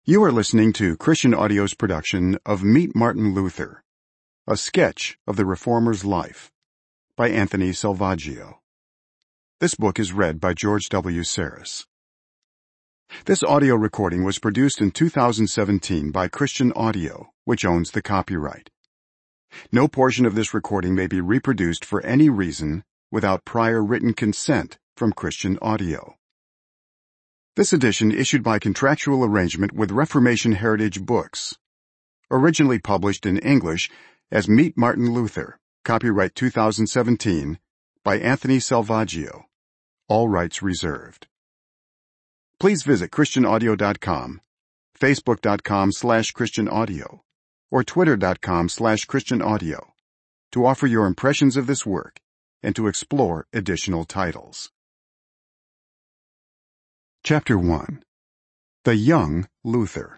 You are listening to Christian Audio's production of Meet Martin Luther, a sketch of the Reformer's life by Anthony Salvaggio. This book is read by George W. Saris. This audio recording was produced in 2017 by Christian Audio, which owns the copyright. No portion of this recording may be reproduced for any reason without prior written consent from Christian Audio. This edition issued by contractual arrangement with Reformation Heritage Books. Originally published in English as Meet Martin Luther, copyright 2017, by Anthony Salvaggio. All rights reserved. Please visit ChristianAudio.com, Facebook.com/ChristianAudio, or Twitter.com/ChristianAudio to offer your impressions of this work and to explore additional titles. Chapter 1. The Young Luther.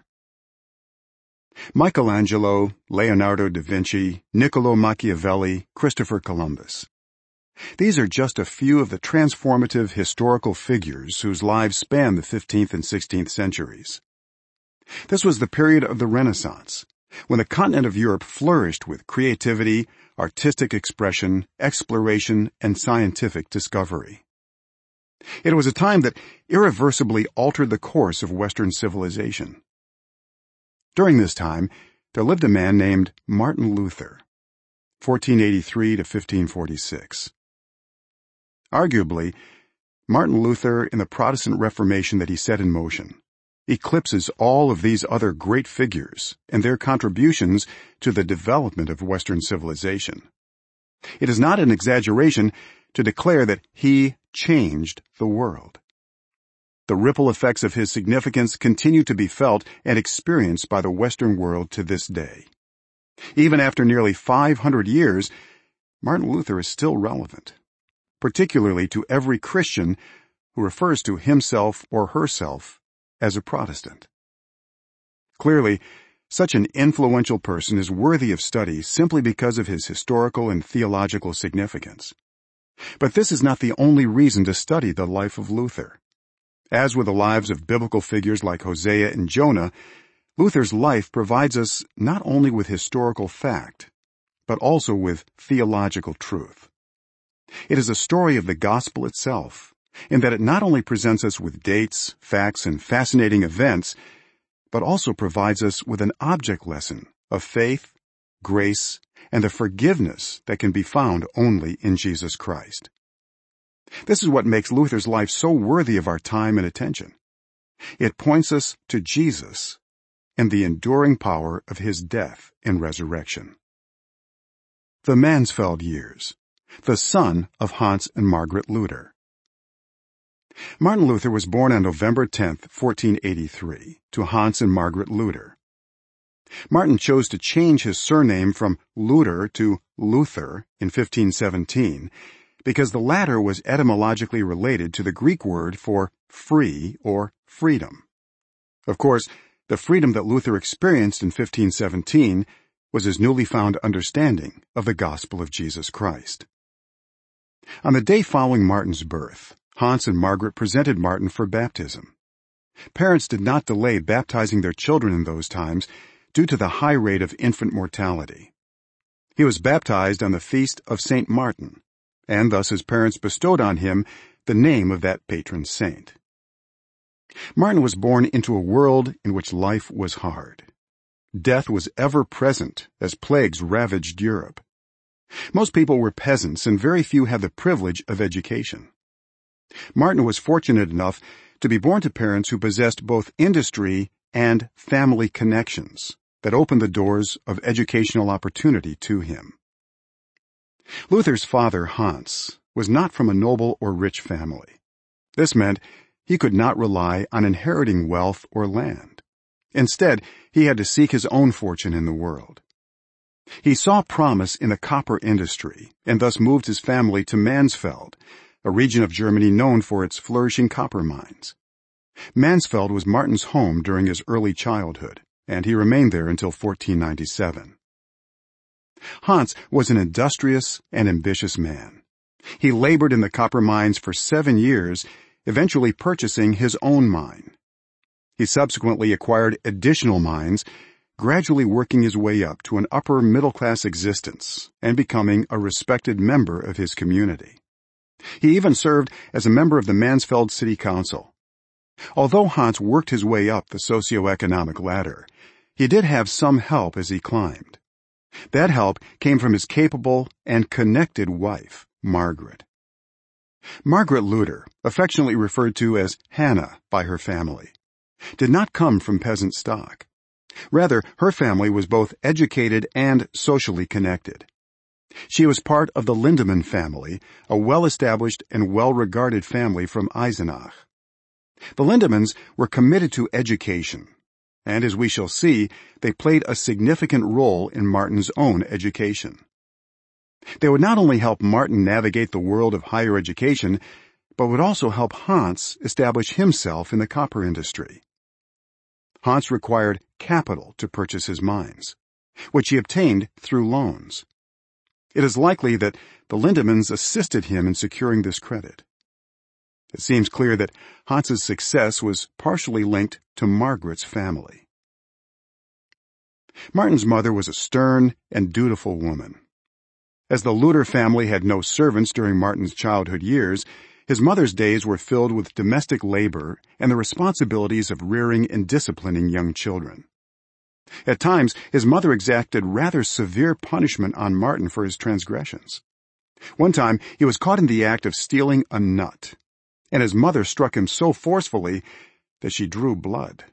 Michelangelo, Leonardo da Vinci, Niccolo Machiavelli, Christopher Columbus. These are just a few of the transformative historical figures whose lives span the 15th and 16th centuries. This was the period of the Renaissance, when the continent of Europe flourished with creativity, artistic expression, exploration, and scientific discovery. It was a time that irreversibly altered the course of Western civilization. During this time, there lived a man named Martin Luther, 1483 to 1546. Arguably, Martin Luther, in the Protestant Reformation that he set in motion, eclipses all of these other great figures and their contributions to the development of Western civilization. It is not an exaggeration to declare that he changed the world. The ripple effects of his significance continue to be felt and experienced by the Western world to this day. Even after nearly 500 years, Martin Luther is still relevant, particularly to every Christian who refers to himself or herself as a Protestant. Clearly, such an influential person is worthy of study simply because of his historical and theological significance. But this is not the only reason to study the life of Luther. As with the lives of biblical figures like Hosea and Jonah, Luther's life provides us not only with historical fact, but also with theological truth. It is a story of the gospel itself, in that it not only presents us with dates, facts, and fascinating events, but also provides us with an object lesson of faith, grace, and the forgiveness that can be found only in Jesus Christ. This is what makes Luther's life so worthy of our time and attention. It points us to Jesus and the enduring power of his death and resurrection. The Mansfeld years, the son of Hans and Margaret Luther. Martin Luther was born on November 10, 1483, to Hans and Margaret Luther. Martin chose to change his surname from Luther to Luther in 1517 because the latter was etymologically related to the Greek word for free or freedom. Of course, the freedom that Luther experienced in 1517 was his newly found understanding of the gospel of Jesus Christ. On the day following Martin's birth, Hans and Margaret presented Martin for baptism. Parents did not delay baptizing their children in those times due to the high rate of infant mortality. He was baptized on the feast of St. Martin, and thus his parents bestowed on him the name of that patron saint. Martin was born into a world in which life was hard. Death was ever present as plagues ravaged Europe. Most people were peasants, and very few had the privilege of education. Martin was fortunate enough to be born to parents who possessed both industry and family connections that opened the doors of educational opportunity to him. Luther's father, Hans, was not from a noble or rich family. This meant he could not rely on inheriting wealth or land. Instead, he had to seek his own fortune in the world. He saw promise in the copper industry and thus moved his family to Mansfeld, a region of Germany known for its flourishing copper mines. Mansfeld was Martin's home during his early childhood, and he remained there until 1497. Hans was an industrious and ambitious man. He labored in the copper mines for 7 years, eventually purchasing his own mine. He subsequently acquired additional mines, gradually working his way up to an upper middle-class existence and becoming a respected member of his community. He even served as a member of the Mansfeld City Council. Although Hans worked his way up the socioeconomic ladder, he did have some help as he climbed. That help came from his capable and connected wife, Margaret. Margaret Luther, affectionately referred to as Hannah by her family, did not come from peasant stock. Rather, her family was both educated and socially connected. She was part of the Lindemann family, a well-established and well-regarded family from Eisenach. The Lindemans were committed to education, and as we shall see, they played a significant role in Martin's own education. They would not only help Martin navigate the world of higher education, but would also help Hans establish himself in the copper industry. Hans required capital to purchase his mines, which he obtained through loans. It is likely that the Lindemans assisted him in securing this credit. It seems clear that Hans's success was partially linked to Margaret's family. Martin's mother was a stern and dutiful woman. As the Luther family had no servants during Martin's childhood years, his mother's days were filled with domestic labor and the responsibilities of rearing and disciplining young children. At times, his mother exacted rather severe punishment on Martin for his transgressions. One time, he was caught in the act of stealing a nut, and his mother struck him so forcefully that she drew blood.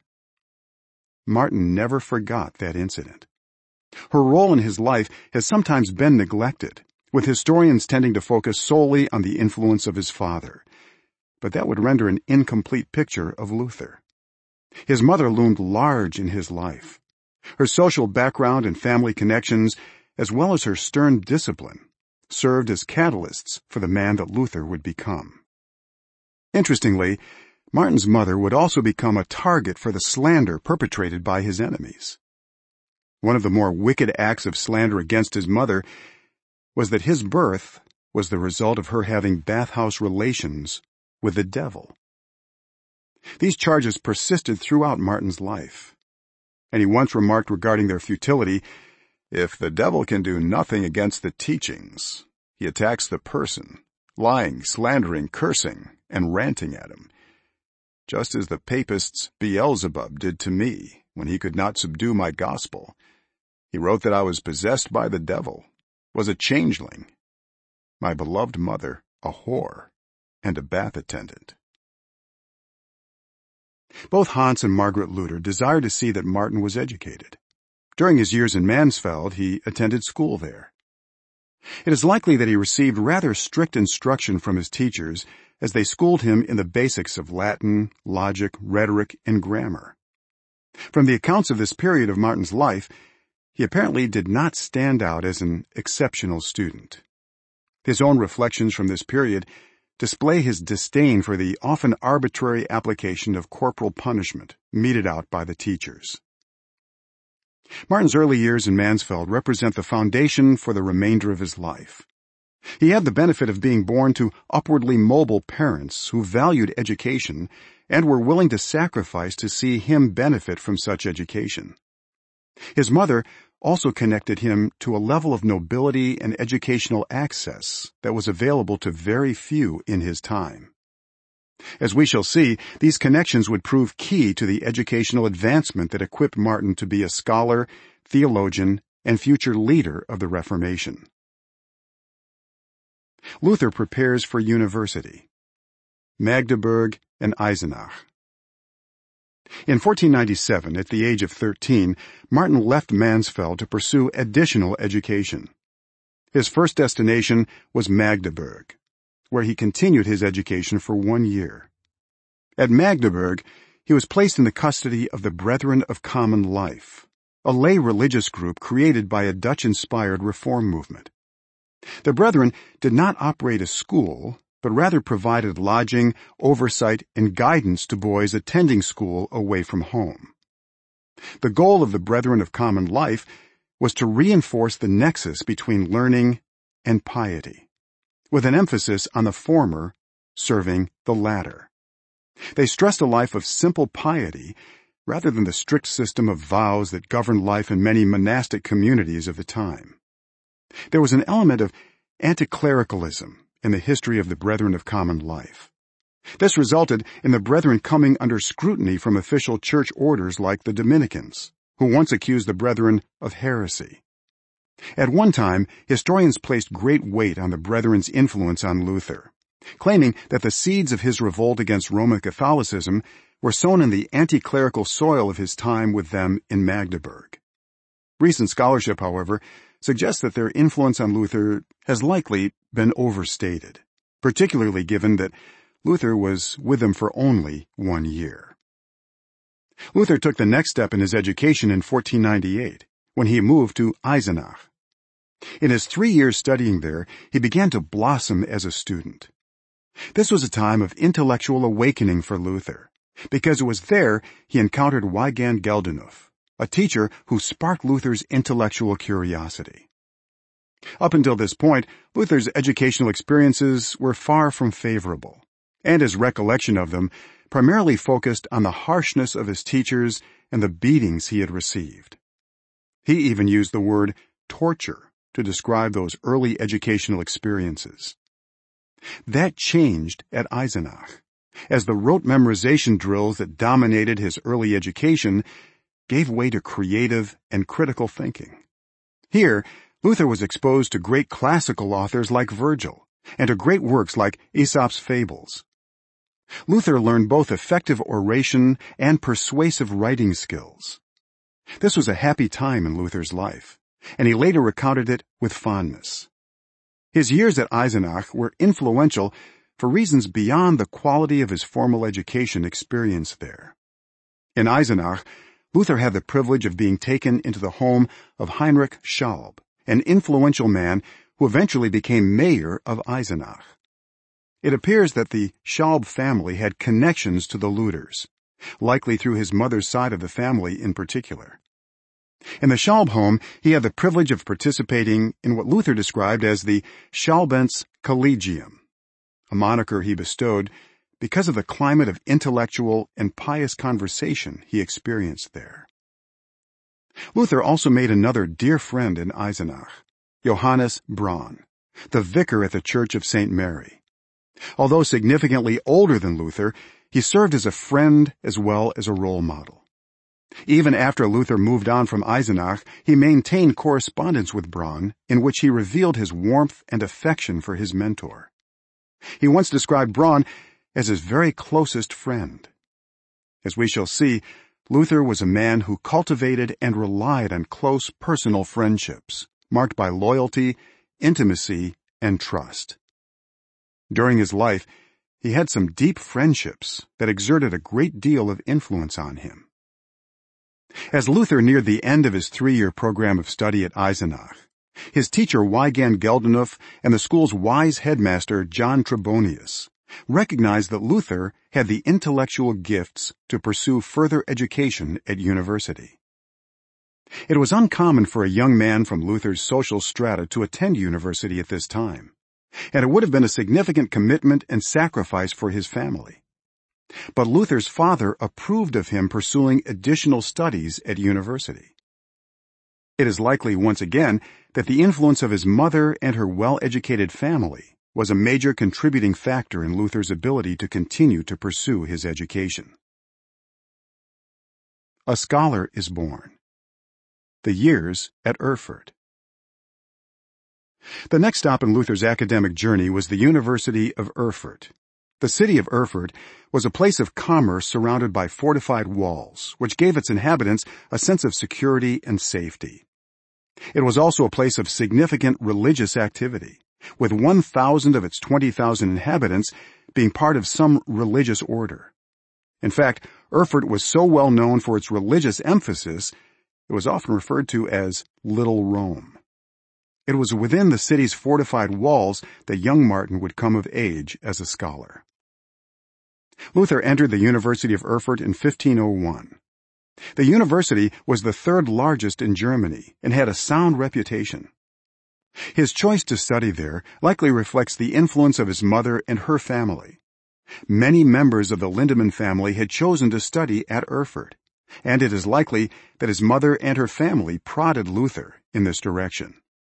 Martin never forgot that incident. Her role in his life has sometimes been neglected, with historians tending to focus solely on the influence of his father, but that would render an incomplete picture of Luther. His mother loomed large in his life. Her social background and family connections, as well as her stern discipline, served as catalysts for the man that Luther would become. Interestingly, Martin's mother would also become a target for the slander perpetrated by his enemies. One of the more wicked acts of slander against his mother was that his birth was the result of her having bathhouse relations with the devil. These charges persisted throughout Martin's life, and he once remarked regarding their futility, "If the devil can do nothing against the teachings, he attacks the person, lying, slandering, cursing, and ranting at him, just as the papists' Beelzebub did to me when he could not subdue my gospel. He wrote that I was possessed by the devil, was a changeling, my beloved mother a whore, and a bath attendant." Both Hans and Margaret Luther desired to see that Martin was educated. During his years in Mansfeld, he attended school there. It is likely that he received rather strict instruction from his teachers as they schooled him in the basics of Latin, logic, rhetoric, and grammar. From the accounts of this period of Martin's life, he apparently did not stand out as an exceptional student. His own reflections from this period display his disdain for the often arbitrary application of corporal punishment meted out by the teachers. Martin's early years in Mansfeld represent the foundation for the remainder of his life. He had the benefit of being born to upwardly mobile parents who valued education and were willing to sacrifice to see him benefit from such education. His mother also connected him to a level of nobility and educational access that was available to very few in his time. As we shall see, these connections would prove key to the educational advancement that equipped Martin to be a scholar, theologian, and future leader of the Reformation. Luther prepares for university. Magdeburg and Eisenach. In 1497, at the age of 13, Martin left Mansfeld to pursue additional education. His first destination was Magdeburg, where he continued his education for 1 year. At Magdeburg, he was placed in the custody of the Brethren of Common Life, a lay religious group created by a Dutch-inspired reform movement. The Brethren did not operate a school, but rather provided lodging, oversight, and guidance to boys attending school away from home. The goal of the Brethren of Common Life was to reinforce the nexus between learning and piety, with an emphasis on the former serving the latter. They stressed a life of simple piety rather than the strict system of vows that governed life in many monastic communities of the time. There was an element of anticlericalism in the history of the Brethren of Common Life. This resulted in the Brethren coming under scrutiny from official church orders like the Dominicans, who once accused the Brethren of heresy. At one time, historians placed great weight on the Brethren's influence on Luther, claiming that the seeds of his revolt against Roman Catholicism were sown in the anti-clerical soil of his time with them in Magdeburg. Recent scholarship, however, suggests that their influence on Luther has likely been overstated, particularly given that Luther was with them for only 1 year. Luther took the next step in his education in 1498, when he moved to Eisenach. In his 3 years studying there, he began to blossom as a student. This was a time of intellectual awakening for Luther, because it was there he encountered Weigand Geldenhoff, a teacher who sparked Luther's intellectual curiosity. Up until this point, Luther's educational experiences were far from favorable, and his recollection of them primarily focused on the harshness of his teachers and the beatings he had received. He even used the word torture to describe those early educational experiences. That changed at Eisenach, as the rote memorization drills that dominated his early education gave way to creative and critical thinking. Here, Luther was exposed to great classical authors like Virgil, and to great works like Aesop's Fables. Luther learned both effective oration and persuasive writing skills. This was a happy time in Luther's life, and he later recounted it with fondness. His years at Eisenach were influential for reasons beyond the quality of his formal education experienced there. In Eisenach, Luther had the privilege of being taken into the home of Heinrich Schaub, an influential man who eventually became mayor of Eisenach. It appears that the Schaub family had connections to the Luthers, likely through his mother's side of the family in particular. In the Schaub home, he had the privilege of participating in what Luther described as the Schaubenz Collegium, a moniker he bestowed because of the climate of intellectual and pious conversation he experienced there. Luther also made another dear friend in Eisenach, Johannes Braun, the vicar at the Church of St. Mary. Although significantly older than Luther, he served as a friend as well as a role model. Even after Luther moved on from Eisenach, he maintained correspondence with Braun, in which he revealed his warmth and affection for his mentor. He once described Braun as his very closest friend. As we shall see, Luther was a man who cultivated and relied on close personal friendships, marked by loyalty, intimacy, and trust. During his life, he had some deep friendships that exerted a great deal of influence on him. As Luther neared the end of his 3-year program of study at Eisenach, his teacher Weigand Geldenhoff and the school's wise headmaster John Trebonius recognized that Luther had the intellectual gifts to pursue further education at university. It was uncommon for a young man from Luther's social strata to attend university at this time, and it would have been a significant commitment and sacrifice for his family. But Luther's father approved of him pursuing additional studies at university. It is likely, once again, that the influence of his mother and her well-educated family was a major contributing factor in Luther's ability to continue to pursue his education. A scholar is born. The years at Erfurt. The next stop in Luther's academic journey was the University of Erfurt. The city of Erfurt was a place of commerce surrounded by fortified walls, which gave its inhabitants a sense of security and safety. It was also a place of significant religious activity, with 1,000 of its 20,000 inhabitants being part of some religious order. In fact, Erfurt was so well known for its religious emphasis, it was often referred to as Little Rome. It was within the city's fortified walls that young Martin would come of age as a scholar. Luther entered the University of Erfurt in 1501. The university was the third largest in Germany and had a sound reputation. His choice to study there likely reflects the influence of his mother and her family, Many members of the Lindemann family had chosen to study at Erfurt, and it is likely that his mother and her family prodded Luther in this direction.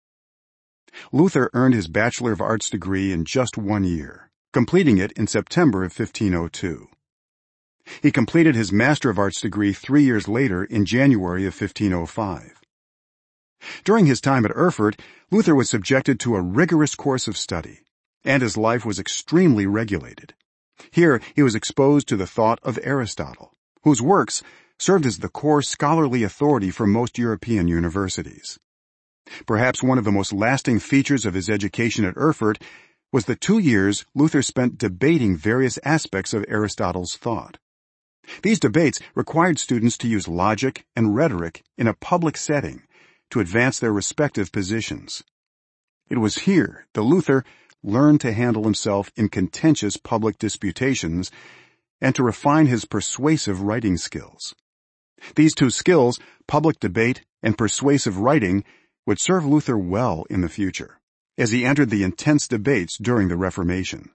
Luther earned his Bachelor of Arts degree in just 1 year, completing it in September of 1502. He completed his Master of Arts degree 3 years later in January of 1505. During his time at Erfurt, Luther was subjected to a rigorous course of study, and his life was extremely regulated. Here he was exposed to the thought of Aristotle, whose works served as the core scholarly authority for most European universities. Perhaps one of the most lasting features of his education at Erfurt was the 2 years Luther spent debating various aspects of Aristotle's thought. These debates required students to use logic and rhetoric in a public setting to advance their respective positions. It was here that Luther learned to handle himself in contentious public disputations and to refine his persuasive writing skills. These two skills, public debate and persuasive writing, would serve Luther well in the future, as he entered the intense debates during the Reformation.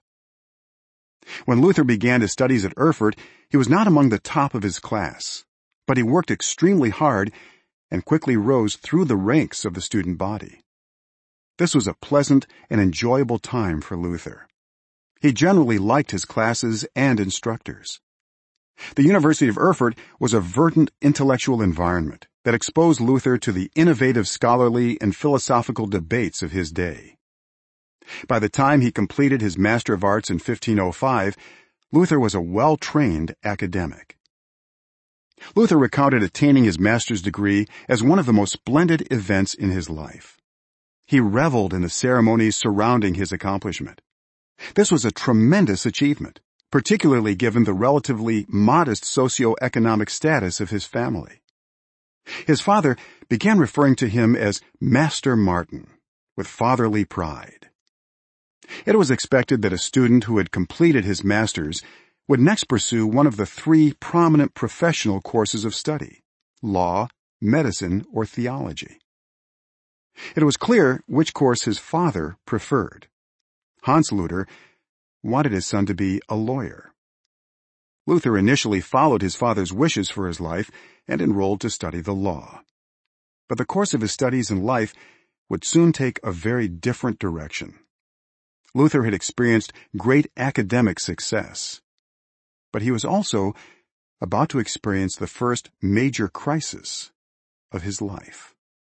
When Luther began his studies at Erfurt, he was not among the top of his class, but he worked extremely hard and quickly rose through the ranks of the student body. This was a pleasant and enjoyable time for Luther. He generally liked his classes and instructors. The University of Erfurt was a verdant intellectual environment that exposed Luther to the innovative scholarly and philosophical debates of his day. By the time he completed his Master of Arts in 1505, Luther was a well-trained academic. Luther recounted attaining his master's degree as one of the most splendid events in his life. He reveled in the ceremonies surrounding his accomplishment. This was a tremendous achievement, particularly given the relatively modest socio-economic status of his family. His father began referring to him as Master Martin, with fatherly pride. It was expected that a student who had completed his master's would next pursue one of the 3 prominent professional courses of study: law, medicine, or theology. It was clear which course his father preferred. Hans Luther wanted his son to be a lawyer. Luther initially followed his father's wishes for his life and enrolled to study the law. But the course of his studies and life would soon take a very different direction. Luther had experienced great academic success, but he was also about to experience the first major crisis of his life.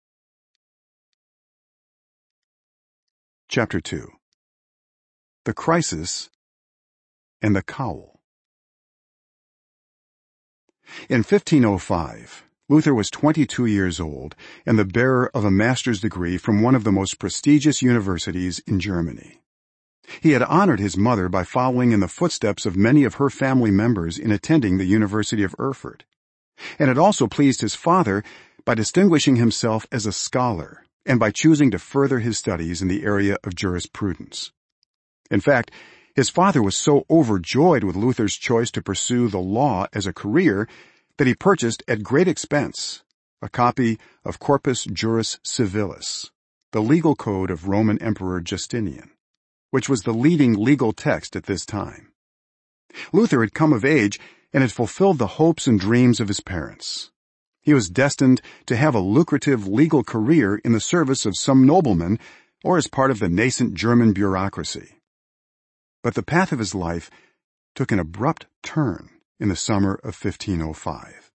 Chapter 2. The Crisis and the Cowl. In 1505, Luther was 22 years old and the bearer of a master's degree from one of the most prestigious universities in Germany. He had honored his mother by following in the footsteps of many of her family members in attending the University of Erfurt, and had also pleased his father by distinguishing himself as a scholar and by choosing to further his studies in the area of jurisprudence. In fact, his father was so overjoyed with Luther's choice to pursue the law as a career that he purchased at great expense a copy of Corpus Juris Civilis, the legal code of Roman Emperor Justinian, which was the leading legal text at this time. Luther had come of age and had fulfilled the hopes and dreams of his parents. He was destined to have a lucrative legal career in the service of some nobleman or as part of the nascent German bureaucracy. But the path of his life took an abrupt turn in the summer of 1505.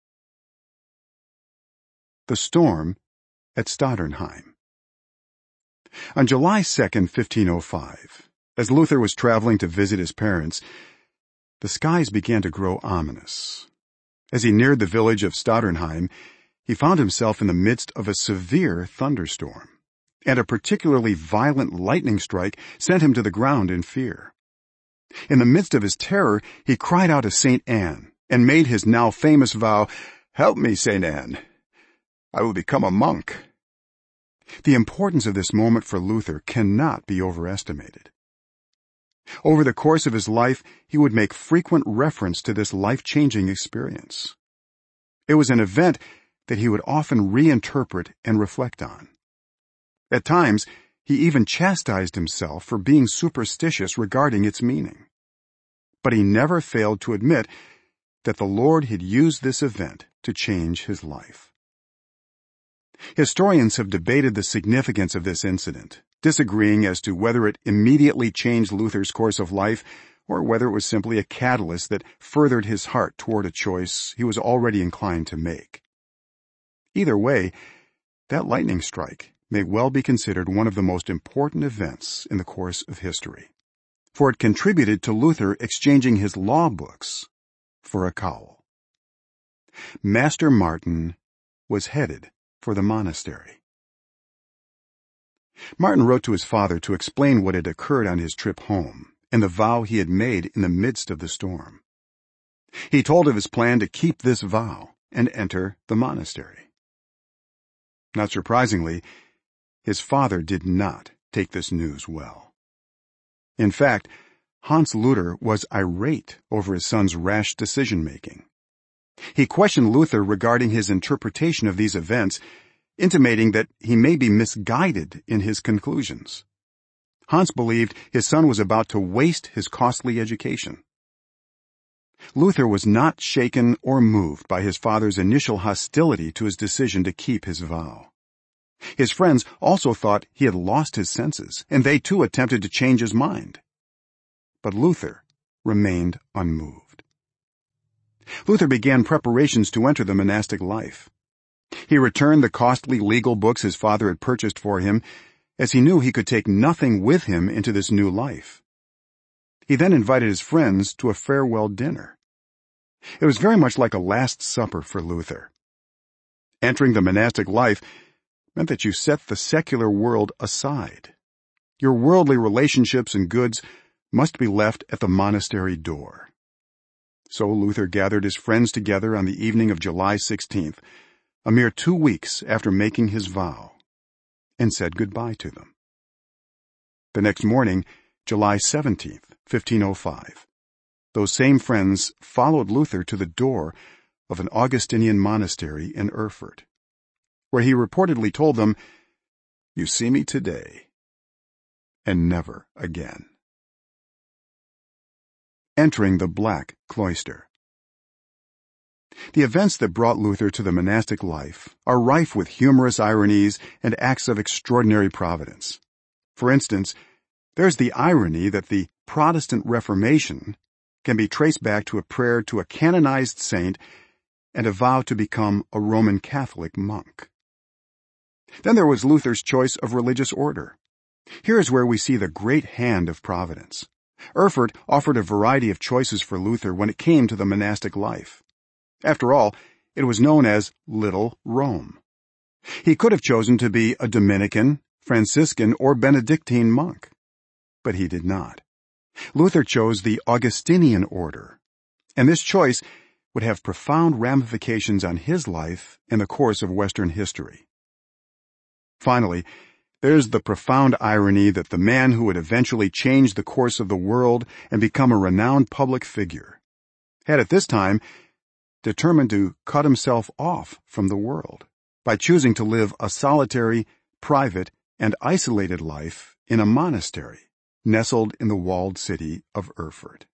The storm at Stotternheim. On July 2, 1505, as Luther was traveling to visit his parents, the skies began to grow ominous. As he neared the village of Stotternheim, he found himself in the midst of a severe thunderstorm, and a particularly violent lightning strike sent him to the ground in fear. In the midst of his terror, he cried out to St. Anne and made his now famous vow, "Help me, St. Anne. I will become a monk." The importance of this moment for Luther cannot be overestimated. Over the course of his life, he would make frequent reference to this life-changing experience. It was an event that he would often reinterpret and reflect on. At times, he even chastised himself for being superstitious regarding its meaning. but he never failed to admit that the Lord had used this event to change his life. Historians have debated the significance of this incident, disagreeing as to whether it immediately changed Luther's course of life or whether it was simply a catalyst that furthered his heart toward a choice he was already inclined to make. Either way, that lightning strike may well be considered one of the most important events in the course of history, for it contributed to Luther exchanging his law books for a cowl. Master Martin was headed for the monastery. Martin wrote to his father to explain what had occurred on his trip home and the vow he had made in the midst of the storm. He told of his plan to keep this vow and enter the monastery. Not surprisingly, his father did not take this news well. In fact, Hans Luther was irate over his son's rash decision-making. He questioned Luther regarding his interpretation of these events, intimating that he may be misguided in his conclusions. Hans believed his son was about to waste his costly education. Luther was not shaken or moved by his father's initial hostility to his decision to keep his vow. His friends also thought he had lost his senses, and they too attempted to change his mind. But Luther remained unmoved. Luther began preparations to enter the monastic life. He returned the costly legal books his father had purchased for him, as he knew he could take nothing with him into this new life. He then invited his friends to a farewell dinner. It was very much like a last supper for Luther. Entering the monastic life meant that you set the secular world aside. Your worldly relationships and goods must be left at the monastery door. So Luther gathered his friends together on the evening of July 16th, a mere 2 weeks after making his vow, and said goodbye to them. The next morning, July 17th, 1505, those same friends followed Luther to the door of an Augustinian monastery in Erfurt, where he reportedly told them, "You see me today, and never again." Entering the Black Cloister. The events that brought Luther to the monastic life are rife with humorous ironies and acts of extraordinary providence. For instance, there's the irony that the Protestant Reformation can be traced back to a prayer to a canonized saint and a vow to become a Roman Catholic monk. Then there was Luther's choice of religious order. Here is where we see the great hand of providence. Erfurt offered a variety of choices for Luther when it came to the monastic life. After all, it was known as Little Rome. He could have chosen to be a Dominican, Franciscan, or Benedictine monk, but he did not. Luther chose the Augustinian order, and this choice would have profound ramifications on his life and the course of Western history. Finally, there's the profound irony that the man who would eventually change the course of the world and become a renowned public figure had at this time determined to cut himself off from the world by choosing to live a solitary, private, and isolated life in a monastery nestled in the walled city of Erfurt.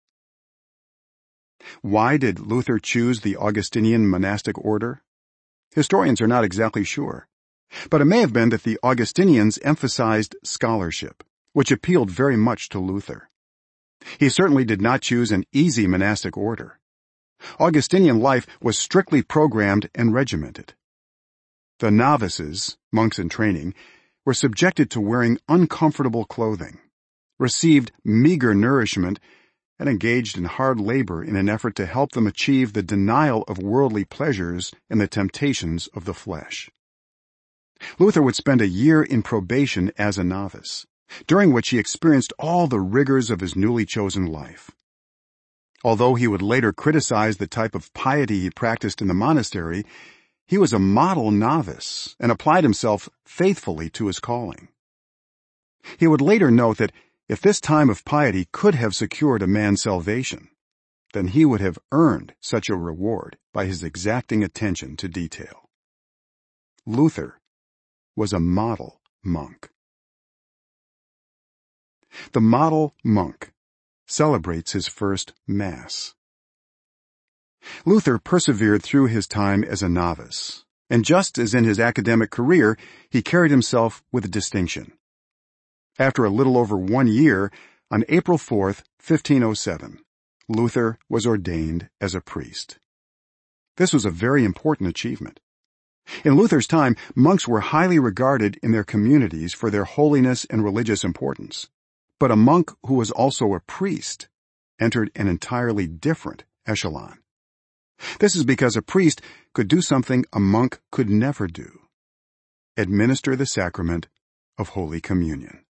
Why did Luther choose the Augustinian monastic order? Historians are not exactly sure. But it may have been that the Augustinians emphasized scholarship, which appealed very much to Luther. He certainly did not choose an easy monastic order. Augustinian life was strictly programmed and regimented. The novices, monks in training, were subjected to wearing uncomfortable clothing, received meager nourishment, and engaged in hard labor in an effort to help them achieve the denial of worldly pleasures and the temptations of the flesh. Luther would spend a year in probation as a novice, during which he experienced all the rigors of his newly chosen life. Although he would later criticize the type of piety he practiced in the monastery, he was a model novice and applied himself faithfully to his calling. He would later note that if this time of piety could have secured a man's salvation, then he would have earned such a reward by his exacting attention to detail. Luther was a model monk. The model monk celebrates his first Mass. Luther persevered through his time as a novice, and just as in his academic career, he carried himself with distinction. After a little over 1 year, on April 4th, 1507, Luther was ordained as a priest. This was a very important achievement. In Luther's time, monks were highly regarded in their communities for their holiness and religious importance. But a monk who was also a priest entered an entirely different echelon. This is because a priest could do something a monk could never do: administer the sacrament of Holy Communion.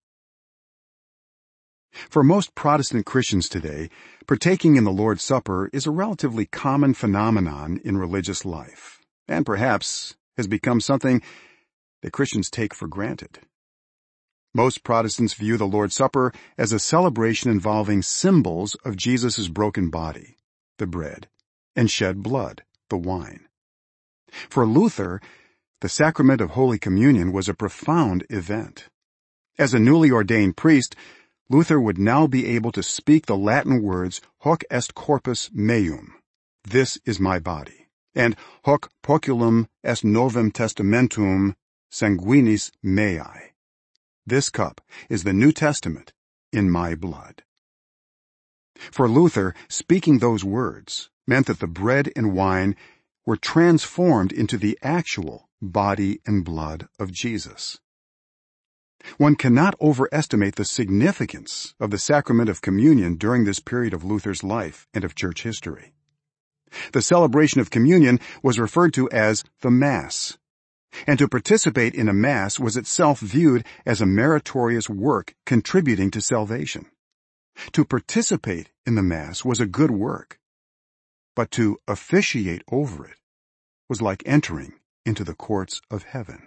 For most Protestant Christians today, partaking in the Lord's Supper is a relatively common phenomenon in religious life, and perhaps has become something that Christians take for granted. Most Protestants view the Lord's Supper as a celebration involving symbols of Jesus' broken body, the bread, and shed blood, the wine. For Luther, the sacrament of Holy Communion was a profound event. As a newly ordained priest, Luther would now be able to speak the Latin words hoc est corpus meum, this is my body, and hoc poculum est novum testamentum sanguinis mei, this cup is the New Testament in my blood. For Luther, speaking those words meant that the bread and wine were transformed into the actual body and blood of Jesus. One cannot overestimate the significance of the sacrament of communion during this period of Luther's life and of church history. The celebration of communion was referred to as the Mass, and to participate in a Mass was itself viewed as a meritorious work contributing to salvation. To participate in the Mass was a good work, but to officiate over it was like entering into the courts of heaven.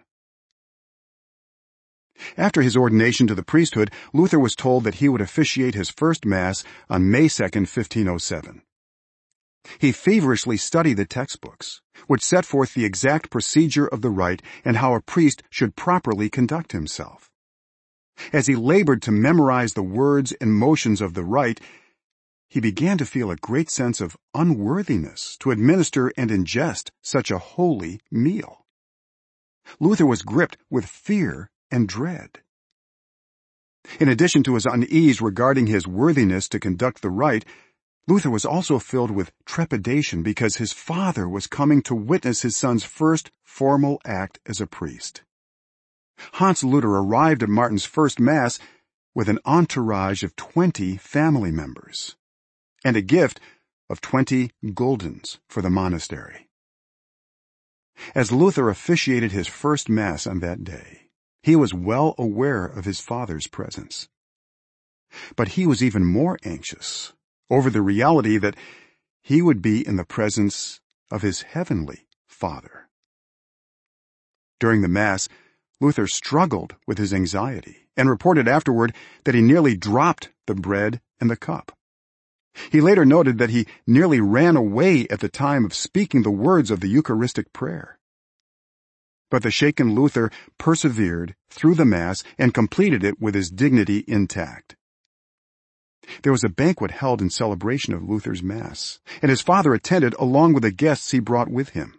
After his ordination to the priesthood, Luther was told that he would officiate his first Mass on May 2nd, 1507. He feverishly studied the textbooks, which set forth the exact procedure of the rite and how a priest should properly conduct himself. As he labored to memorize the words and motions of the rite, he began to feel a great sense of unworthiness to administer and ingest such a holy meal. Luther was gripped with fear and dread. In addition to his unease regarding his worthiness to conduct the rite, Luther was also filled with trepidation because his father was coming to witness his son's first formal act as a priest. Hans Luther arrived at Martin's first Mass with an entourage of 20 family members and a gift of 20 guldens for the monastery. As Luther officiated his first Mass on that day, he was well aware of his father's presence. But he was even more anxious over the reality that he would be in the presence of his heavenly Father. During the Mass, Luther struggled with his anxiety and reported afterward that he nearly dropped the bread and the cup. He later noted that he nearly ran away at the time of speaking the words of the Eucharistic prayer. But the shaken Luther persevered through the Mass and completed it with his dignity intact. There was a banquet held in celebration of Luther's Mass, and his father attended along with the guests he brought with him.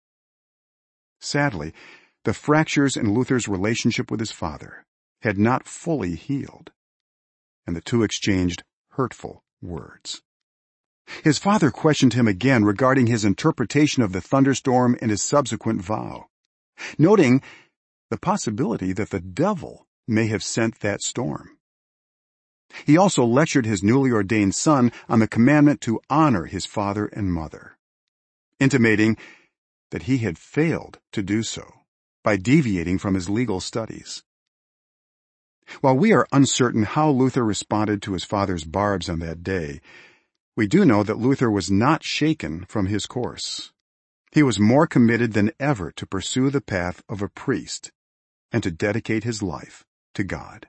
Sadly, the fractures in Luther's relationship with his father had not fully healed, and the two exchanged hurtful words. His father questioned him again regarding his interpretation of the thunderstorm and his subsequent vow, noting the possibility that the devil may have sent that storm. He also lectured his newly ordained son on the commandment to honor his father and mother, intimating that he had failed to do so by deviating from his legal studies. While we are uncertain how Luther responded to his father's barbs on that day, we do know that Luther was not shaken from his course. He was more committed than ever to pursue the path of a priest and to dedicate his life to God.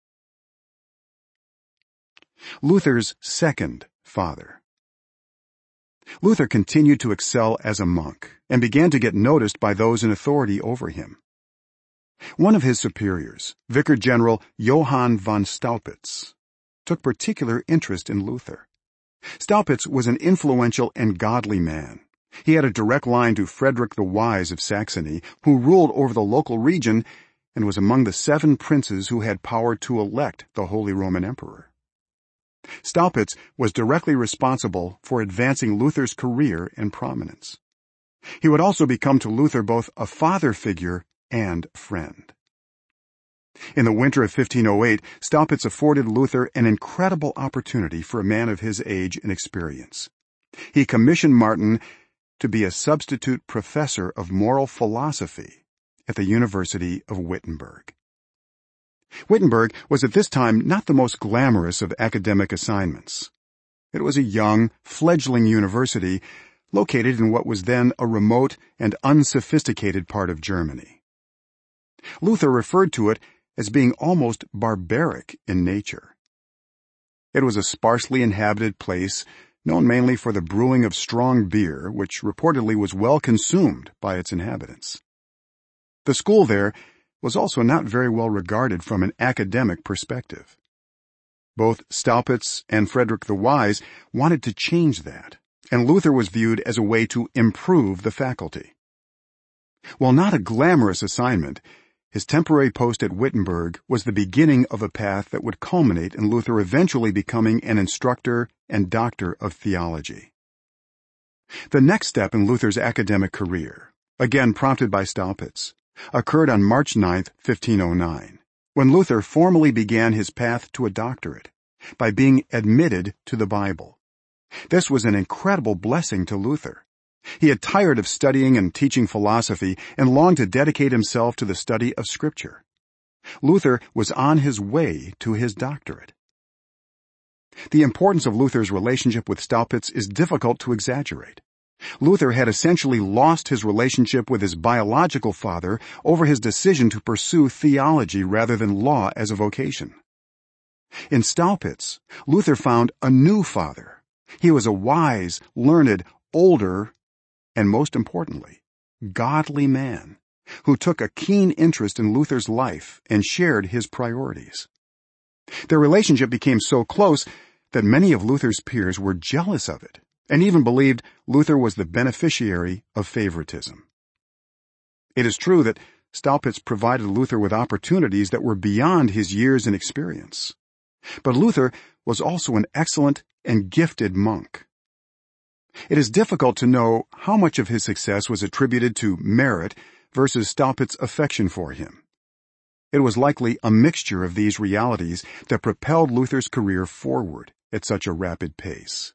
Luther's second father. Luther continued to excel as a monk and began to get noticed by those in authority over him. One of his superiors, Vicar General Johann von Staupitz, took particular interest in Luther. Staupitz was an influential and godly man. He had a direct line to Frederick the Wise of Saxony, who ruled over the local region and was among the 7 princes who had power to elect the Holy Roman Emperor. Staupitz was directly responsible for advancing Luther's career and prominence. He would also become to Luther both a father figure and friend. In the winter of 1508, Staupitz afforded Luther an incredible opportunity for a man of his age and experience. He commissioned Martin to be a substitute professor of moral philosophy at the University of Wittenberg. Wittenberg was at this time not the most glamorous of academic assignments. It was a young, fledgling university located in what was then a remote and unsophisticated part of Germany. Luther referred to it as being almost barbaric in nature. It was a sparsely inhabited place known mainly for the brewing of strong beer, which reportedly was well consumed by its inhabitants. The school there was also not very well regarded from an academic perspective. Both Staupitz and Frederick the Wise wanted to change that, and Luther was viewed as a way to improve the faculty. While not a glamorous assignment, his temporary post at Wittenberg was the beginning of a path that would culminate in Luther eventually becoming an instructor and doctor of theology. The next step in Luther's academic career, again prompted by Staupitz, occurred on March 9, 1509, when Luther formally began his path to a doctorate by being admitted to the Bible. This was an incredible blessing to Luther. He had tired of studying and teaching philosophy and longed to dedicate himself to the study of Scripture. Luther was on his way to his doctorate. The importance of Luther's relationship with Staupitz is difficult to exaggerate. Luther had essentially lost his relationship with his biological father over his decision to pursue theology rather than law as a vocation. In Staupitz, Luther found a new father. He was a wise, learned, older, and most importantly, godly man who took a keen interest in Luther's life and shared his priorities. Their relationship became so close that many of Luther's peers were jealous of it and even believed Luther was the beneficiary of favoritism. It is true that Staupitz provided Luther with opportunities that were beyond his years and experience. But Luther was also an excellent and gifted monk. It is difficult to know how much of his success was attributed to merit versus Staupitz's affection for him. It was likely a mixture of these realities that propelled Luther's career forward at such a rapid pace.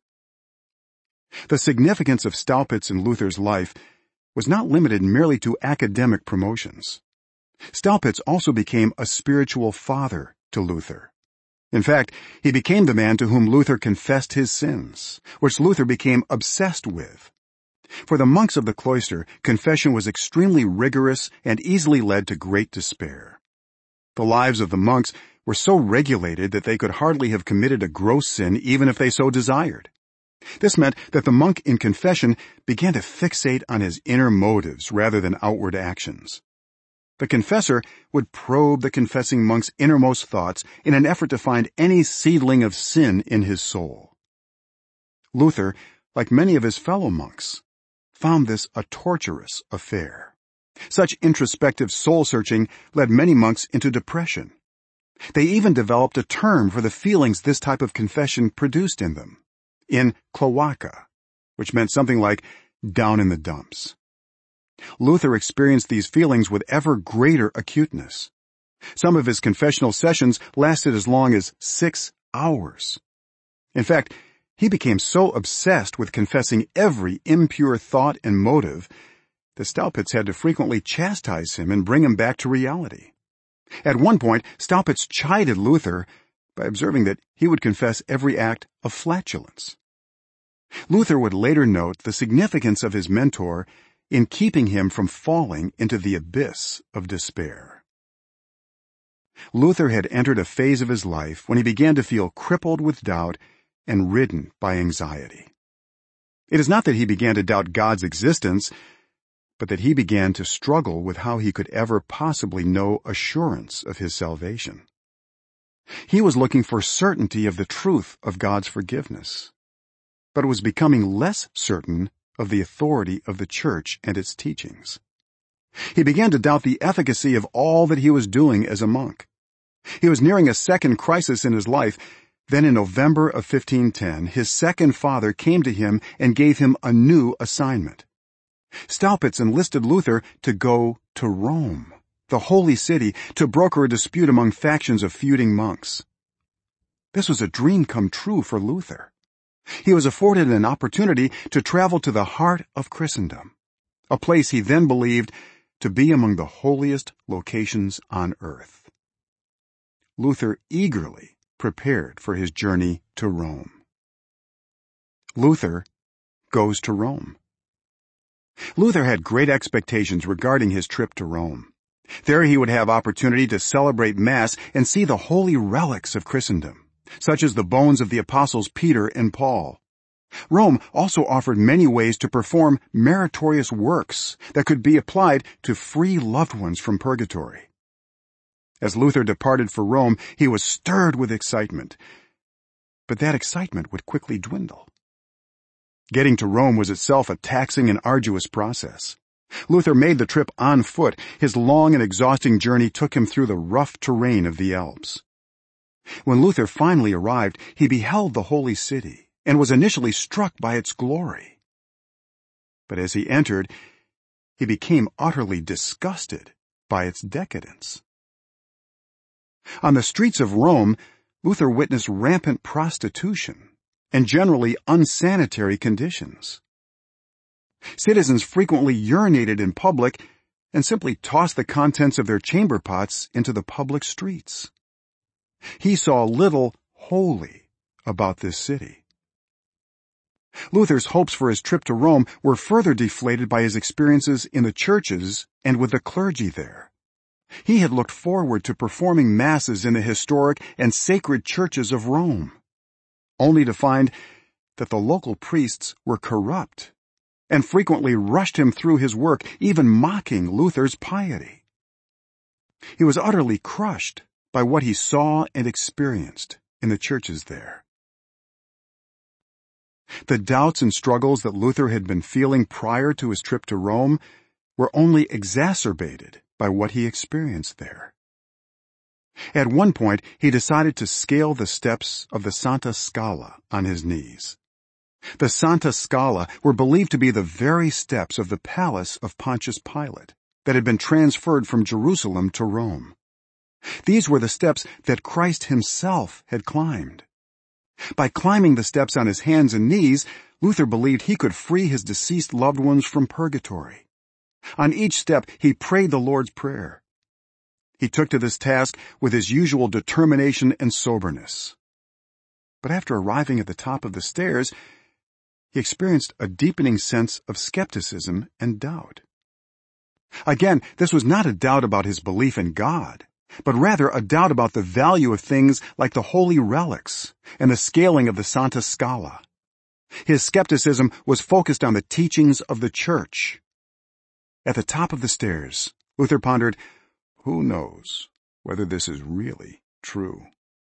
The significance of Staupitz in Luther's life was not limited merely to academic promotions. Staupitz also became a spiritual father to Luther. In fact, he became the man to whom Luther confessed his sins, which Luther became obsessed with. For the monks of the cloister, confession was extremely rigorous and easily led to great despair. The lives of the monks were so regulated that they could hardly have committed a gross sin even if they so desired. This meant that the monk in confession began to fixate on his inner motives rather than outward actions. The confessor would probe the confessing monk's innermost thoughts in an effort to find any seedling of sin in his soul. Luther, like many of his fellow monks, found this a torturous affair. Such introspective soul-searching led many monks into depression. They even developed a term for the feelings this type of confession produced in them, in cloaca, which meant something like down in the dumps. Luther experienced these feelings with ever greater acuteness. Some of his confessional sessions lasted as long as 6 hours. In fact, he became so obsessed with confessing every impure thought and motive that Staupitz had to frequently chastise him and bring him back to reality. At one point, Staupitz chided Luther by observing that he would confess every act of flatulence. Luther would later note the significance of his mentor in keeping him from falling into the abyss of despair. Luther had entered a phase of his life when he began to feel crippled with doubt and ridden by anxiety. It is not that he began to doubt God's existence, but that he began to struggle with how he could ever possibly know assurance of his salvation. He was looking for certainty of the truth of God's forgiveness, but was becoming less certain of the authority of the church and its teachings. He began to doubt the efficacy of all that he was doing as a monk. He was nearing a second crisis in his life. Then in November of 1510, his second father came to him and gave him a new assignment. Staupitz enlisted Luther to go to Rome, the holy city, to broker a dispute among factions of feuding monks. This was a dream come true for Luther. He was afforded an opportunity to travel to the heart of Christendom, a place he then believed to be among the holiest locations on earth. Luther eagerly prepared for his journey to Rome. Luther goes to Rome. Luther had great expectations regarding his trip to Rome. There he would have opportunity to celebrate Mass and see the holy relics of Christendom, such as the bones of the apostles Peter and Paul. Rome also offered many ways to perform meritorious works that could be applied to free loved ones from purgatory. As Luther departed for Rome, he was stirred with excitement, but that excitement would quickly dwindle. Getting to Rome was itself a taxing and arduous process. Luther made the trip on foot. His long and exhausting journey took him through the rough terrain of the Alps. When Luther finally arrived, he beheld the holy city and was initially struck by its glory. But as he entered, he became utterly disgusted by its decadence. On the streets of Rome, Luther witnessed rampant prostitution and generally unsanitary conditions. Citizens frequently urinated in public and simply tossed the contents of their chamber pots into the public streets. He saw little holy about this city. Luther's hopes for his trip to Rome were further deflated by his experiences in the churches and with the clergy there. He had looked forward to performing masses in the historic and sacred churches of Rome, only to find that the local priests were corrupt and frequently rushed him through his work, even mocking Luther's piety. He was utterly crushed by what he saw and experienced in the churches there. The doubts and struggles that Luther had been feeling prior to his trip to Rome were only exacerbated by what he experienced there. At one point, he decided to scale the steps of the Santa Scala on his knees. The Santa Scala were believed to be the very steps of the palace of Pontius Pilate that had been transferred from Jerusalem to Rome. These were the steps that Christ himself had climbed. By climbing the steps on his hands and knees, Luther believed he could free his deceased loved ones from purgatory. On each step, he prayed the Lord's Prayer. He took to this task with his usual determination and soberness. But after arriving at the top of the stairs, he experienced a deepening sense of skepticism and doubt. Again, this was not a doubt about his belief in God, but rather a doubt about the value of things like the holy relics and the scaling of the Santa Scala. His skepticism was focused on the teachings of the church. At the top of the stairs, Luther pondered, who knows whether this is really true?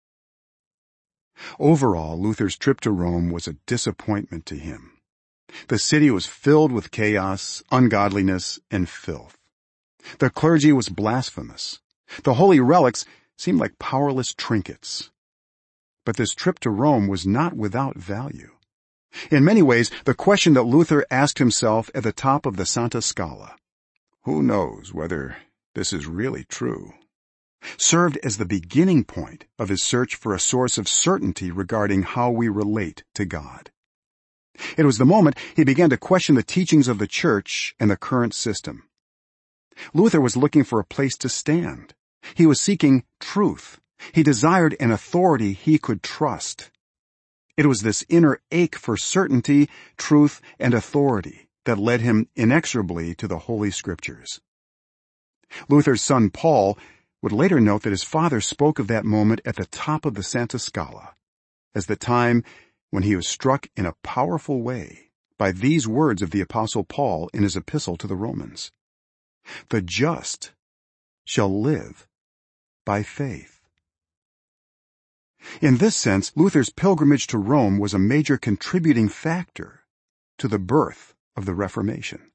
Overall, Luther's trip to Rome was a disappointment to him. The city was filled with chaos, ungodliness, and filth. The clergy was blasphemous. The holy relics seemed like powerless trinkets. But this trip to Rome was not without value. In many ways, the question that Luther asked himself at the top of the Santa Scala, who knows whether this is really true, served as the beginning point of his search for a source of certainty regarding how we relate to God. It was the moment he began to question the teachings of the church and the current system. Luther was looking for a place to stand. He was seeking truth. He desired an authority he could trust. It was this inner ache for certainty, truth, and authority that led him inexorably to the Holy Scriptures. Luther's son Paul would later note that his father spoke of that moment at the top of the Santa Scala as the time when he was struck in a powerful way by these words of the Apostle Paul in his epistle to the Romans. The just shall live by faith. In this sense, Luther's pilgrimage to Rome was a major contributing factor to the birth of the Reformation.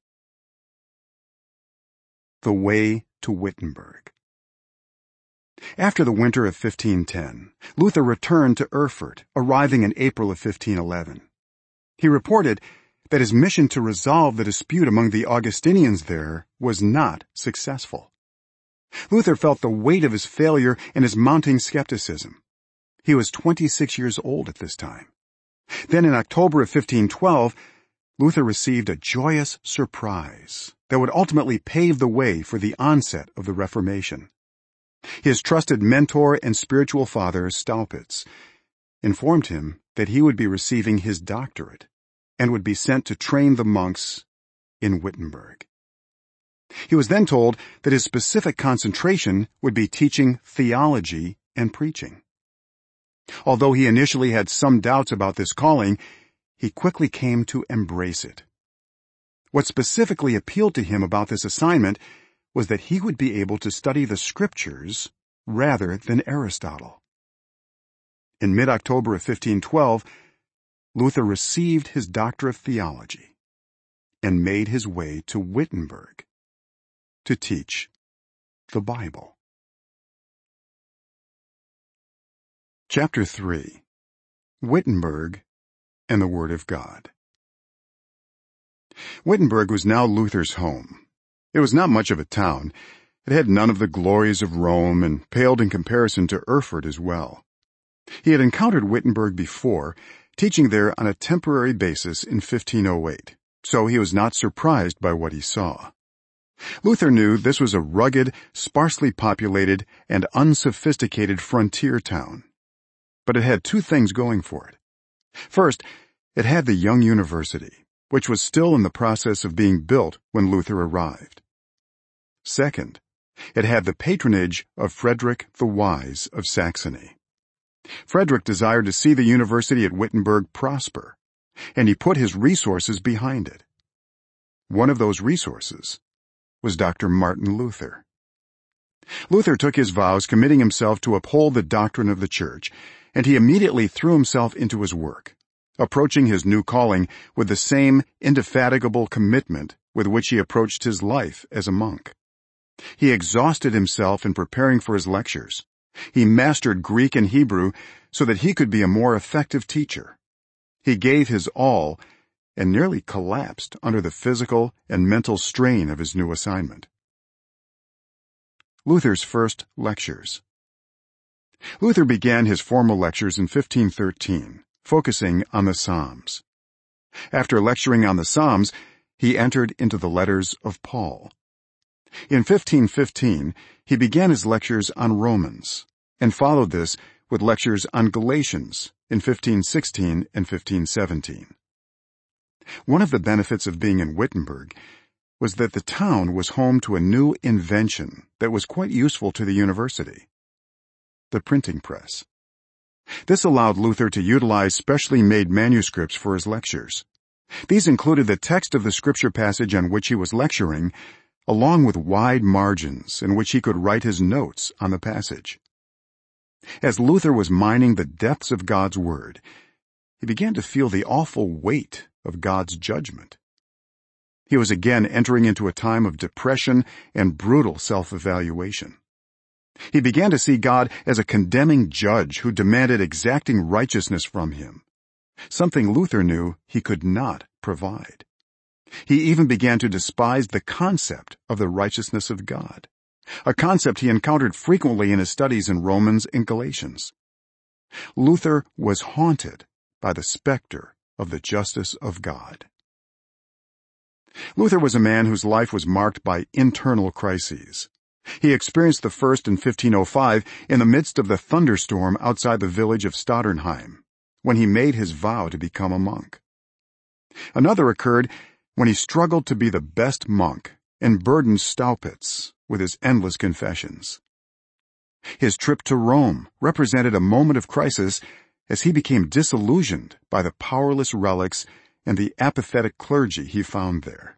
The way to Wittenberg. After the winter of 1510, Luther returned to Erfurt, arriving in April of 1511. He reported that his mission to resolve the dispute among the Augustinians there was not successful. Luther felt the weight of his failure and his mounting skepticism. He was 26 years old at this time. Then in October of 1512, Luther received a joyous surprise that would ultimately pave the way for the onset of the Reformation. His trusted mentor and spiritual father, Staupitz, informed him that he would be receiving his doctorate and would be sent to train the monks in Wittenberg. He was then told that his specific concentration would be teaching theology and preaching. Although he initially had some doubts about this calling, he quickly came to embrace it. What specifically appealed to him about this assignment was that he would be able to study the Scriptures rather than Aristotle. In mid-October of 1512, Luther received his Doctor of Theology and made his way to Wittenberg to teach the Bible. Chapter 3. Wittenberg and the Word of God. Wittenberg was now Luther's home. It was not much of a town. It had none of the glories of Rome and paled in comparison to Erfurt as well. He had encountered Wittenberg before, teaching there on a temporary basis in 1508, so he was not surprised by what he saw. Luther knew this was a rugged, sparsely populated, and unsophisticated frontier town. But it had two things going for it. First, it had the young university, which was still in the process of being built when Luther arrived. Second, it had the patronage of Frederick the Wise of Saxony. Frederick desired to see the university at Wittenberg prosper, and he put his resources behind it. One of those resources was Dr. Martin Luther. Luther took his vows, committing himself to uphold the doctrine of the Church, and he immediately threw himself into his work, approaching his new calling with the same indefatigable commitment with which he approached his life as a monk. He exhausted himself in preparing for his lectures. He mastered Greek and Hebrew so that he could be a more effective teacher. He gave his all and nearly collapsed under the physical and mental strain of his new assignment. Luther's first lectures. Luther began his formal lectures in 1513, focusing on the Psalms. After lecturing on the Psalms, he entered into the letters of Paul. In 1515, he began his lectures on Romans, and followed this with lectures on Galatians in 1516 and 1517. One of the benefits of being in Wittenberg was that the town was home to a new invention that was quite useful to the university: the printing press. This allowed Luther to utilize specially made manuscripts for his lectures. These included the text of the scripture passage on which he was lecturing, along with wide margins in which he could write his notes on the passage. As Luther was mining the depths of God's Word, he began to feel the awful weight of God's judgment. He was again entering into a time of depression and brutal self-evaluation. He began to see God as a condemning judge who demanded exacting righteousness from him, something Luther knew he could not provide. He even began to despise the concept of the righteousness of God, a concept he encountered frequently in his studies in Romans and Galatians. Luther was haunted by the specter of the justice of God. Luther was a man whose life was marked by internal crises. He experienced the first in 1505 in the midst of the thunderstorm outside the village of Stotternheim, when he made his vow to become a monk. Another occurred when he struggled to be the best monk and burdened Staupitz with his endless confessions. His trip to Rome represented a moment of crisis as he became disillusioned by the powerless relics and the apathetic clergy he found there.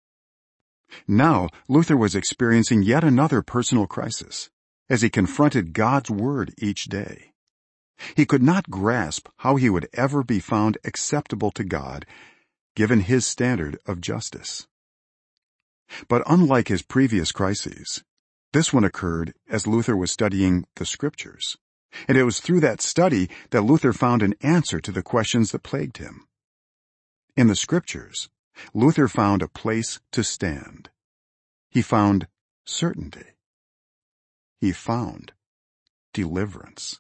Now, Luther was experiencing yet another personal crisis as he confronted God's Word each day. He could not grasp how he would ever be found acceptable to God, given his standard of justice. But unlike his previous crises, this one occurred as Luther was studying the Scriptures, and it was through that study that Luther found an answer to the questions that plagued him. In the Scriptures, Luther found a place to stand. He found certainty. He found deliverance.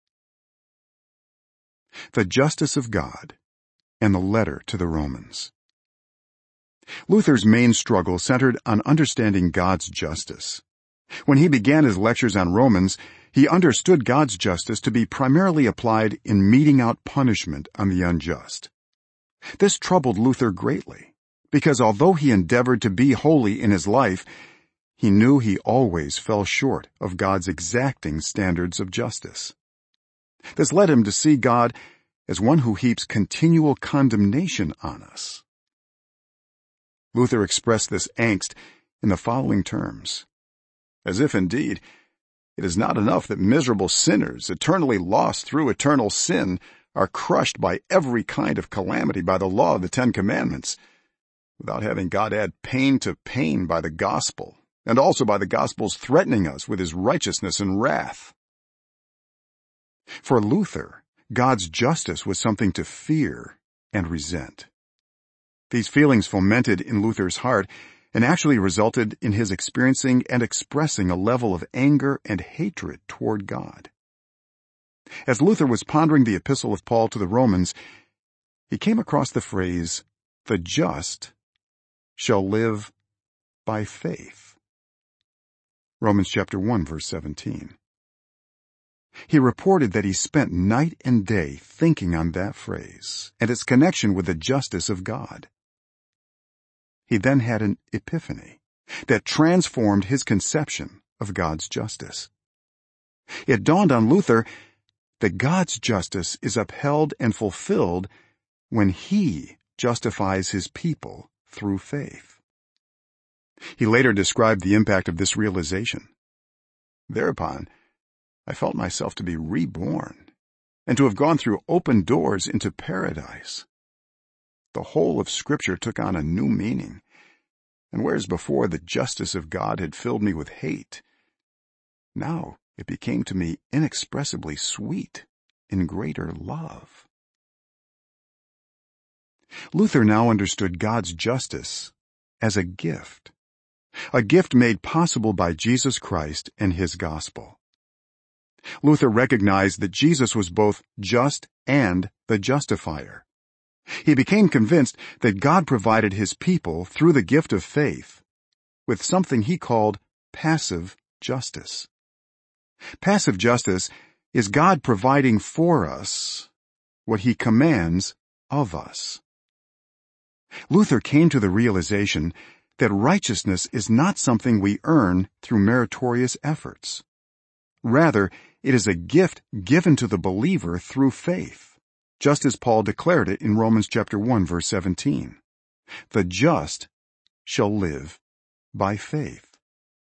The justice of God and the letter to the Romans. Luther's main struggle centered on understanding God's justice. When he began his lectures on Romans, he understood God's justice to be primarily applied in meting out punishment on the unjust. This troubled Luther greatly, because although he endeavored to be holy in his life, he knew he always fell short of God's exacting standards of justice. This led him to see God as one who heaps continual condemnation on us. Luther expressed this angst in the following terms: as if indeed it is not enough that miserable sinners, eternally lost through eternal sin, are crushed by every kind of calamity by the law of the 10 Commandments, without having God add pain to pain by the gospel, and also by the gospel's threatening us with his righteousness and wrath. For Luther, God's justice was something to fear and resent. These feelings fomented in Luther's heart and actually resulted in his experiencing and expressing a level of anger and hatred toward God. As Luther was pondering the epistle of Paul to the Romans, he came across the phrase, "The just shall live by faith." Romans chapter 1, verse 17. He reported that he spent night and day thinking on that phrase and its connection with the justice of God. He then had an epiphany that transformed his conception of God's justice. It dawned on Luther that God's justice is upheld and fulfilled when he justifies his people through faith. He later described the impact of this realization. Thereupon, I felt myself to be reborn and to have gone through open doors into paradise. The whole of Scripture took on a new meaning, and whereas before the justice of God had filled me with hate, now it became to me inexpressibly sweet in greater love. Luther now understood God's justice as a gift made possible by Jesus Christ and his gospel. Luther recognized that Jesus was both just and the justifier. He became convinced that God provided his people through the gift of faith with something he called passive justice. Passive justice is God providing for us what he commands of us. Luther came to the realization that righteousness is not something we earn through meritorious efforts. Rather, it is a gift given to the believer through faith, just as Paul declared it in Romans chapter 1, verse 17. The just shall live by faith.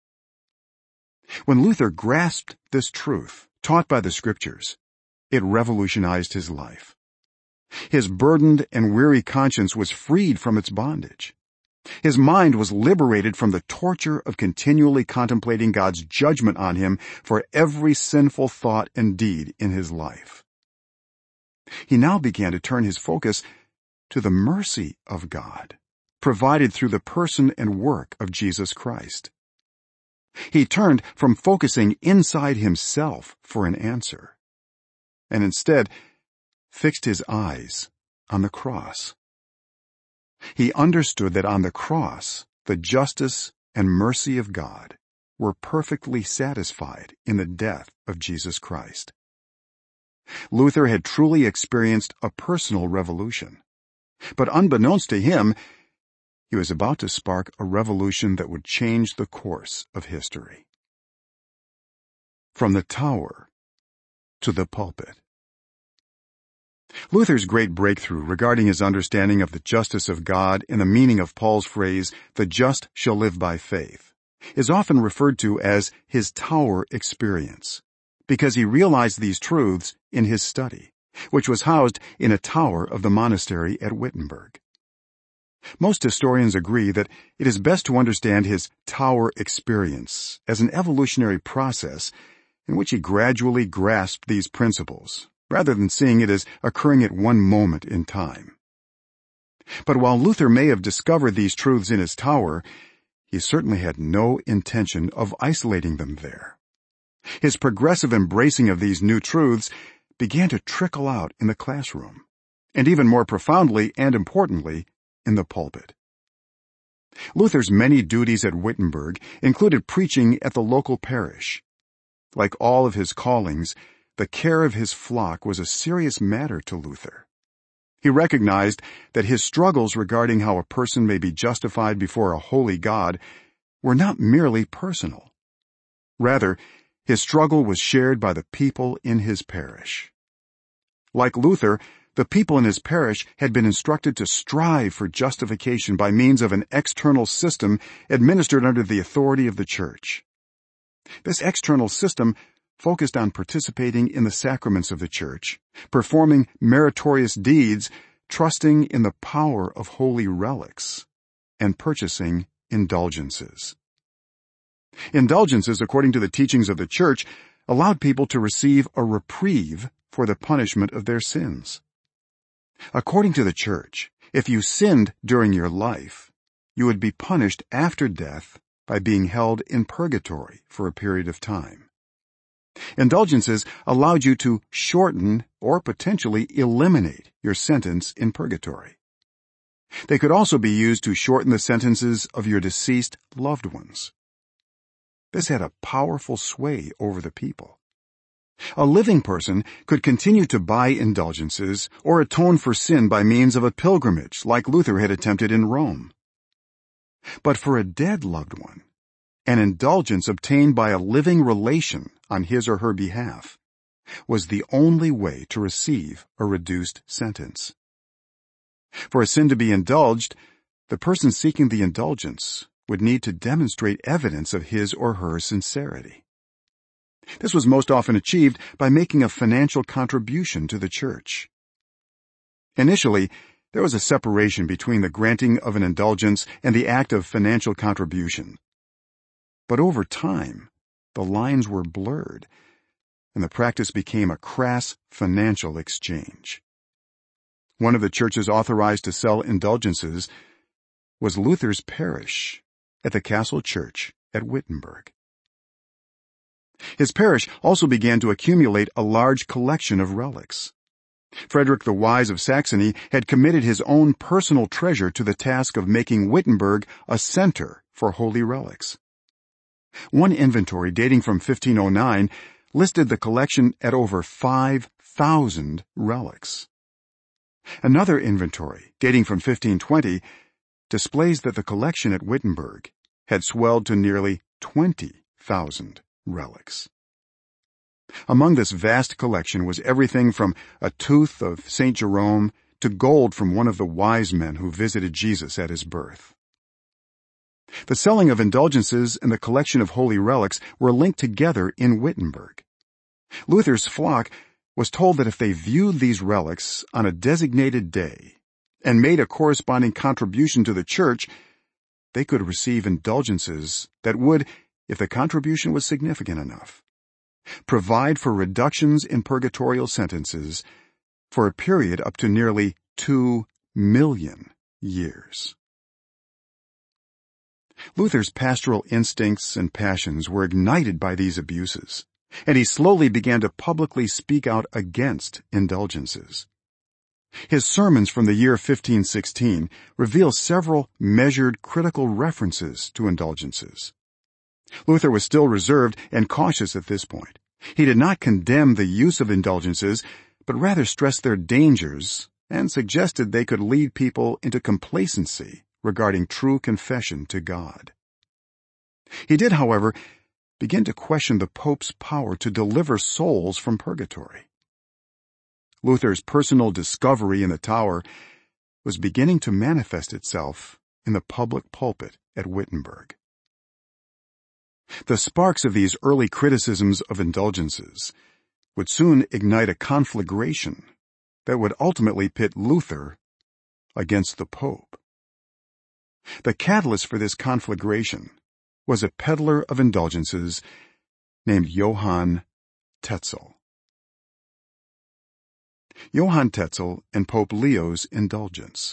When Luther grasped this truth, taught by the Scriptures, it revolutionized his life. His burdened and weary conscience was freed from its bondage. His mind was liberated from the torture of continually contemplating God's judgment on him for every sinful thought and deed in his life. He now began to turn his focus to the mercy of God, provided through the person and work of Jesus Christ. He turned from focusing inside himself for an answer, and instead fixed his eyes on the cross. He understood that on the cross, the justice and mercy of God were perfectly satisfied in the death of Jesus Christ. Luther had truly experienced a personal revolution, but unbeknownst to him, he was about to spark a revolution that would change the course of history. From the tower to the pulpit. Luther's great breakthrough regarding his understanding of the justice of God and the meaning of Paul's phrase, "The just shall live by faith," is often referred to as his tower experience, because he realized these truths in his study, which was housed in a tower of the monastery at Wittenberg. Most historians agree that it is best to understand his tower experience as an evolutionary process in which he gradually grasped these principles, rather than seeing it as occurring at one moment in time. But while Luther may have discovered these truths in his tower, he certainly had no intention of isolating them there. His progressive embracing of these new truths began to trickle out in the classroom, and even more profoundly and importantly, in the pulpit. Luther's many duties at Wittenberg included preaching at the local parish. Like all of his callings, the care of his flock was a serious matter to Luther. He recognized that his struggles regarding how a person may be justified before a holy God were not merely personal. Rather, his struggle was shared by the people in his parish. Like Luther, the people in his parish had been instructed to strive for justification by means of an external system administered under the authority of the Church. This external system focused on participating in the sacraments of the Church, performing meritorious deeds, trusting in the power of holy relics, and purchasing indulgences. Indulgences, according to the teachings of the Church, allowed people to receive a reprieve for the punishment of their sins. According to the Church, if you sinned during your life, you would be punished after death by being held in purgatory for a period of time. Indulgences allowed you to shorten or potentially eliminate your sentence in purgatory. They could also be used to shorten the sentences of your deceased loved ones. This had a powerful sway over the people. A living person could continue to buy indulgences or atone for sin by means of a pilgrimage like Luther had attempted in Rome. But for a dead loved one, an indulgence obtained by a living relation on his or her behalf was the only way to receive a reduced sentence. For a sin to be indulged, the person seeking the indulgence would need to demonstrate evidence of his or her sincerity. This was most often achieved by making a financial contribution to the Church. Initially, there was a separation between the granting of an indulgence and the act of financial contribution. But over time, the lines were blurred, and the practice became a crass financial exchange. One of the churches authorized to sell indulgences was Luther's parish at the Castle Church at Wittenberg. His parish also began to accumulate a large collection of relics. Frederick the Wise of Saxony had committed his own personal treasure to the task of making Wittenberg a center for holy relics. One inventory dating from 1509 listed the collection at over 5,000 relics. Another inventory, dating from 1520, displays that the collection at Wittenberg had swelled to nearly 20,000 relics. Among this vast collection was everything from a tooth of St. Jerome to gold from one of the wise men who visited Jesus at his birth. The selling of indulgences and the collection of holy relics were linked together in Wittenberg. Luther's flock was told that if they viewed these relics on a designated day and made a corresponding contribution to the Church, they could receive indulgences that would, if the contribution was significant enough, provide for reductions in purgatorial sentences for a period up to nearly 2 million years. Luther's pastoral instincts and passions were ignited by these abuses, and he slowly began to publicly speak out against indulgences. His sermons from the year 1516 reveal several measured, critical references to indulgences. Luther was still reserved and cautious at this point. He did not condemn the use of indulgences, but rather stressed their dangers and suggested they could lead people into complacency regarding true confession to God. He did, however, begin to question the Pope's power to deliver souls from purgatory. Luther's personal discovery in the tower was beginning to manifest itself in the public pulpit at Wittenberg. The sparks of these early criticisms of indulgences would soon ignite a conflagration that would ultimately pit Luther against the Pope. The catalyst for this conflagration was a peddler of indulgences named Johann Tetzel. Johann Tetzel and Pope Leo's indulgence.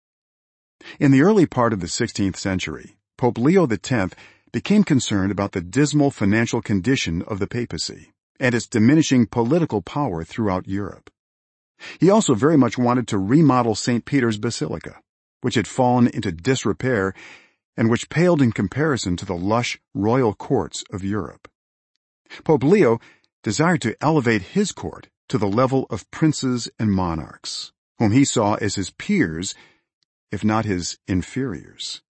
In the early part of the 16th century, Pope Leo X became concerned about the dismal financial condition of the papacy and its diminishing political power throughout Europe. He also very much wanted to remodel St. Peter's Basilica, which had fallen into disrepair and which paled in comparison to the lush royal courts of Europe. Pope Leo desired to elevate his court to the level of princes and monarchs, whom he saw as his peers, if not his inferiors.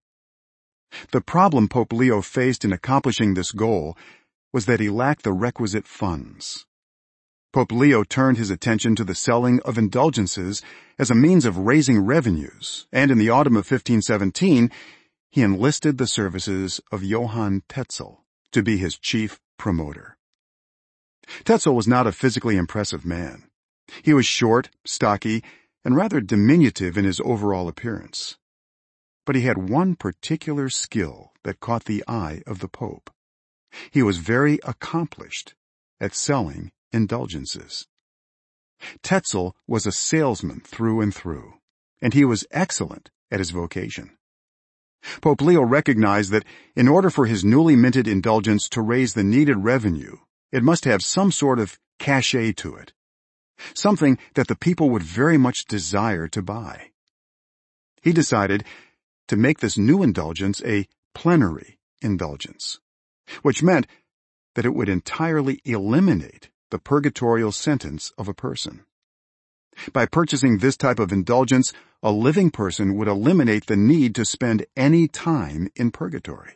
The problem Pope Leo faced in accomplishing this goal was that he lacked the requisite funds. Pope Leo turned his attention to the selling of indulgences as a means of raising revenues, and in the autumn of 1517, he enlisted the services of Johann Tetzel to be his chief promoter. Tetzel was not a physically impressive man. He was short, stocky, and rather diminutive in his overall appearance. But he had one particular skill that caught the eye of the Pope. He was very accomplished at selling indulgences. Tetzel was a salesman through and through, and he was excellent at his vocation. Pope Leo recognized that in order for his newly minted indulgence to raise the needed revenue, it must have some sort of cachet to it, something that the people would very much desire to buy. He decided to make this new indulgence a plenary indulgence, which meant that it would entirely eliminate the purgatorial sentence of a person. By purchasing this type of indulgence, a living person would eliminate the need to spend any time in purgatory.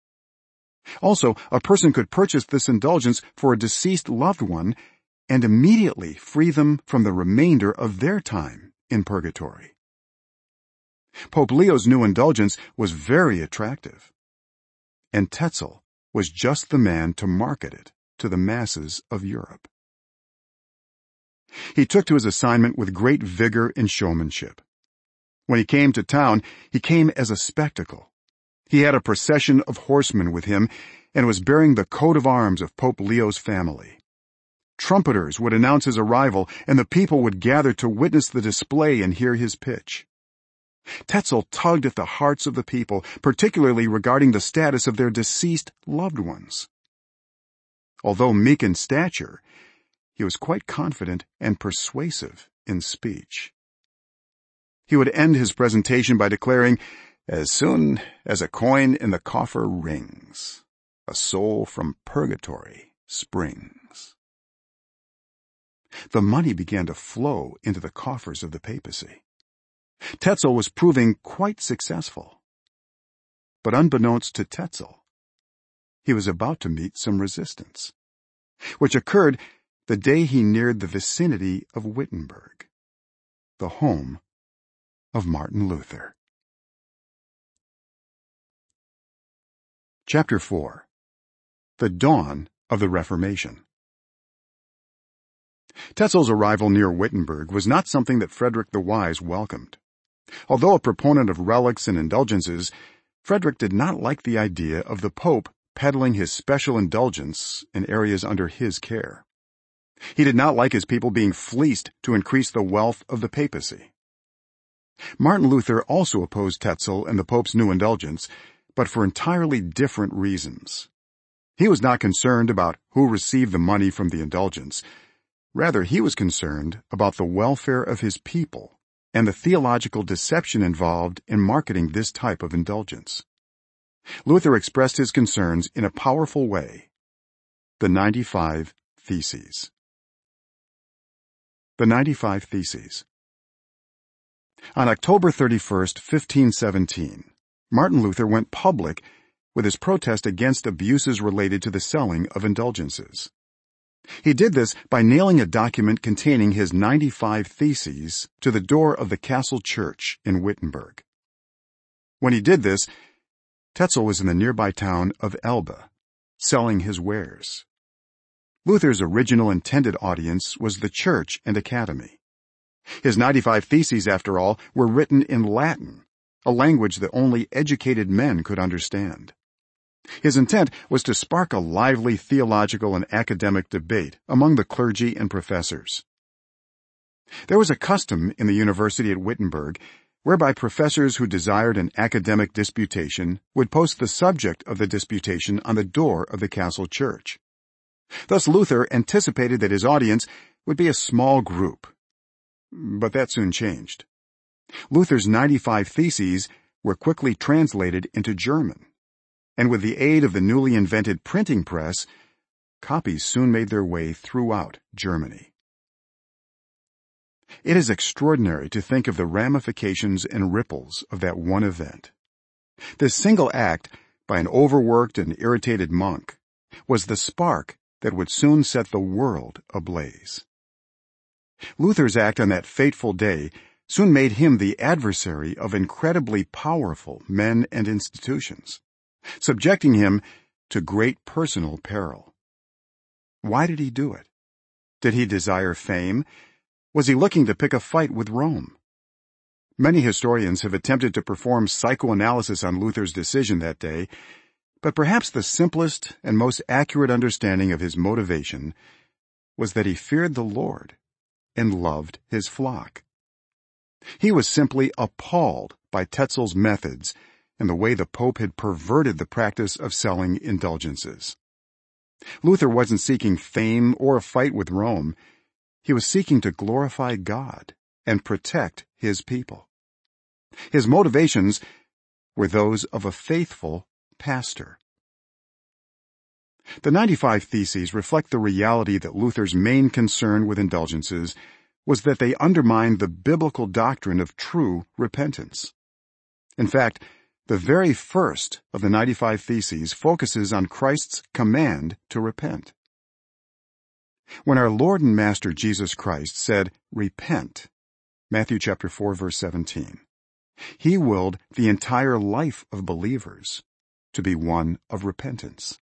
Also, a person could purchase this indulgence for a deceased loved one and immediately free them from the remainder of their time in purgatory. Pope Leo's new indulgence was very attractive, and Tetzel was just the man to market it to the masses of Europe. He took to his assignment with great vigor and showmanship. When he came to town, he came as a spectacle. He had a procession of horsemen with him and was bearing the coat of arms of Pope Leo's family. Trumpeters would announce his arrival, and the people would gather to witness the display and hear his pitch. Tetzel tugged at the hearts of the people, particularly regarding the status of their deceased loved ones. Although meek in stature, he was quite confident and persuasive in speech. He would end his presentation by declaring, "As soon as a coin in the coffer rings, a soul from purgatory springs." The money began to flow into the coffers of the papacy. Tetzel was proving quite successful. But unbeknownst to Tetzel, he was about to meet some resistance, which occurred the day he neared the vicinity of Wittenberg, the home of Martin Luther. Chapter 4. The Dawn of the Reformation. Tetzel's arrival near Wittenberg was not something that Frederick the Wise welcomed. Although a proponent of relics and indulgences, Frederick did not like the idea of the Pope peddling his special indulgence in areas under his care. He did not like his people being fleeced to increase the wealth of the papacy. Martin Luther also opposed Tetzel and the Pope's new indulgence, but for entirely different reasons. He was not concerned about who received the money from the indulgence. Rather, he was concerned about the welfare of his people and the theological deception involved in marketing this type of indulgence. Luther expressed his concerns in a powerful way. The 95 Theses. The 95 Theses. On October 31st, 1517, Martin Luther went public with his protest against abuses related to the selling of indulgences. He did this by nailing a document containing his 95 Theses to the door of the castle church in Wittenberg. When he did this, Tetzel was in the nearby town of Elba, selling his wares. Luther's original intended audience was the church and academy. His 95 Theses, after all, were written in Latin, a language that only educated men could understand. His intent was to spark a lively theological and academic debate among the clergy and professors. There was a custom in the university at Wittenberg whereby professors who desired an academic disputation would post the subject of the disputation on the door of the castle church. Thus Luther anticipated that his audience would be a small group. But that soon changed. Luther's 95 Theses were quickly translated into German, and with the aid of the newly invented printing press, copies soon made their way throughout Germany. It is extraordinary to think of the ramifications and ripples of that one event. This single act by an overworked and irritated monk was the spark that would soon set the world ablaze. Luther's act on that fateful day soon made him the adversary of incredibly powerful men and institutions, subjecting him to great personal peril. Why did he do it? Did he desire fame? Was he looking to pick a fight with Rome? Many historians have attempted to perform psychoanalysis on Luther's decision that day, but perhaps the simplest and most accurate understanding of his motivation was that he feared the Lord and loved his flock. He was simply appalled by Tetzel's methods and the way the Pope had perverted the practice of selling indulgences. Luther wasn't seeking fame or a fight with Rome. He was seeking to glorify God and protect his people. His motivations were those of a faithful pastor. The 95 Theses reflect the reality that Luther's main concern with indulgences was that they undermined the biblical doctrine of true repentance. In fact, the very first of the 95 Theses focuses on Christ's command to repent. When our Lord and Master Jesus Christ said, "Repent," Matthew chapter 4, verse 17, he willed the entire life of believers to be one of repentance.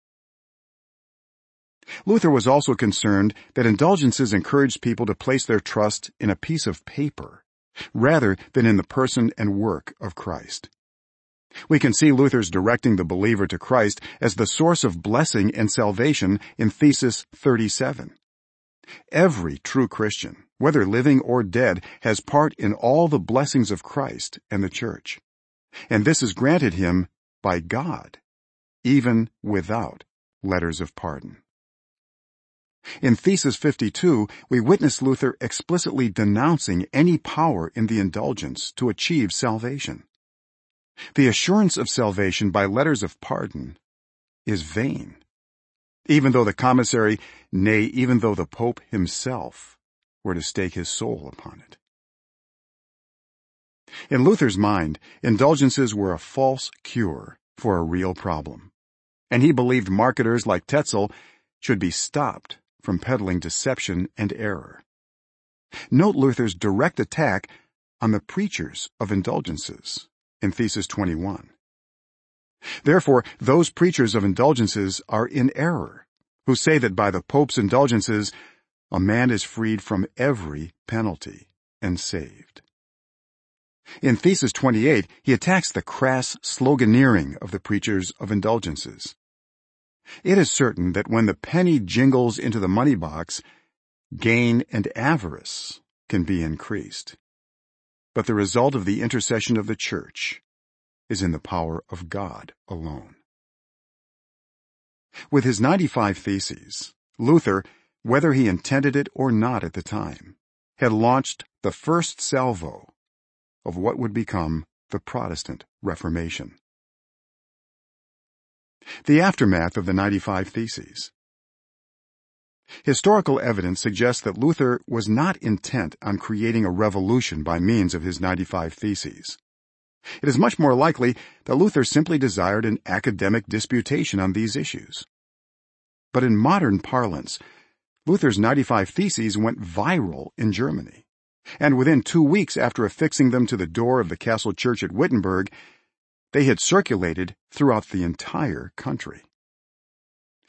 Luther was also concerned that indulgences encouraged people to place their trust in a piece of paper rather than in the person and work of Christ. We can see Luther's directing the believer to Christ as the source of blessing and salvation in Thesis 37. Every true Christian, whether living or dead, has part in all the blessings of Christ and the Church, and this is granted him by God, even without letters of pardon. In Thesis 52, we witness Luther explicitly denouncing any power in the indulgence to achieve salvation. The assurance of salvation by letters of pardon is vain, even though the commissary, nay, even though the Pope himself, were to stake his soul upon it. In Luther's mind, indulgences were a false cure for a real problem, and he believed marketers like Tetzel should be stopped from peddling deception and error. Note Luther's direct attack on the preachers of indulgences in Thesis 21. Therefore, those preachers of indulgences are in error, who say that by the Pope's indulgences, a man is freed from every penalty and saved. In Thesis 28, he attacks the crass sloganeering of the preachers of indulgences. It is certain that when the penny jingles into the money box, gain and avarice can be increased. But the result of the intercession of the Church is in the power of God alone. With his 95 Theses, Luther, whether he intended it or not at the time, had launched the first salvo of what would become the Protestant Reformation. The aftermath of the 95 Theses. Historical evidence suggests that Luther was not intent on creating a revolution by means of his 95 Theses. It is much more likely that Luther simply desired an academic disputation on these issues. But in modern parlance, Luther's 95 Theses went viral in Germany, and within 2 weeks after affixing them to the door of the castle church at Wittenberg, they had circulated throughout the entire country.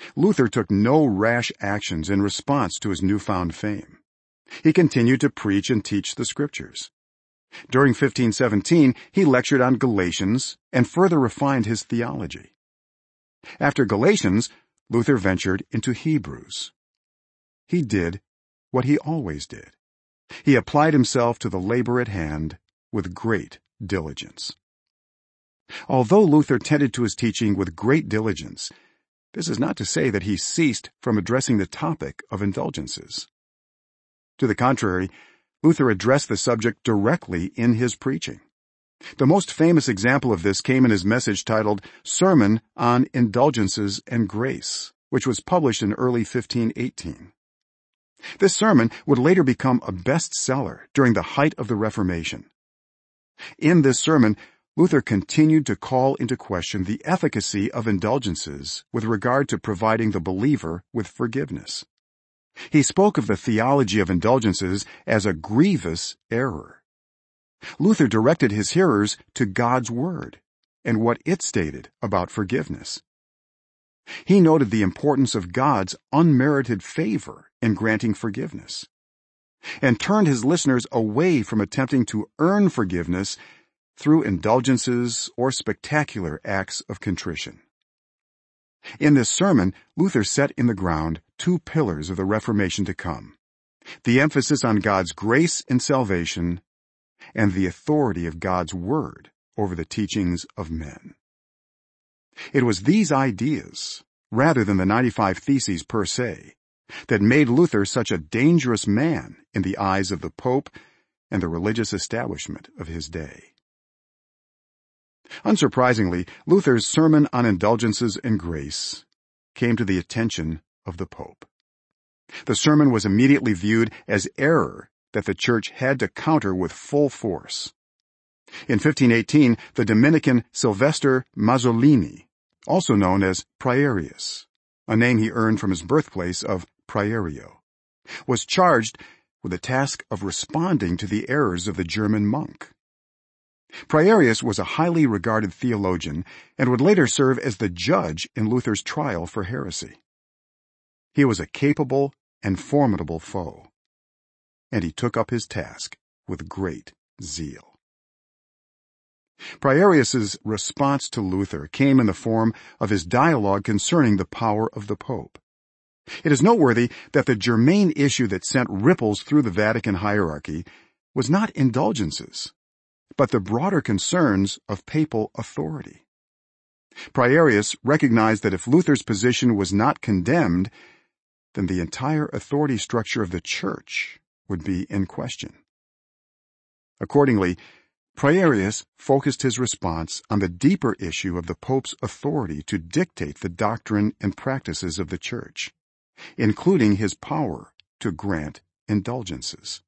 Luther took no rash actions in response to his newfound fame. He continued to preach and teach the Scriptures. During 1517, he lectured on Galatians and further refined his theology. After Galatians, Luther ventured into Hebrews. He did what he always did. He applied himself to the labor at hand with great diligence. Although Luther tended to his teaching with great diligence, this is not to say that he ceased from addressing the topic of indulgences. To the contrary, Luther addressed the subject directly in his preaching. The most famous example of this came in his message titled Sermon on Indulgences and Grace, which was published in early 1518. This sermon would later become a bestseller during the height of the Reformation. In this sermon, Luther continued to call into question the efficacy of indulgences with regard to providing the believer with forgiveness. He spoke of the theology of indulgences as a grievous error. Luther directed his hearers to God's Word and what it stated about forgiveness. He noted the importance of God's unmerited favor in granting forgiveness, and turned his listeners away from attempting to earn forgiveness through indulgences or spectacular acts of contrition. In this sermon, Luther set in the ground two pillars of the Reformation to come: the emphasis on God's grace in salvation and the authority of God's Word over the teachings of men. It was these ideas, rather than the 95 Theses per se, that made Luther such a dangerous man in the eyes of the Pope and the religious establishment of his day. Unsurprisingly, Luther's Sermon on Indulgences and Grace came to the attention of the Pope. The sermon was immediately viewed as error that the Church had to counter with full force. In 1518, the Dominican Sylvester Mazzolini, also known as Prierius, a name he earned from his birthplace of Prierio, was charged with the task of responding to the errors of the German monk. Prierius was a highly regarded theologian and would later serve as the judge in Luther's trial for heresy. He was a capable and formidable foe, and he took up his task with great zeal. Prierius's response to Luther came in the form of his dialogue concerning the power of the Pope. It is noteworthy that the germane issue that sent ripples through the Vatican hierarchy was not indulgences, but the broader concerns of papal authority. Prierius recognized that if Luther's position was not condemned, then the entire authority structure of the Church would be in question. Accordingly, Prierius focused his response on the deeper issue of the Pope's authority to dictate the doctrine and practices of the Church, including his power to grant indulgences.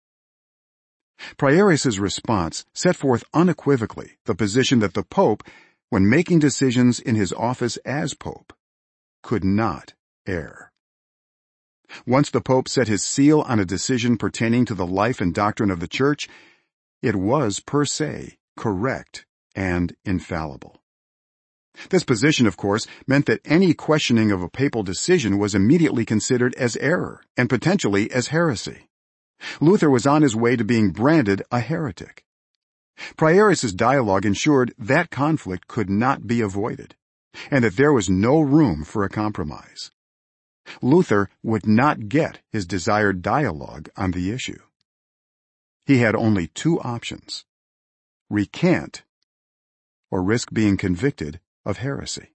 Prierius's response set forth unequivocally the position that the Pope, when making decisions in his office as Pope, could not err. Once the Pope set his seal on a decision pertaining to the life and doctrine of the Church, it was per se correct and infallible. This position, of course, meant that any questioning of a papal decision was immediately considered as error and potentially as heresy. Luther was on his way to being branded a heretic. Prierius's dialogue ensured that conflict could not be avoided, and that there was no room for a compromise. Luther would not get his desired dialogue on the issue. He had only two options: recant or risk being convicted of heresy.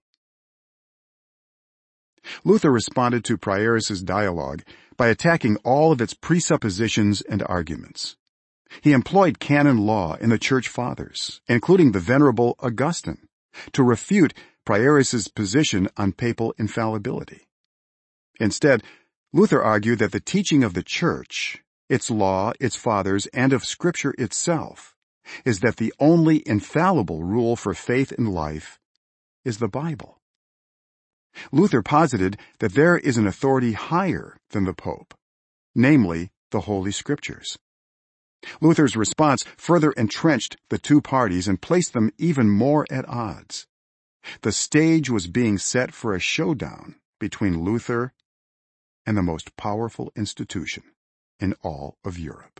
Luther responded to Prierius's dialogue by attacking all of its presuppositions and arguments. He employed canon law in the Church Fathers, including the Venerable Augustine, to refute Prierius's position on papal infallibility. Instead, Luther argued that the teaching of the Church, its law, its fathers, and of Scripture itself, is that the only infallible rule for faith and life is the Bible. Luther posited that there is an authority higher than the Pope, namely the Holy Scriptures. Luther's response further entrenched the two parties and placed them even more at odds. The stage was being set for a showdown between Luther and the most powerful institution in all of Europe.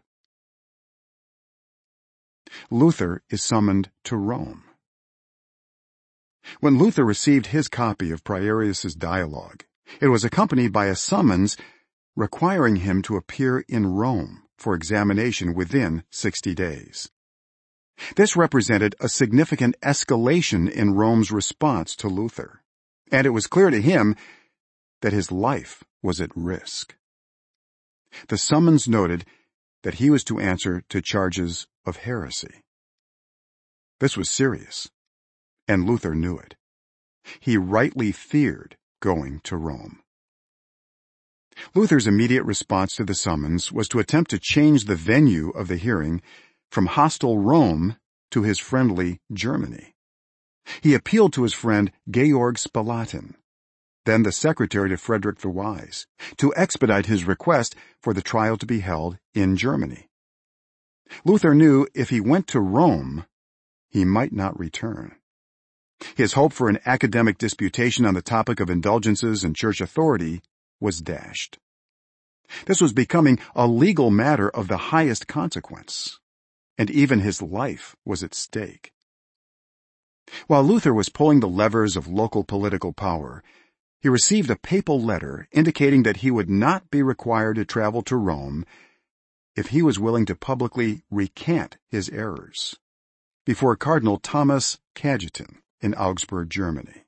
Luther is summoned to Rome. When Luther received his copy of Prierius's dialogue, it was accompanied by a summons requiring him to appear in Rome for examination within 60 days. This represented a significant escalation in Rome's response to Luther, and it was clear to him that his life was at risk. The summons noted that he was to answer to charges of heresy. This was serious, and Luther knew it. He rightly feared going to Rome. Luther's immediate response to the summons was to attempt to change the venue of the hearing from hostile Rome to his friendly Germany. He appealed to his friend Georg Spalatin, then the secretary to Frederick the Wise, to expedite his request for the trial to be held in Germany. Luther knew if he went to Rome, he might not return. His hope for an academic disputation on the topic of indulgences and church authority was dashed. This was becoming a legal matter of the highest consequence, and even his life was at stake. While Luther was pulling the levers of local political power, he received a papal letter indicating that he would not be required to travel to Rome if he was willing to publicly recant his errors before Cardinal Thomas Cajetan in Augsburg, Germany.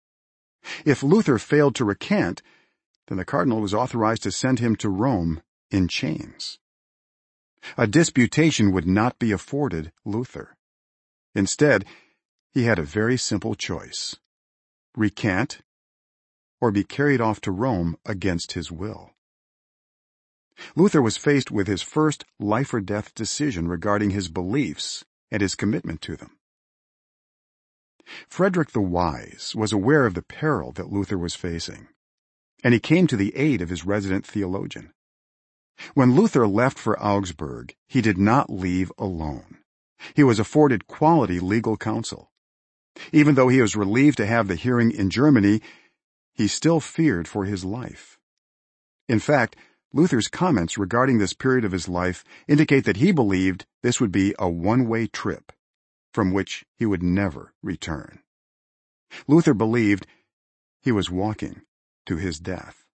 If Luther failed to recant, then the cardinal was authorized to send him to Rome in chains. A disputation would not be afforded Luther. Instead, he had a very simple choice: recant or be carried off to Rome against his will. Luther was faced with his first life-or-death decision regarding his beliefs and his commitment to them. Frederick the Wise was aware of the peril that Luther was facing, and he came to the aid of his resident theologian. When Luther left for Augsburg, he did not leave alone. He was afforded quality legal counsel. Even though he was relieved to have the hearing in Germany, he still feared for his life. In fact, Luther's comments regarding this period of his life indicate that he believed this would be a one-way trip from which he would never return. Luther believed he was walking to his death.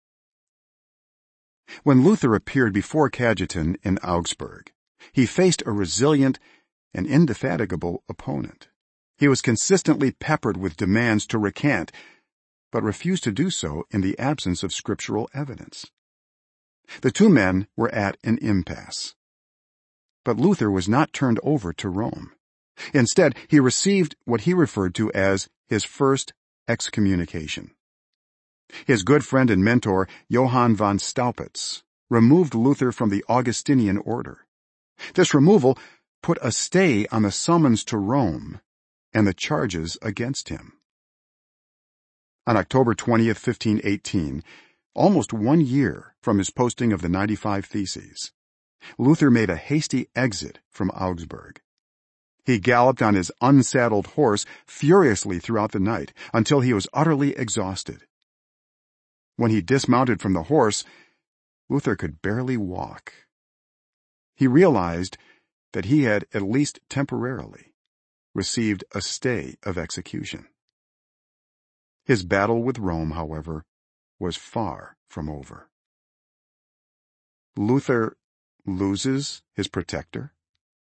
When Luther appeared before Cajetan in Augsburg, he faced a resilient and indefatigable opponent. He was consistently peppered with demands to recant, but refused to do so in the absence of scriptural evidence. The two men were at an impasse. But Luther was not turned over to Rome. Instead, he received what he referred to as his first excommunication. His good friend and mentor, Johann von Staupitz, removed Luther from the Augustinian order. This removal put a stay on the summons to Rome and the charges against him. On October 20th, 1518, almost 1 year from his posting of the 95 Theses, Luther made a hasty exit from Augsburg. He galloped on his unsaddled horse furiously throughout the night until he was utterly exhausted. When he dismounted from the horse, Luther could barely walk. He realized that he had, at least temporarily, received a stay of execution. His battle with Rome, however, was far from over. Luther loses his protector?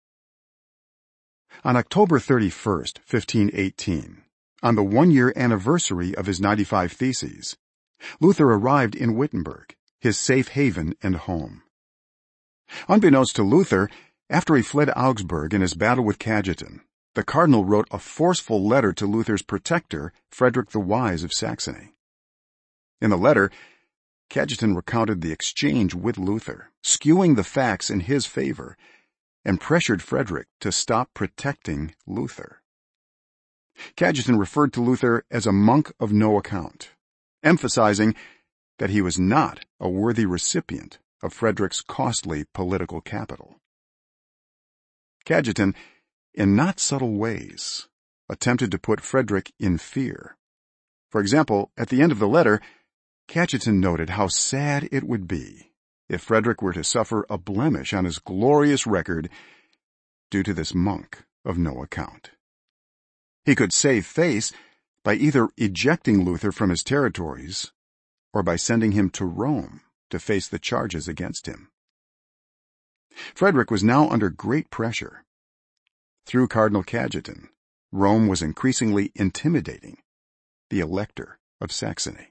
On October 31st, 1518, on the 1-year anniversary of his 95 Theses, Luther arrived in Wittenberg, his safe haven and home. Unbeknownst to Luther, after he fled Augsburg in his battle with Cajetan, the cardinal wrote a forceful letter to Luther's protector, Frederick the Wise of Saxony. In the letter, Cajetan recounted the exchange with Luther, skewing the facts in his favor, and pressured Frederick to stop protecting Luther. Cajetan referred to Luther as a monk of no account, emphasizing that he was not a worthy recipient of Frederick's costly political capital. Cajetan, in not subtle ways, attempted to put Frederick in fear. For example, at the end of the letter, Cajetan noted how sad it would be if Frederick were to suffer a blemish on his glorious record due to this monk of no account. He could save face by either ejecting Luther from his territories or by sending him to Rome to face the charges against him. Frederick was now under great pressure. Through Cardinal Cajetan, Rome was increasingly intimidating the Elector of Saxony.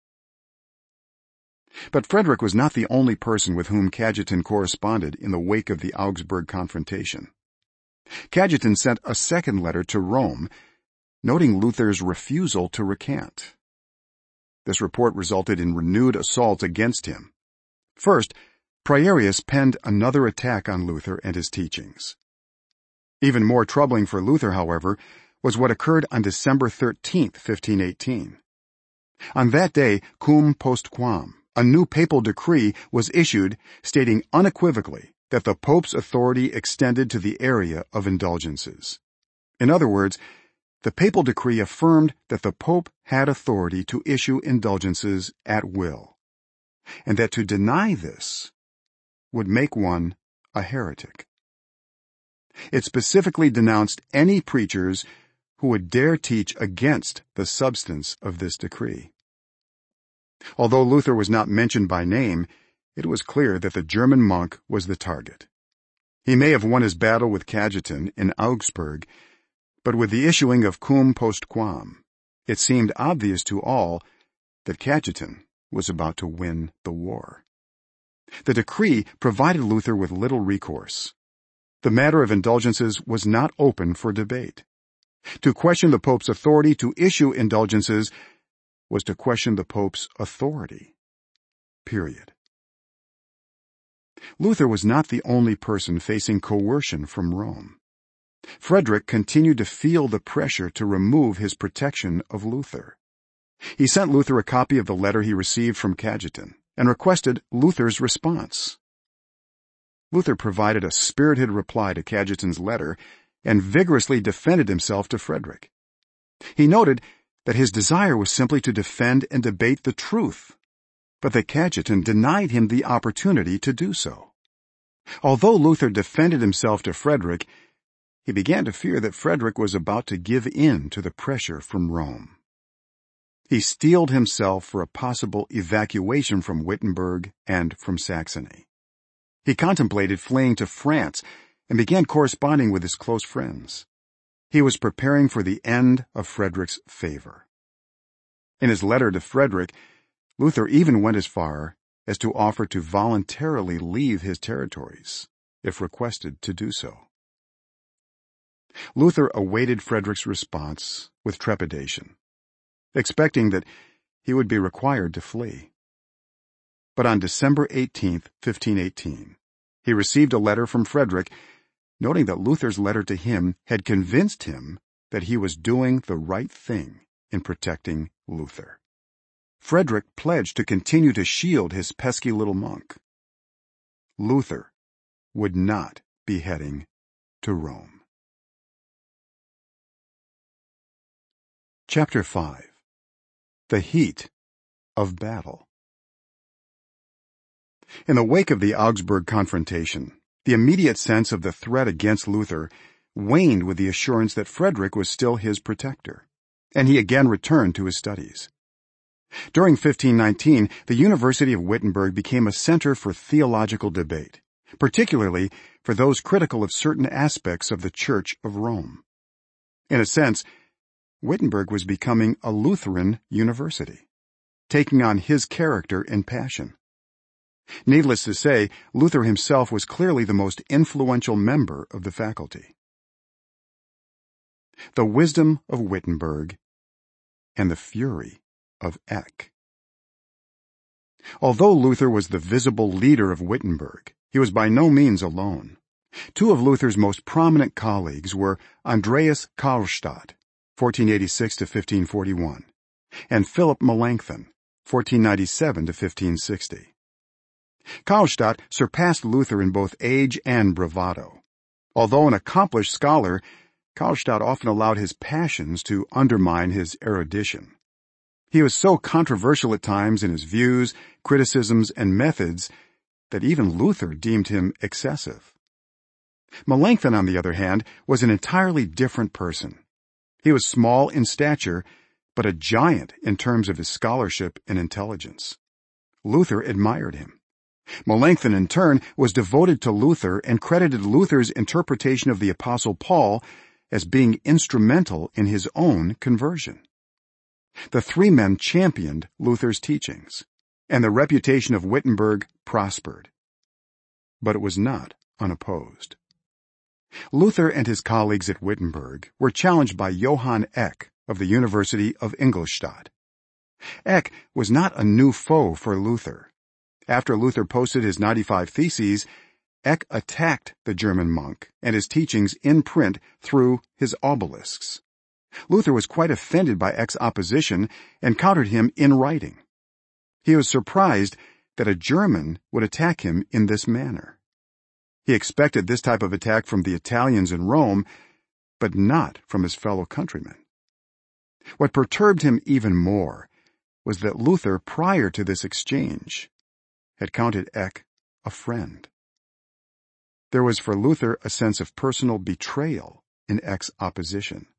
But Frederick was not the only person with whom Cajetan corresponded in the wake of the Augsburg confrontation. Cajetan sent a second letter to Rome, noting Luther's refusal to recant. This report resulted in renewed assaults against him. First, Prierius penned another attack on Luther and his teachings. Even more troubling for Luther, however, was what occurred on December 13, 1518. On that day, cum post quam, a new papal decree was issued stating unequivocally that the Pope's authority extended to the area of indulgences. In other words, the papal decree affirmed that the Pope had authority to issue indulgences at will, and that to deny this would make one a heretic. It specifically denounced any preachers who would dare teach against the substance of this decree. Although Luther was not mentioned by name, it was clear that the German monk was the target. He may have won his battle with Cajetan in Augsburg, but with the issuing of cum post quam, it seemed obvious to all that Cajetan was about to win the war. The decree provided Luther with little recourse. The matter of indulgences was not open for debate. To question the Pope's authority to issue indulgences was to question the Pope's authority. Period. Luther was not the only person facing coercion from Rome. Frederick continued to feel the pressure to remove his protection of Luther. He sent Luther a copy of the letter he received from Cajetan and requested Luther's response. Luther provided a spirited reply to Cajetan's letter and vigorously defended himself to Frederick. He noted that his desire was simply to defend and debate the truth, but that Cajetan denied him the opportunity to do so. Although Luther defended himself to Frederick, he began to fear that Frederick was about to give in to the pressure from Rome. He steeled himself for a possible evacuation from Wittenberg and from Saxony. He contemplated fleeing to France and began corresponding with his close friends. He was preparing for the end of Frederick's favor. In his letter to Frederick, Luther even went as far as to offer to voluntarily leave his territories, if requested to do so. Luther awaited Frederick's response with trepidation, expecting that he would be required to flee. But on December 18, 1518, he received a letter from Frederick, noting that Luther's letter to him had convinced him that he was doing the right thing in protecting Luther. Frederick pledged to continue to shield his pesky little monk. Luther would not be heading to Rome. Chapter 5. The Heat of Battle. In the wake of the Augsburg confrontation, the immediate sense of the threat against Luther waned with the assurance that Frederick was still his protector, and he again returned to his studies. During 1519, the University of Wittenberg became a center for theological debate, particularly for those critical of certain aspects of the Church of Rome. In a sense, Wittenberg was becoming a Lutheran university, taking on his character and passion. Needless to say, Luther himself was clearly the most influential member of the faculty. The wisdom of Wittenberg and the fury of Eck. Although Luther was the visible leader of Wittenberg, he was by no means alone. Two of Luther's most prominent colleagues were Andreas Karlstadt, 1486 to 1541, and Philip Melanchthon, 1497 to 1560. Karlstadt surpassed Luther in both age and bravado. Although an accomplished scholar, Karlstadt often allowed his passions to undermine his erudition. He was so controversial at times in his views, criticisms, and methods that even Luther deemed him excessive. Melanchthon, on the other hand, was an entirely different person. He was small in stature, but a giant in terms of his scholarship and intelligence. Luther admired him. Melanchthon, in turn, was devoted to Luther and credited Luther's interpretation of the Apostle Paul as being instrumental in his own conversion. The three men championed Luther's teachings, and the reputation of Wittenberg prospered. But it was not unopposed. Luther and his colleagues at Wittenberg were challenged by Johann Eck of the University of Ingolstadt. Eck was not a new foe for Luther. After Luther posted his 95 Theses, Eck attacked the German monk and his teachings in print through his obelisks. Luther was quite offended by Eck's opposition and countered him in writing. He was surprised that a German would attack him in this manner. He expected this type of attack from the Italians in Rome, but not from his fellow countrymen. What perturbed him even more was that Luther, prior to this exchange, had counted Eck a friend. There was for Luther a sense of personal betrayal in Eck's opposition.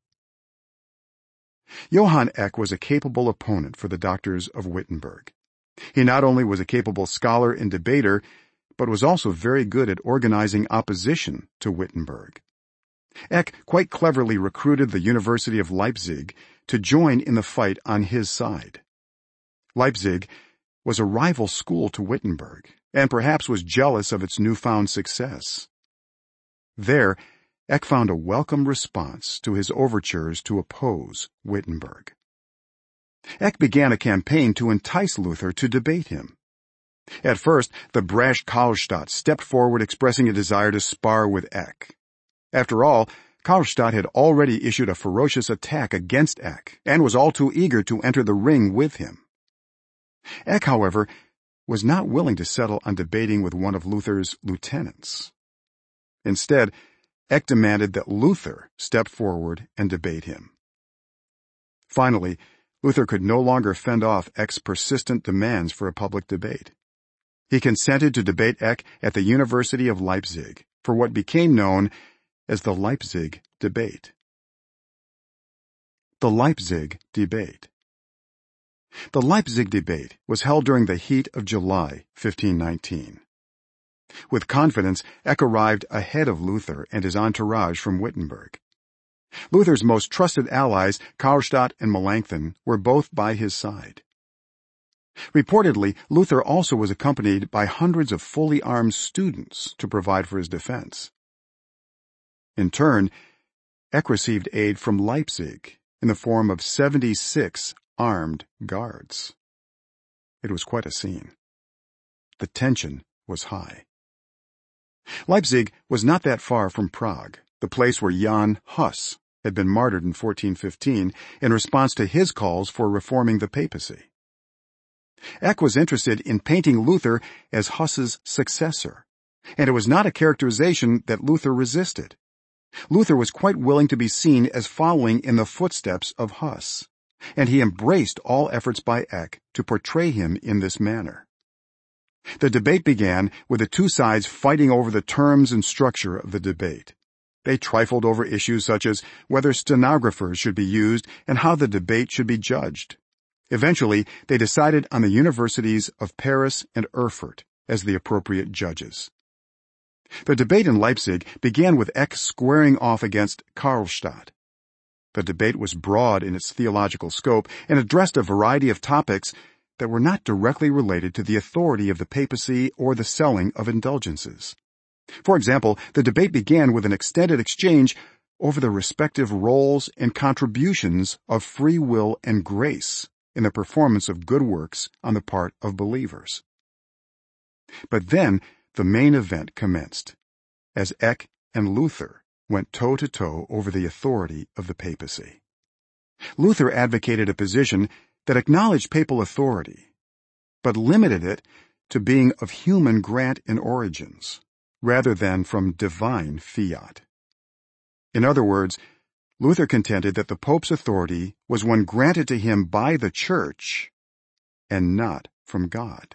Johann Eck was a capable opponent for the doctors of Wittenberg. He not only was a capable scholar and debater, but was also very good at organizing opposition to Wittenberg. Eck quite cleverly recruited the University of Leipzig to join in the fight on his side. Leipzig was a rival school to Wittenberg, and perhaps was jealous of its newfound success. There, Eck found a welcome response to his overtures to oppose Wittenberg. Eck began a campaign to entice Luther to debate him. At first, the brash Karlstadt stepped forward expressing a desire to spar with Eck. After all, Karlstadt had already issued a ferocious attack against Eck and was all too eager to enter the ring with him. Eck, however, was not willing to settle on debating with one of Luther's lieutenants. Instead, Eck demanded that Luther step forward and debate him. Finally, Luther could no longer fend off Eck's persistent demands for a public debate. He consented to debate Eck at the University of Leipzig for what became known as the Leipzig Debate. The Leipzig Debate. The Leipzig Debate was held during the heat of July 1519. With confidence, Eck arrived ahead of Luther and his entourage from Wittenberg. Luther's most trusted allies, Karlstadt and Melanchthon, were both by his side. Reportedly, Luther also was accompanied by hundreds of fully armed students to provide for his defense. In turn, Eck received aid from Leipzig in the form of 76 armed guards. It was quite a scene. The tension was high. Leipzig was not that far from Prague, the place where Jan Hus had been martyred in 1415 in response to his calls for reforming the papacy. Eck was interested in painting Luther as Huss's successor, and it was not a characterization that Luther resisted. Luther was quite willing to be seen as following in the footsteps of Huss, and he embraced all efforts by Eck to portray him in this manner. The debate began with the two sides fighting over the terms and structure of the debate. They trifled over issues such as whether stenographers should be used and how the debate should be judged. Eventually, they decided on the universities of Paris and Erfurt as the appropriate judges. The debate in Leipzig began with Eck squaring off against Karlstadt. The debate was broad in its theological scope and addressed a variety of topics that were not directly related to the authority of the papacy or the selling of indulgences. For example, the debate began with an extended exchange over the respective roles and contributions of free will and grace in the performance of good works on the part of believers. But then the main event commenced, as Eck and Luther went toe-to-toe over the authority of the papacy. Luther advocated a position that acknowledged papal authority, but limited it to being of human grant and origins, rather than from divine fiat. In other words, Luther contended that the Pope's authority was one granted to him by the Church and not from God.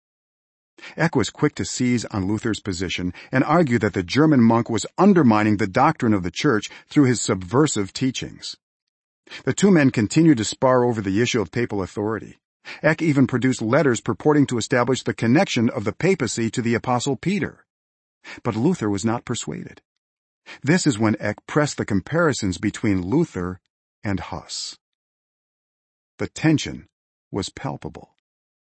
Eck was quick to seize on Luther's position and argue that the German monk was undermining the doctrine of the Church through his subversive teachings. The two men continued to spar over the issue of papal authority. Eck even produced letters purporting to establish the connection of the papacy to the Apostle Peter. But Luther was not persuaded. This is when Eck pressed the comparisons between Luther and Huss. The tension was palpable.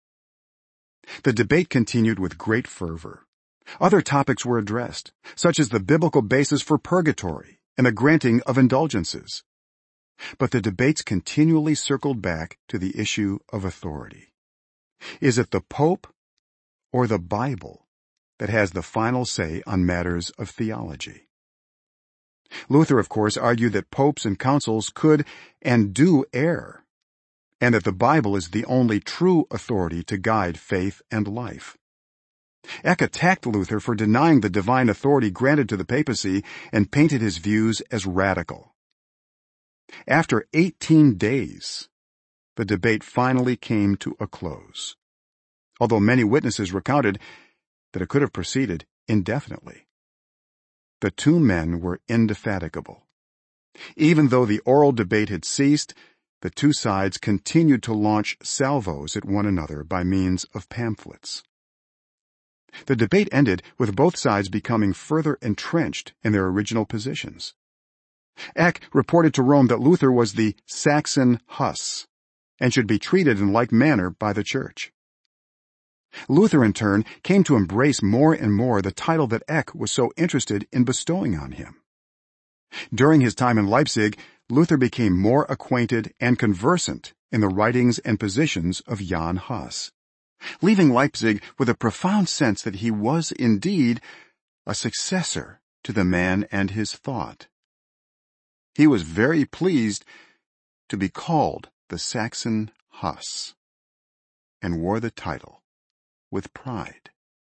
The debate continued with great fervor. Other topics were addressed, such as the biblical basis for purgatory and the granting of indulgences. But the debates continually circled back to the issue of authority. Is it the Pope or the Bible that has the final say on matters of theology? Luther, of course, argued that popes and councils could and do err, and that the Bible is the only true authority to guide faith and life. Eck attacked Luther for denying the divine authority granted to the papacy and painted his views as radical. After 18 days, the debate finally came to a close, although many witnesses recounted that it could have proceeded indefinitely. The two men were indefatigable. Even though the oral debate had ceased, the two sides continued to launch salvos at one another by means of pamphlets. The debate ended with both sides becoming further entrenched in their original positions. Eck reported to Rome that Luther was the Saxon Huss and should be treated in like manner by the Church. Luther, in turn, came to embrace more and more the title that Eck was so interested in bestowing on him. During his time in Leipzig, Luther became more acquainted and conversant in the writings and positions of Jan Hus, leaving Leipzig with a profound sense that he was indeed a successor to the man and his thought. He was very pleased to be called the Saxon Huss, and wore the title with pride.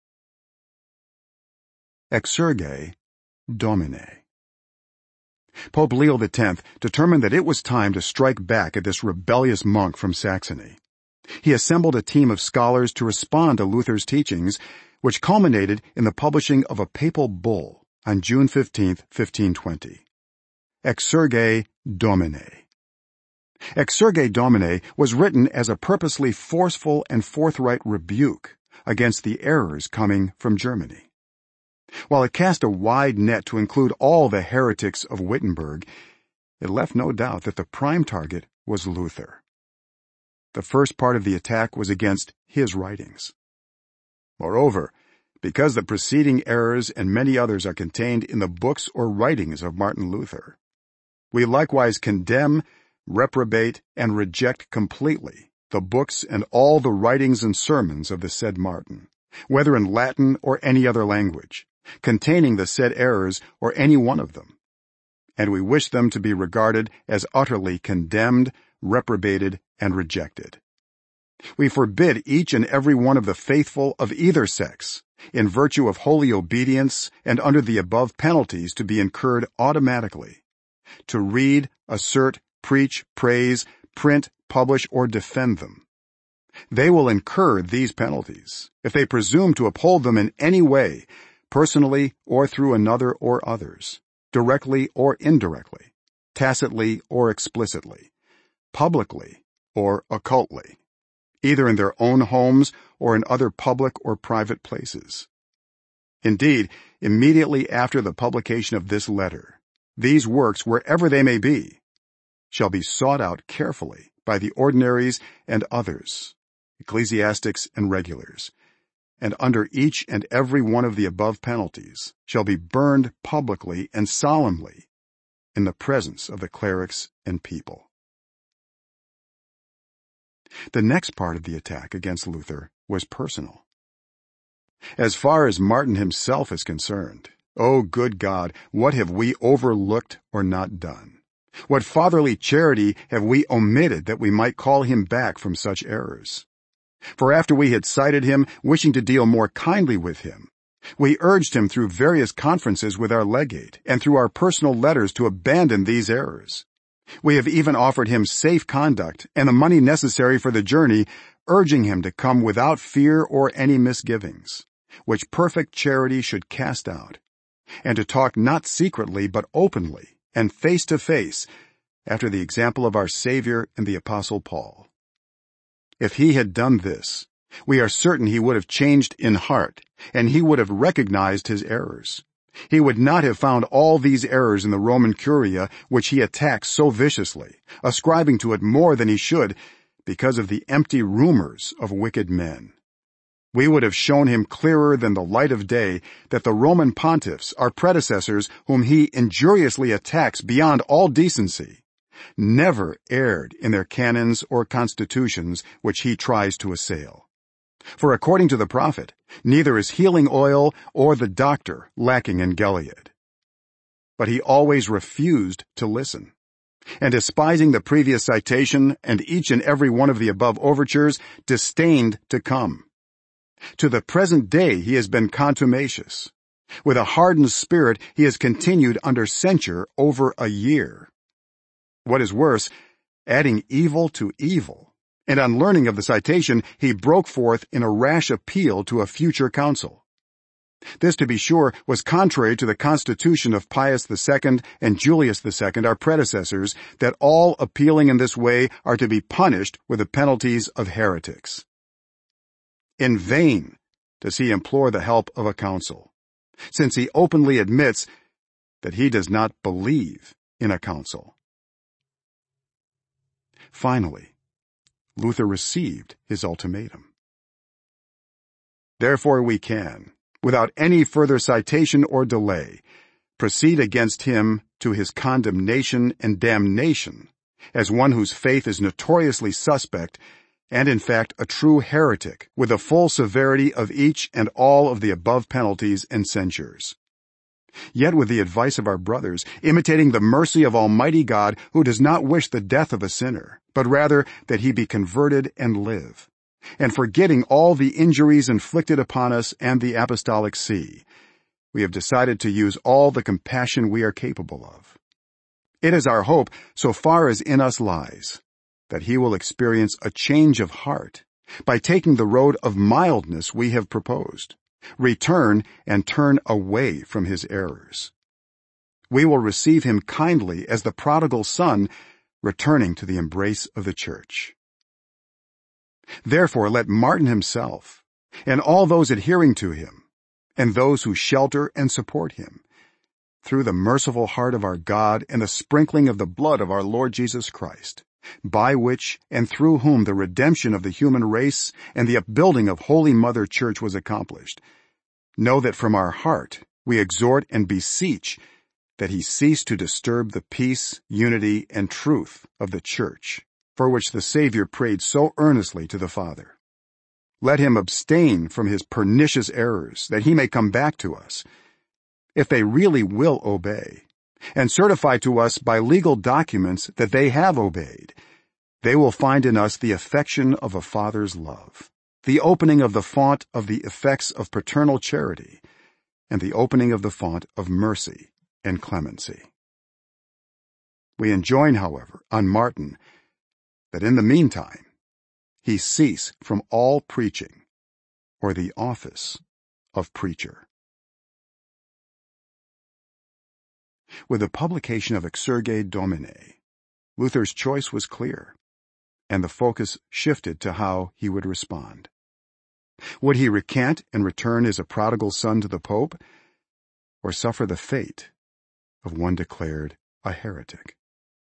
Exsurge Domine. Pope Leo X determined that it was time to strike back at this rebellious monk from Saxony. He assembled a team of scholars to respond to Luther's teachings, which culminated in the publishing of a papal bull on June 15, 1520. Exsurge Domine. Exsurge Domine was written as a purposely forceful and forthright rebuke against the errors coming from Germany. While it cast a wide net to include all the heretics of Wittenberg, it left no doubt that the prime target was Luther. The first part of the attack was against his writings. Moreover, because the preceding errors and many others are contained in the books or writings of Martin Luther, we likewise condemn, reprobate, and reject completely the books and all the writings and sermons of the said Martin, whether in Latin or any other language, containing the said errors or any one of them, and we wish them to be regarded as utterly condemned, reprobated, and rejected. We forbid each and every one of the faithful of either sex, in virtue of holy obedience and under the above penalties to be incurred automatically, to read, assert, preach, praise, print, publish, or defend them. They will incur these penalties if they presume to uphold them in any way, personally or through another or others, directly or indirectly, tacitly or explicitly, publicly or occultly, either in their own homes or in other public or private places. Indeed, immediately after the publication of this letter, these works, wherever they may be, shall be sought out carefully by the ordinaries and others, ecclesiastics and regulars, and under each and every one of the above penalties shall be burned publicly and solemnly in the presence of the clerics and people. The next part of the attack against Luther was personal. As far as Martin himself is concerned, O good God, what have we overlooked or not done? What fatherly charity have we omitted that we might call him back from such errors? For after we had cited him, wishing to deal more kindly with him, We urged him through various conferences with our legate and through our personal letters to abandon these errors. We have even offered him safe conduct and the money necessary for the journey, urging him to come without fear or any misgivings, which perfect charity should cast out, and to talk not secretly but openly and face to face, after the example of our Savior and the Apostle Paul. If he had done this, we are certain he would have changed in heart, and he would have recognized his errors. He would not have found all these errors in the Roman Curia, which he attacks so viciously, ascribing to it more than he should, because of the empty rumors of wicked men. We would have shown him clearer than the light of day that the Roman pontiffs, our predecessors, whom he injuriously attacks beyond all decency, never erred in their canons or constitutions which he tries to assail. For according to the prophet, neither is healing oil or the doctor lacking in Gilead. But he always refused to listen, and despising the previous citation and each and every one of the above overtures, disdained to come. To the present day he has been contumacious. With a hardened spirit he has continued under censure over a year. What is worse, adding evil to evil, and on learning of the citation, he broke forth in a rash appeal to a future council. This, to be sure, was contrary to the constitution of Pius II and Julius II, our predecessors, that all appealing in this way are to be punished with the penalties of heretics. In vain does he implore the help of a council, since he openly admits that he does not believe in a council. Finally, Luther received his ultimatum. Therefore we can, without any further citation or delay, proceed against him to his condemnation and damnation as one whose faith is notoriously suspect and in fact a true heretic, with the full severity of each and all of the above penalties and censures. Yet with the advice of our brothers, imitating the mercy of Almighty God, who does not wish the death of a sinner, but rather that he be converted and live, and forgetting all the injuries inflicted upon us and the apostolic see, we have decided to use all the compassion we are capable of. It is our hope, so far as in us lies, that he will experience a change of heart by taking the road of mildness we have proposed, return and turn away from his errors. We will receive him kindly as the prodigal son returning to the embrace of the church. Therefore let Martin himself, and all those adhering to him, and those who shelter and support him, through the merciful heart of our God and the sprinkling of the blood of our Lord Jesus Christ, by which and through whom the redemption of the human race and the upbuilding of Holy Mother Church was accomplished, know that from our heart we exhort and beseech that he cease to disturb the peace, unity, and truth of the Church, for which the Savior prayed so earnestly to the Father. Let him abstain from his pernicious errors, that he may come back to us. If they really will obey, and certify to us by legal documents that they have obeyed, they will find in us the affection of a father's love, the opening of the font of the effects of paternal charity, and the opening of the font of mercy and clemency. We enjoin, however, on Martin that in the meantime he cease from all preaching or the office of preacher. With the publication of Exsurge Domine, Luther's choice was clear, and the focus shifted to how he would respond. Would he recant and return as a prodigal son to the Pope, or suffer the fate of one declared a heretic?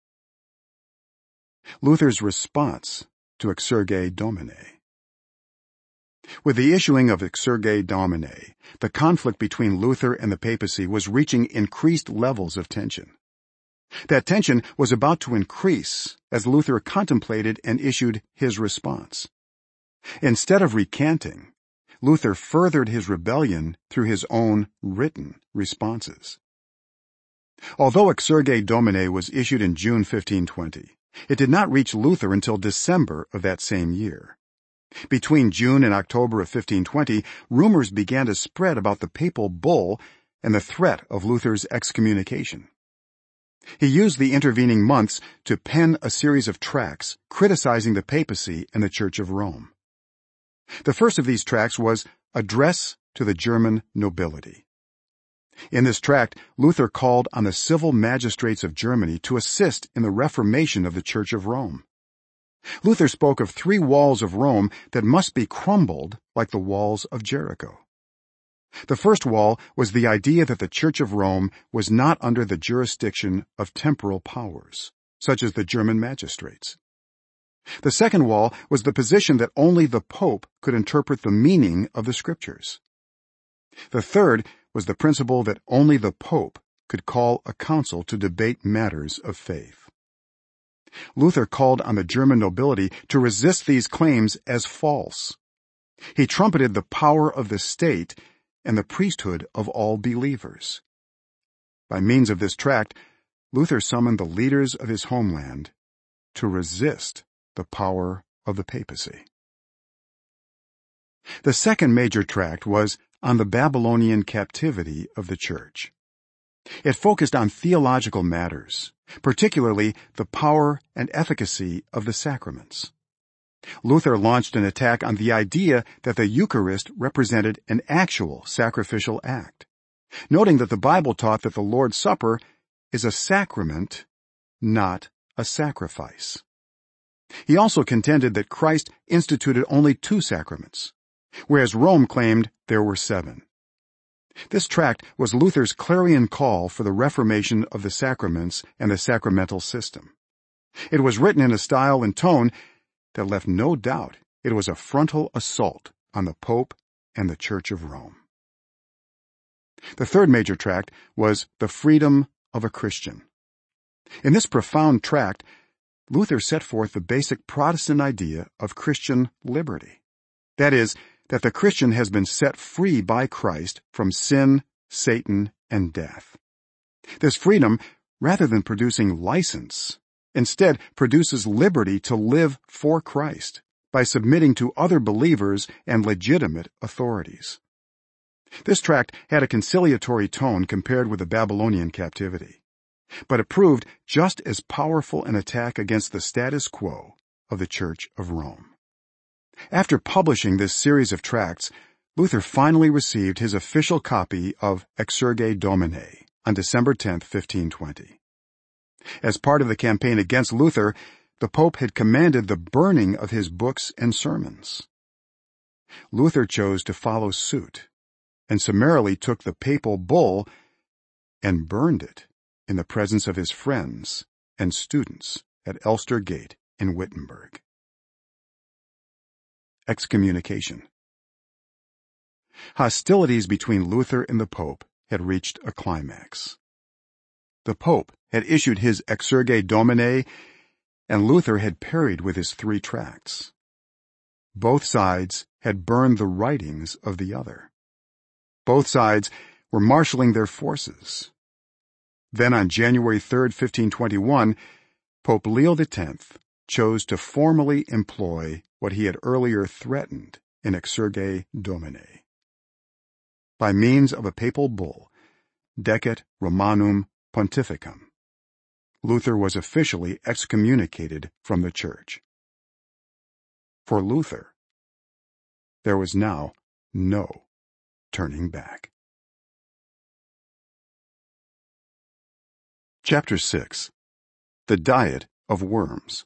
Luther's response to Exsurge Domine. With the issuing of Exsurge Domine, the conflict between Luther and the papacy was reaching increased levels of tension. That tension was about to increase as Luther contemplated and issued his response. Instead of recanting, Luther furthered his rebellion through his own written responses. Although Exsurge Domine was issued in June 1520, it did not reach Luther until December of that same year. Between June and October of 1520, rumors began to spread about the papal bull and the threat of Luther's excommunication. He used the intervening months to pen a series of tracts criticizing the papacy and the Church of Rome. The first of these tracts was Address to the German Nobility. In this tract, Luther called on the civil magistrates of Germany to assist in the reformation of the Church of Rome. Luther spoke of 3 walls of Rome that must be crumbled like the walls of Jericho. The first wall was the idea that the Church of Rome was not under the jurisdiction of temporal powers, such as the German magistrates. The second wall was the position that only the Pope could interpret the meaning of the Scriptures. The third was the principle that only the Pope could call a council to debate matters of faith. Luther called on the German nobility to resist these claims as false. He trumpeted the power of the state and the priesthood of all believers. By means of this tract, Luther summoned the leaders of his homeland to resist the power of the papacy. The second major tract was on the Babylonian captivity of the Church. It focused on theological matters, particularly the power and efficacy of the sacraments. Luther launched an attack on the idea that the Eucharist represented an actual sacrificial act, noting that the Bible taught that the Lord's Supper is a sacrament, not a sacrifice. He also contended that Christ instituted only 2 sacraments, whereas Rome claimed there were 7. This tract was Luther's clarion call for the reformation of the sacraments and the sacramental system. It was written in a style and tone that left no doubt it was a frontal assault on the Pope and the Church of Rome. The third major tract was The Freedom of a Christian. In this profound tract, Luther set forth the basic Protestant idea of Christian liberty. That is, that the Christian has been set free by Christ from sin, Satan, and death. This freedom, rather than producing license, instead produces liberty to live for Christ by submitting to other believers and legitimate authorities. This tract had a conciliatory tone compared with the Babylonian captivity, but it proved just as powerful an attack against the status quo of the Church of Rome. After publishing this series of tracts, Luther finally received his official copy of Exsurge Domine on December 10, 1520. As part of the campaign against Luther, the Pope had commanded the burning of his books and sermons. Luther chose to follow suit and summarily took the papal bull and burned it in the presence of his friends and students at Elster Gate in Wittenberg. Excommunication. Hostilities between Luther and the Pope had reached a climax. The Pope had issued his Exsurge Domine, and Luther had parried with his 3 tracts. Both sides had burned the writings of the other. Both sides were marshaling their forces. Then on January 3, 1521, Pope Leo X chose to formally employ what he had earlier threatened in Exsurge Domine. By means of a papal bull, Decet Romanum Pontificum, Luther was officially excommunicated from the Church. For Luther, there was now no turning back. Chapter 6. The Diet of Worms.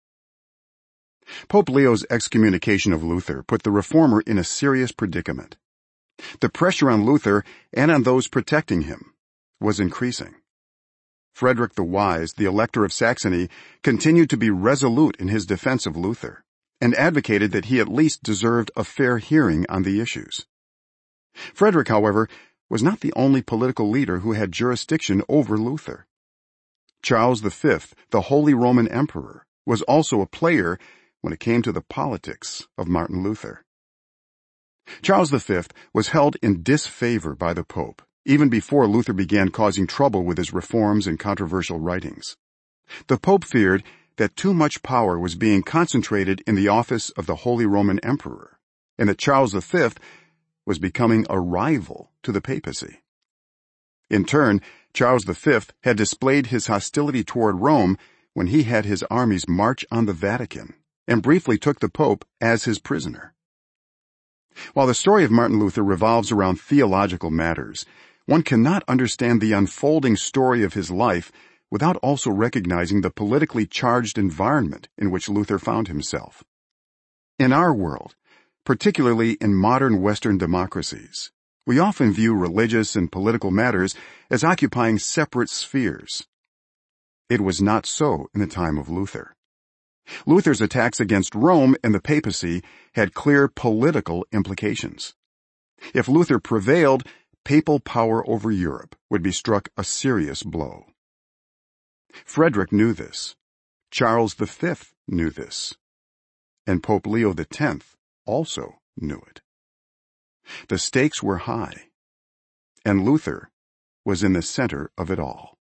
Pope Leo's excommunication of Luther put the reformer in a serious predicament. The pressure on Luther and on those protecting him was increasing. Frederick the Wise, the Elector of Saxony, continued to be resolute in his defense of Luther and advocated that he at least deserved a fair hearing on the issues. Frederick, however, was not the only political leader who had jurisdiction over Luther. Charles V, the Holy Roman Emperor, was also a player when it came to the politics of Martin Luther. Charles V was held in disfavor by the Pope, even before Luther began causing trouble with his reforms and controversial writings. The Pope feared that too much power was being concentrated in the office of the Holy Roman Emperor, and that Charles V was becoming a rival to the papacy. In turn, Charles V had displayed his hostility toward Rome when he had his armies march on the Vatican and briefly took the Pope as his prisoner. While the story of Martin Luther revolves around theological matters, one cannot understand the unfolding story of his life without also recognizing the politically charged environment in which Luther found himself. In our world, particularly in modern Western democracies, we often view religious and political matters as occupying separate spheres. It was not so in the time of Luther. Luther's attacks against Rome and the papacy had clear political implications. If Luther prevailed, papal power over Europe would be struck a serious blow. Frederick knew this. Charles V knew this. And Pope Leo X also knew it. The stakes were high, and Luther was in the center of it all.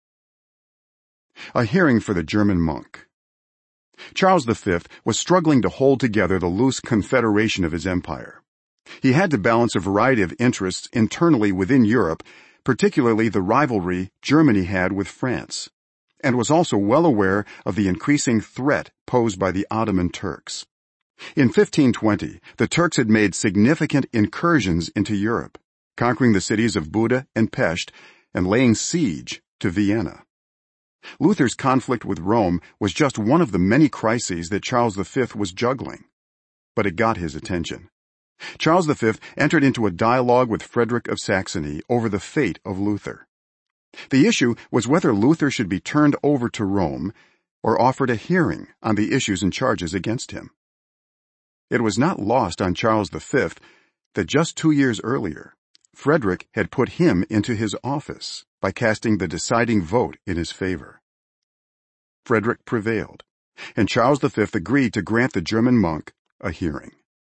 A hearing for the German monk. Charles V was struggling to hold together the loose confederation of his empire. He had to balance a variety of interests internally within Europe, particularly the rivalry Germany had with France, and was also well aware of the increasing threat posed by the Ottoman Turks. In 1520, the Turks had made significant incursions into Europe, conquering the cities of Buda and Pest and laying siege to Vienna. Luther's conflict with Rome was just one of the many crises that Charles V was juggling, but it got his attention. Charles V entered into a dialogue with Frederick of Saxony over the fate of Luther. The issue was whether Luther should be turned over to Rome or offered a hearing on the issues and charges against him. It was not lost on Charles V that just 2 years earlier, Frederick had put him into his office by casting the deciding vote in his favor. Frederick prevailed, and Charles V agreed to grant the German monk a hearing.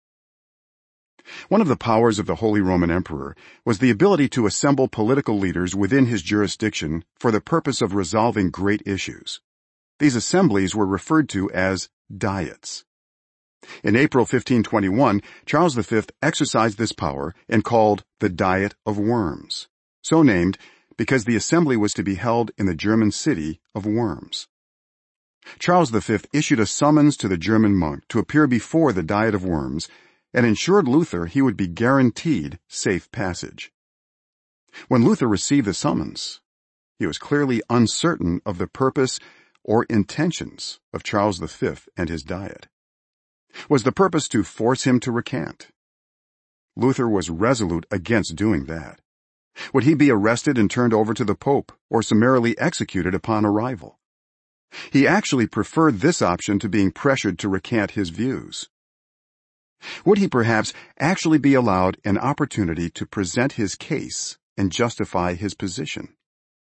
One of the powers of the Holy Roman Emperor was the ability to assemble political leaders within his jurisdiction for the purpose of resolving great issues. These assemblies were referred to as diets. In April 1521, Charles V exercised this power and called the Diet of Worms, so named because the assembly was to be held in the German city of Worms. Charles V issued a summons to the German monk to appear before the Diet of Worms and ensured Luther he would be guaranteed safe passage. When Luther received the summons, he was clearly uncertain of the purpose or intentions of Charles V and his Diet. Was the purpose to force him to recant? Luther was resolute against doing that. Would he be arrested and turned over to the Pope or summarily executed upon arrival? He actually preferred this option to being pressured to recant his views. Would he perhaps actually be allowed an opportunity to present his case and justify his position?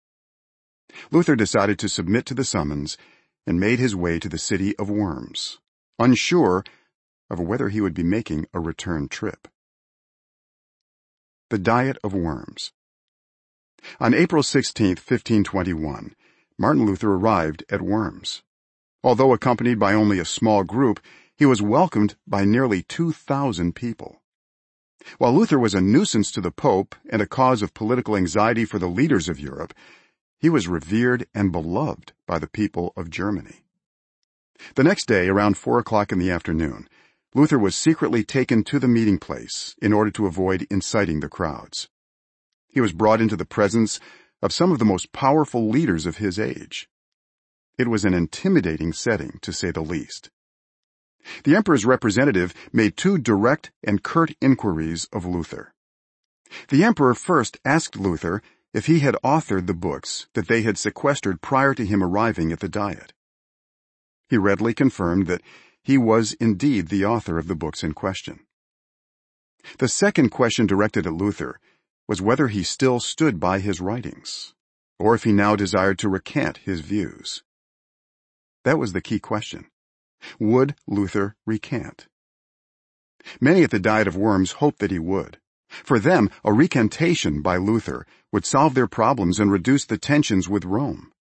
Luther decided to submit to the summons and made his way to the city of Worms, unsure of whether he would be making a return trip. The Diet of Worms. On April 16, 1521, Martin Luther arrived at Worms. Although accompanied by only a small group, he was welcomed by nearly 2,000 people. While Luther was a nuisance to the Pope and a cause of political anxiety for the leaders of Europe, he was revered and beloved by the people of Germany. The next day, around 4 o'clock in the afternoon, Luther was secretly taken to the meeting place in order to avoid inciting the crowds. He was brought into the presence of some of the most powerful leaders of his age. It was an intimidating setting, to say the least. The emperor's representative made 2 direct and curt inquiries of Luther. The emperor first asked Luther if he had authored the books that they had sequestered prior to him arriving at the Diet. He readily confirmed that he was indeed the author of the books in question. The second question directed at Luther was whether he still stood by his writings, or if he now desired to recant his views. That was the key question. Would Luther recant? Many at the Diet of Worms hoped that he would. For them, a recantation by Luther would solve their problems and reduce the tensions with Rome.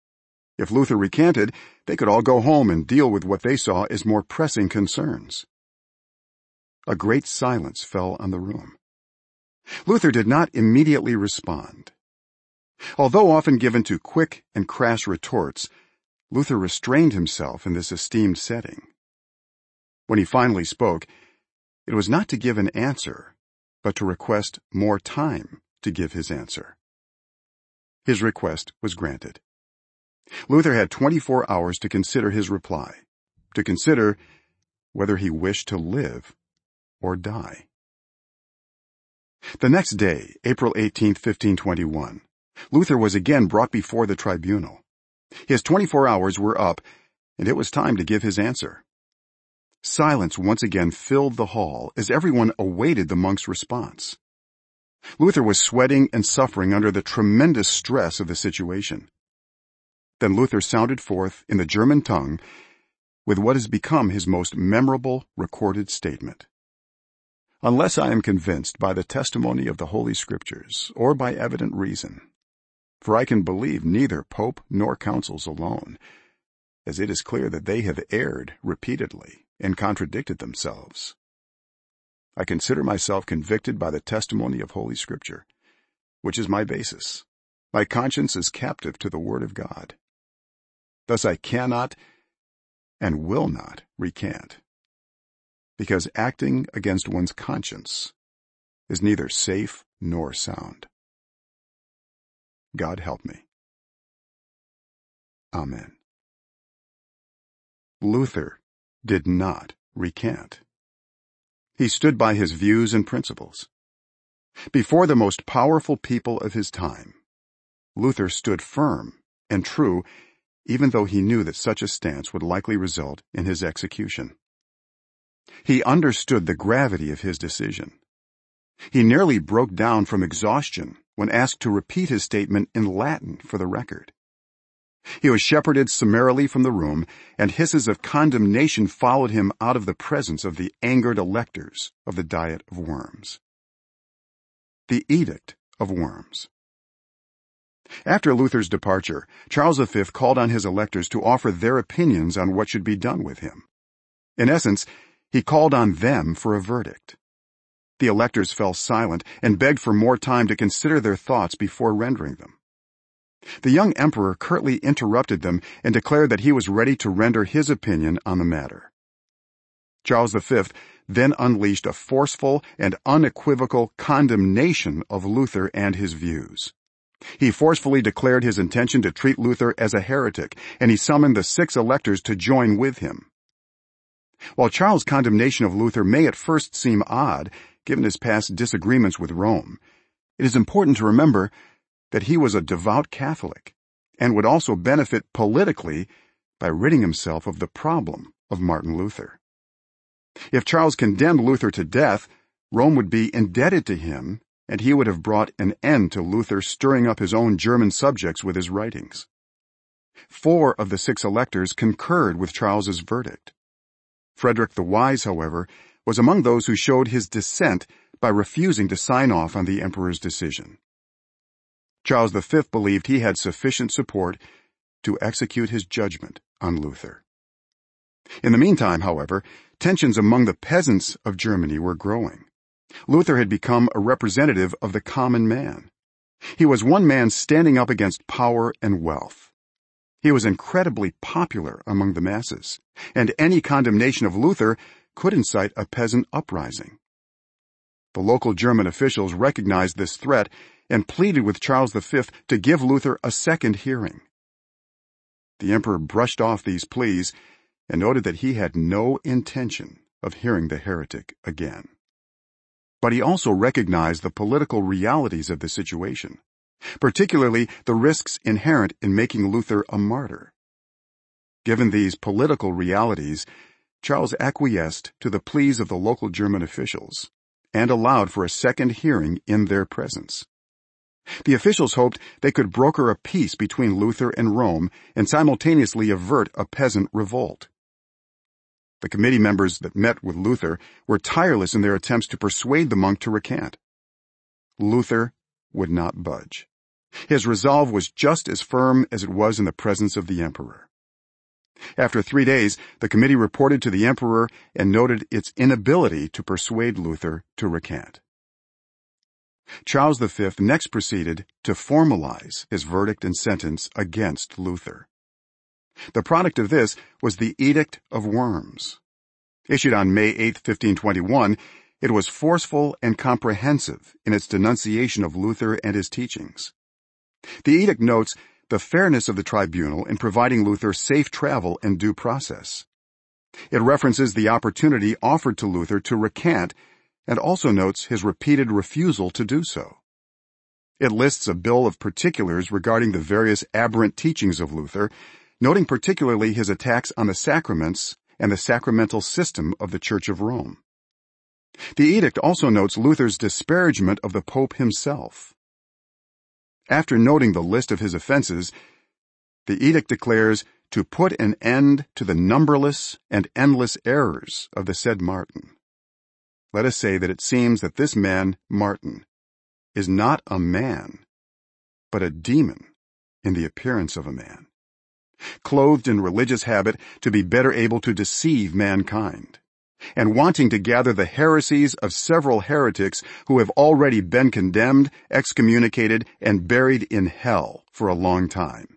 If Luther recanted, they could all go home and deal with what they saw as more pressing concerns. A great silence fell on the room. Luther did not immediately respond. Although often given to quick and crass retorts, Luther restrained himself in this esteemed setting. When he finally spoke, it was not to give an answer, but to request more time to give his answer. His request was granted. Luther had 24 hours to consider his reply, to consider whether he wished to live or die. The next day, April 18, 1521, Luther was again brought before the tribunal. His 24 hours were up, and it was time to give his answer. Silence once again filled the hall as everyone awaited the monk's response. Luther was sweating and suffering under the tremendous stress of the situation. Then Luther sounded forth in the German tongue with what has become his most memorable recorded statement. Unless I am convinced by the testimony of the Holy Scriptures or by evident reason, for I can believe neither Pope nor councils alone, as it is clear that they have erred repeatedly and contradicted themselves. I consider myself convicted by the testimony of Holy Scripture, which is my basis. My conscience is captive to the Word of God. Thus I cannot and will not recant, because acting against one's conscience is neither safe nor sound. God help me. Amen. Luther did not recant. He stood by his views and principles. Before the most powerful people of his time, Luther stood firm and true, even though he knew that such a stance would likely result in his execution. He understood the gravity of his decision. He nearly broke down from exhaustion when asked to repeat his statement in Latin for the record. He was shepherded summarily from the room, and hisses of condemnation followed him out of the presence of the angered electors of the Diet of Worms. The Edict of Worms. After Luther's departure, Charles V called on his electors to offer their opinions on what should be done with him. In essence, he called on them for a verdict. The electors fell silent and begged for more time to consider their thoughts before rendering them. The young emperor curtly interrupted them and declared that he was ready to render his opinion on the matter. Charles V then unleashed a forceful and unequivocal condemnation of Luther and his views. He forcefully declared his intention to treat Luther as a heretic, and he summoned the 6 electors to join with him. While Charles' condemnation of Luther may at first seem odd, given his past disagreements with Rome, it is important to remember that he was a devout Catholic and would also benefit politically by ridding himself of the problem of Martin Luther. If Charles condemned Luther to death, Rome would be indebted to him, and he would have brought an end to Luther stirring up his own German subjects with his writings. 4 of the 6 electors concurred with Charles's verdict. Frederick the Wise, however, was among those who showed his dissent by refusing to sign off on the emperor's decision. Charles V believed he had sufficient support to execute his judgment on Luther. In the meantime, however, tensions among the peasants of Germany were growing. Luther had become a representative of the common man. He was one man standing up against power and wealth. He was incredibly popular among the masses, and any condemnation of Luther could incite a peasant uprising. The local German officials recognized this threat and pleaded with Charles V to give Luther a second hearing. The emperor brushed off these pleas and noted that he had no intention of hearing the heretic again. But he also recognized the political realities of the situation, particularly the risks inherent in making Luther a martyr. Given these political realities, Charles acquiesced to the pleas of the local German officials and allowed for a second hearing in their presence. The officials hoped they could broker a peace between Luther and Rome and simultaneously avert a peasant revolt. The committee members that met with Luther were tireless in their attempts to persuade the monk to recant. Luther would not budge. His resolve was just as firm as it was in the presence of the emperor. After 3 days, the committee reported to the emperor and noted its inability to persuade Luther to recant. Charles V next proceeded to formalize his verdict and sentence against Luther. The product of this was the Edict of Worms. Issued on May 8, 1521, it was forceful and comprehensive in its denunciation of Luther and his teachings. The edict notes the fairness of the tribunal in providing Luther safe travel and due process. It references the opportunity offered to Luther to recant and also notes his repeated refusal to do so. It lists a bill of particulars regarding the various aberrant teachings of Luther, noting particularly his attacks on the sacraments and the sacramental system of the Church of Rome. The edict also notes Luther's disparagement of the Pope himself. After noting the list of his offenses, the edict declares to put an end to the numberless and endless errors of the said Martin. Let us say that it seems that this man, Martin, is not a man, but a demon in the appearance of a man, clothed in religious habit to be better able to deceive mankind, and wanting to gather the heresies of several heretics who have already been condemned, excommunicated, and buried in hell for a long time.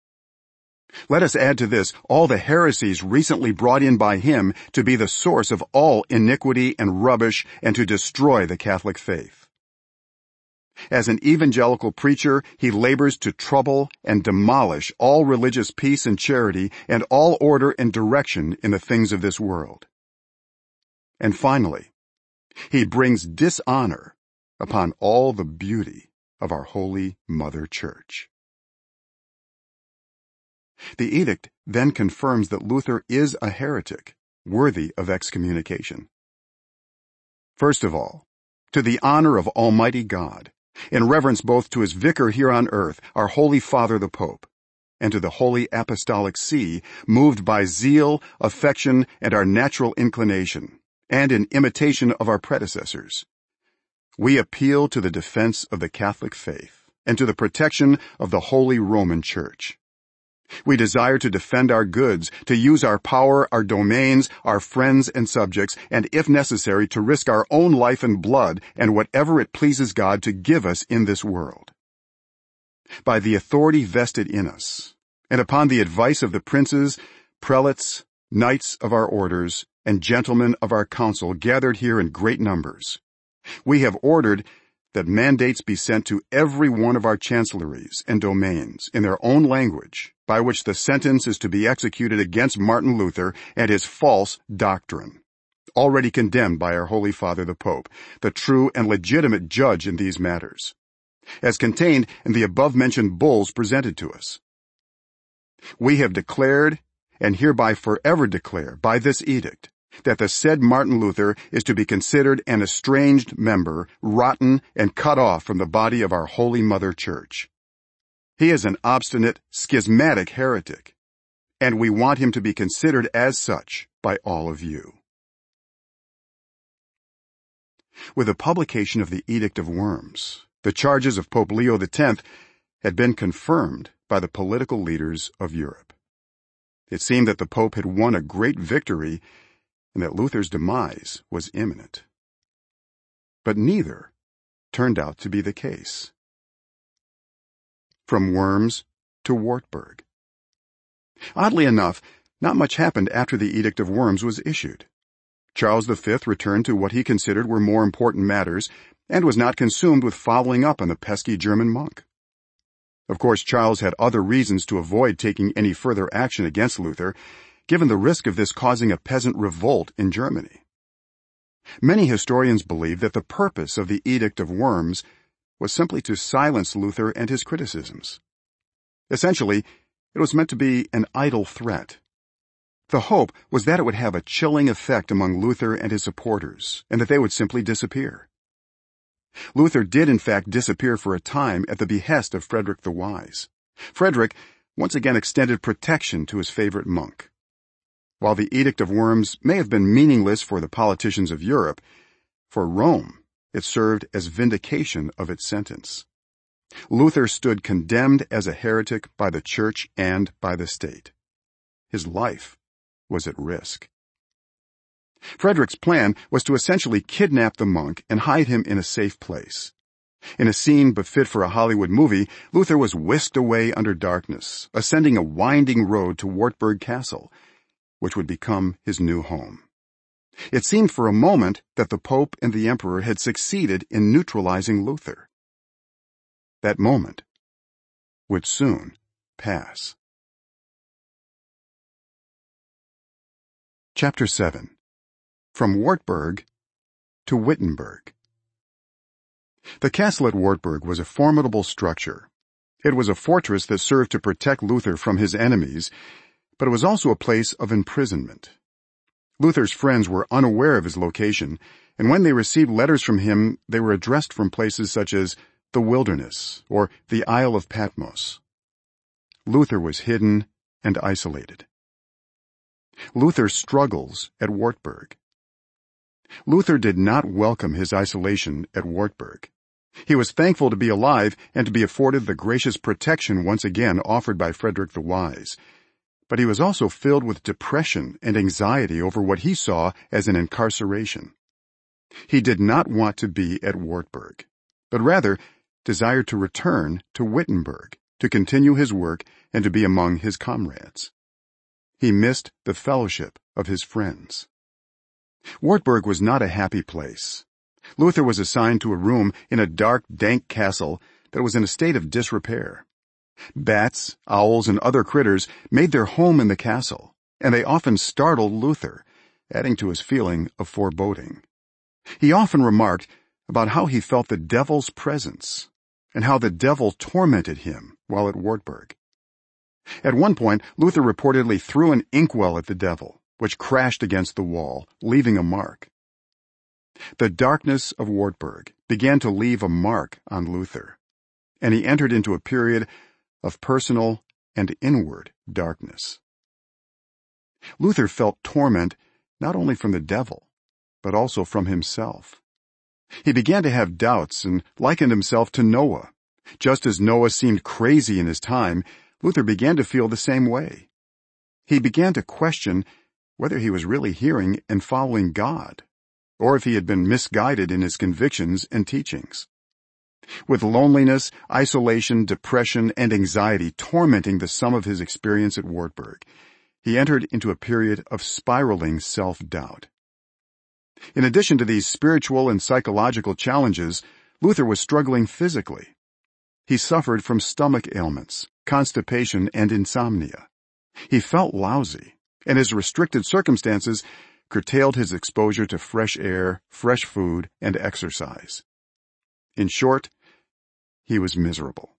Let us add to this all the heresies recently brought in by him to be the source of all iniquity and rubbish and to destroy the Catholic faith. As an evangelical preacher, he labors to trouble and demolish all religious peace and charity and all order and direction in the things of this world. And finally, he brings dishonor upon all the beauty of our Holy Mother Church. The edict then confirms that Luther is a heretic, worthy of excommunication. First of all, to the honor of Almighty God, in reverence both to his vicar here on earth, our Holy Father the Pope, and to the Holy Apostolic See, moved by zeal, affection, and our natural inclination, and in imitation of our predecessors, we appeal to the defense of the Catholic faith and to the protection of the Holy Roman Church. We desire to defend our goods, to use our power, our domains, our friends and subjects, and if necessary, to risk our own life and blood and whatever it pleases God to give us in this world. By the authority vested in us, and upon the advice of the princes, prelates, knights of our orders, and gentlemen of our council gathered here in great numbers, we have ordered that mandates be sent to every one of our chancelleries and domains in their own language, by which the sentence is to be executed against Martin Luther and his false doctrine, already condemned by our Holy Father the Pope, the true and legitimate judge in these matters, as contained in the above-mentioned bulls presented to us. We have declared, and hereby forever declare, by this edict, that the said Martin Luther is to be considered an estranged member, rotten and cut off from the body of our Holy Mother Church. He is an obstinate, schismatic heretic, and we want him to be considered as such by all of you. With the publication of the Edict of Worms, the charges of Pope Leo X had been confirmed by the political leaders of Europe. It seemed that the Pope had won a great victory and that Luther's demise was imminent. But neither turned out to be the case. From Worms to Wartburg. Oddly enough, not much happened after the Edict of Worms was issued. Charles V returned to what he considered were more important matters and was not consumed with following up on the pesky German monk. Of course, Charles had other reasons to avoid taking any further action against Luther, given the risk of this causing a peasant revolt in Germany. Many historians believe that the purpose of the Edict of Worms was simply to silence Luther and his criticisms. Essentially, it was meant to be an idle threat. The hope was that it would have a chilling effect among Luther and his supporters, and that they would simply disappear. Luther did in fact disappear for a time at the behest of Frederick the Wise. Frederick once again extended protection to his favorite monk. While the Edict of Worms may have been meaningless for the politicians of Europe, for Rome it served as vindication of its sentence. Luther stood condemned as a heretic by the church and by the state. His life was at risk. Frederick's plan was to essentially kidnap the monk and hide him in a safe place. In a scene befit for a Hollywood movie, Luther was whisked away under darkness, ascending a winding road to Wartburg Castle, which would become his new home. It seemed for a moment that the Pope and the Emperor had succeeded in neutralizing Luther. That moment would soon pass. Chapter 7. From Wartburg to Wittenberg. The castle at Wartburg was a formidable structure. It was a fortress that served to protect Luther from his enemies, but it was also a place of imprisonment. Luther's friends were unaware of his location, and when they received letters from him, they were addressed from places such as the wilderness or the Isle of Patmos. Luther was hidden and isolated. Luther's struggles at Wartburg. Luther did not welcome his isolation at Wartburg. He was thankful to be alive and to be afforded the gracious protection once again offered by Frederick the Wise. But he was also filled with depression and anxiety over what he saw as an incarceration. He did not want to be at Wartburg, but rather desired to return to Wittenberg, to continue his work and to be among his comrades. He missed the fellowship of his friends. Wartburg was not a happy place. Luther was assigned to a room in a dark, dank castle that was in a state of disrepair. Bats, owls, and other critters made their home in the castle, and they often startled Luther, adding to his feeling of foreboding. He often remarked about how he felt the devil's presence, and how the devil tormented him while at Wartburg. At one point, Luther reportedly threw an inkwell at the devil, which crashed against the wall, leaving a mark. The darkness of Wartburg began to leave a mark on Luther, and he entered into a period of personal and inward darkness. Luther felt torment not only from the devil, but also from himself. He began to have doubts and likened himself to Noah. Just as Noah seemed crazy in his time, Luther began to feel the same way. He began to question whether he was really hearing and following God, or if he had been misguided in his convictions and teachings. With loneliness, isolation, depression, and anxiety tormenting the sum of his experience at Wartburg, he entered into a period of spiraling self-doubt. In addition to these spiritual and psychological challenges, Luther was struggling physically. He suffered from stomach ailments, constipation, and insomnia. He felt lousy, and his restricted circumstances curtailed his exposure to fresh air, fresh food, and exercise. In short, he was miserable.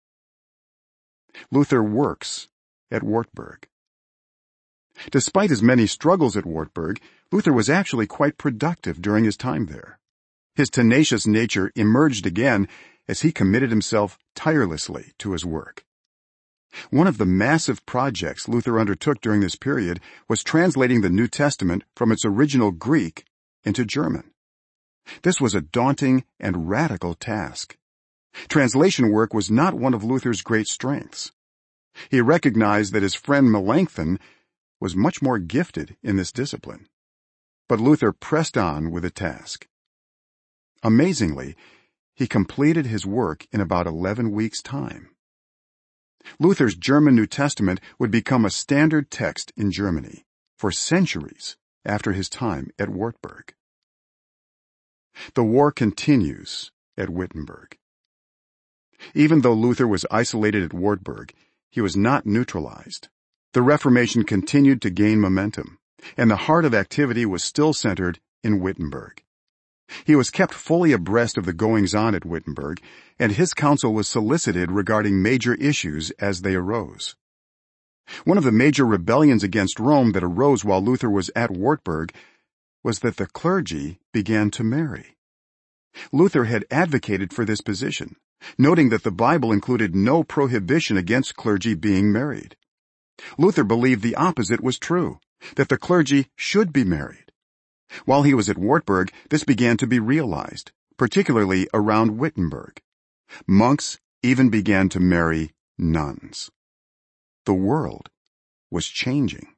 Luther works at Wartburg. Despite his many struggles at Wartburg, Luther was actually quite productive during his time there. His tenacious nature emerged again as he committed himself tirelessly to his work. One of the massive projects Luther undertook during this period was translating the New Testament from its original Greek into German. This was a daunting and radical task. Translation work was not one of Luther's great strengths. He recognized that his friend Melanchthon was much more gifted in this discipline. But Luther pressed on with the task. Amazingly, he completed his work in about 11 weeks' time. Luther's German New Testament would become a standard text in Germany for centuries after his time at Wartburg. The war continues at Wittenberg. Even though Luther was isolated at Wartburg, he was not neutralized. The Reformation continued to gain momentum, and the heart of activity was still centered in Wittenberg. He was kept fully abreast of the goings-on at Wittenberg, and his counsel was solicited regarding major issues as they arose. One of the major rebellions against Rome that arose while Luther was at Wartburg was that the clergy began to marry. Luther had advocated for this position, noting that the Bible included no prohibition against clergy being married. Luther believed the opposite was true, that the clergy should be married. While he was at Wartburg, this began to be realized, particularly around Wittenberg. Monks even began to marry nuns. The world was changing.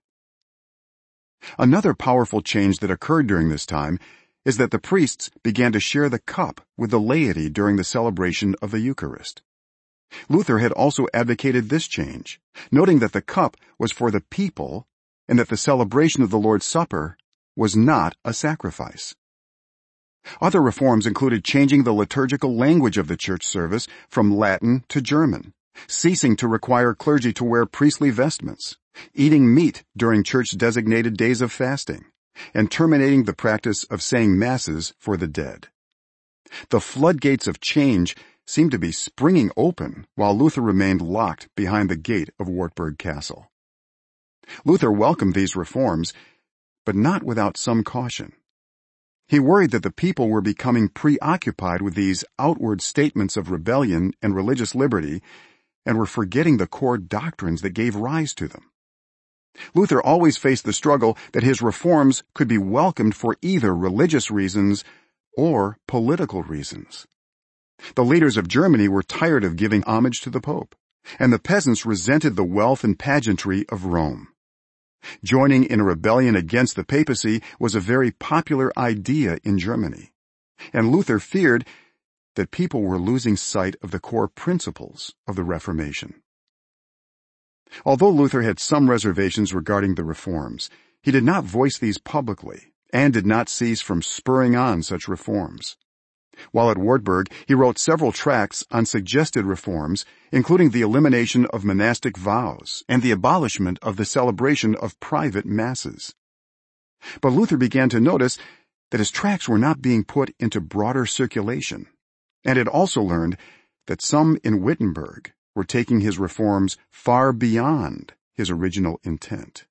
Another powerful change that occurred during this time is that the priests began to share the cup with the laity during the celebration of the Eucharist. Luther had also advocated this change, noting that the cup was for the people and that the celebration of the Lord's Supper was not a sacrifice. Other reforms included changing the liturgical language of the church service from Latin to German, ceasing to require clergy to wear priestly vestments, eating meat during church-designated days of fasting, and terminating the practice of saying masses for the dead. The floodgates of change seemed to be springing open while Luther remained locked behind the gate of Wartburg Castle. Luther welcomed these reforms, but not without some caution. He worried that the people were becoming preoccupied with these outward statements of rebellion and religious liberty and were forgetting the core doctrines that gave rise to them. Luther always faced the struggle that his reforms could be welcomed for either religious reasons or political reasons. The leaders of Germany were tired of giving homage to the Pope, and the peasants resented the wealth and pageantry of Rome. Joining in a rebellion against the papacy was a very popular idea in Germany, and Luther feared that people were losing sight of the core principles of the Reformation. Although Luther had some reservations regarding the reforms, he did not voice these publicly and did not cease from spurring on such reforms. While at Wartburg, he wrote several tracts on suggested reforms, including the elimination of monastic vows and the abolishment of the celebration of private masses. But Luther began to notice that his tracts were not being put into broader circulation, and had also learned that some in Wittenberg were taking his reforms far beyond his original intent.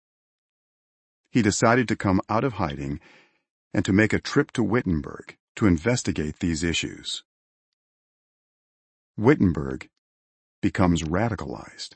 He decided to come out of hiding and to make a trip to Wittenberg to investigate these issues. Wittenberg becomes radicalized.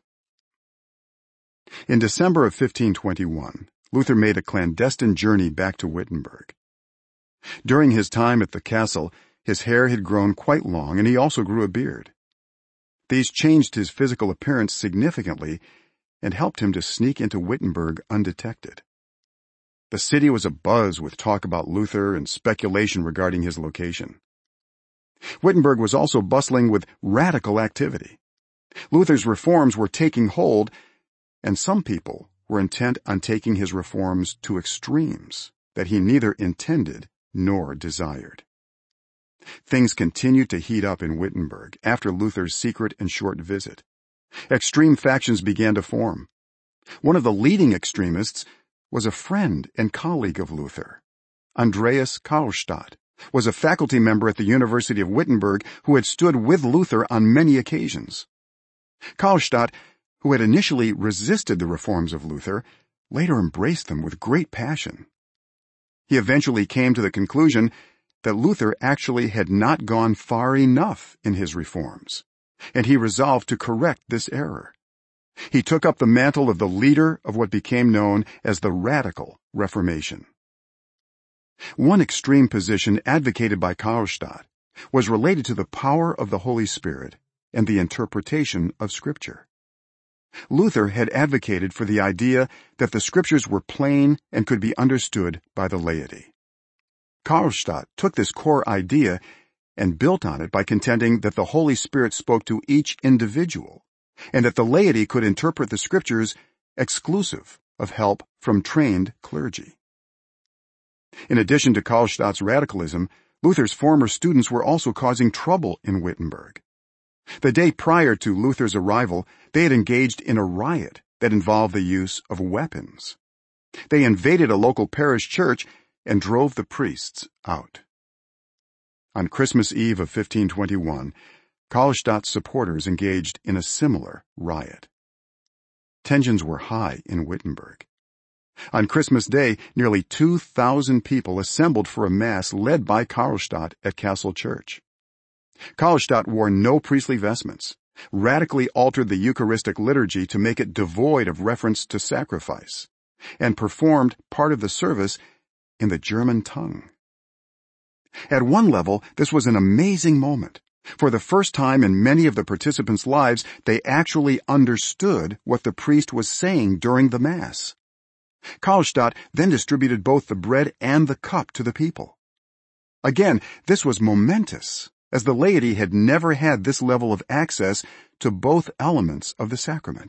In December of 1521, Luther made a clandestine journey back to Wittenberg. During his time at the castle, his hair had grown quite long and he also grew a beard. These changed his physical appearance significantly and helped him to sneak into Wittenberg undetected. The city was abuzz with talk about Luther and speculation regarding his location. Wittenberg was also bustling with radical activity. Luther's reforms were taking hold, and some people were intent on taking his reforms to extremes that he neither intended nor desired. Things continued to heat up in Wittenberg after Luther's secret and short visit. Extreme factions began to form. One of the leading extremists was a friend and colleague of Luther. Andreas Karlstadt was a faculty member at the University of Wittenberg who had stood with Luther on many occasions. Karlstadt, who had initially resisted the reforms of Luther, later embraced them with great passion. He eventually came to the conclusion that Luther actually had not gone far enough in his reforms, and he resolved to correct this error. He took up the mantle of the leader of what became known as the Radical Reformation. One extreme position advocated by Karlstadt was related to the power of the Holy Spirit and the interpretation of Scripture. Luther had advocated for the idea that the Scriptures were plain and could be understood by the laity. Karlstadt took this core idea and built on it by contending that the Holy Spirit spoke to each individual, and that the laity could interpret the Scriptures exclusive of help from trained clergy. In addition to Karlstadt's radicalism, Luther's former students were also causing trouble in Wittenberg. The day prior to Luther's arrival, they had engaged in a riot that involved the use of weapons. They invaded a local parish church and drove the priests out. On Christmas Eve of 1521, Karlstadt's supporters engaged in a similar riot. Tensions were high in Wittenberg. On Christmas Day, nearly 2,000 people assembled for a mass led by Karlstadt at Castle Church. Karlstadt wore no priestly vestments, radically altered the Eucharistic liturgy to make it devoid of reference to sacrifice, and performed part of the service in the German tongue. At one level, this was an amazing moment, For the first time in many of the participants' lives, they actually understood what the priest was saying during the Mass. Karlstadt then distributed both the bread and the cup to the people. Again, this was momentous, as the laity had never had this level of access to both elements of the sacrament.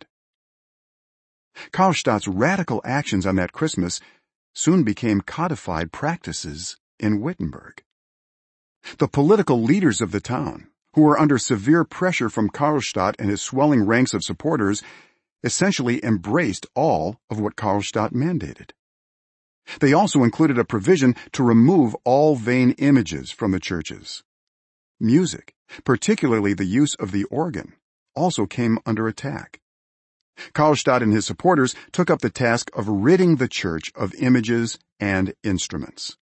Karlstadt's radical actions on that Christmas soon became codified practices in Wittenberg. The political leaders of the town, who were under severe pressure from Karlstadt and his swelling ranks of supporters, essentially embraced all of what Karlstadt mandated. They also included a provision to remove all vain images from the churches. Music, particularly the use of the organ, also came under attack. Karlstadt and his supporters took up the task of ridding the church of images and instruments.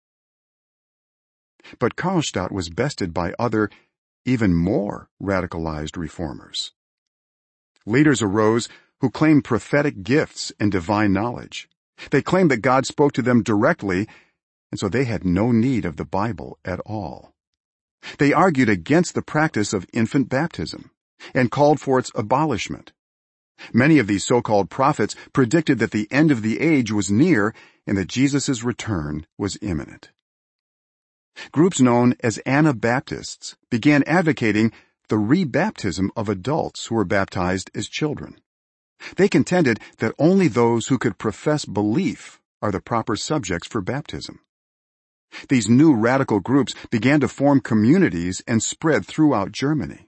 But Karlstadt was bested by other, even more radicalized reformers. Leaders arose who claimed prophetic gifts and divine knowledge. They claimed that God spoke to them directly, and so they had no need of the Bible at all. They argued against the practice of infant baptism and called for its abolishment. Many of these so-called prophets predicted that the end of the age was near and that Jesus' return was imminent. Groups known as Anabaptists began advocating the rebaptism of adults who were baptized as children. They contended that only those who could profess belief are the proper subjects for baptism. These new radical groups began to form communities and spread throughout Germany.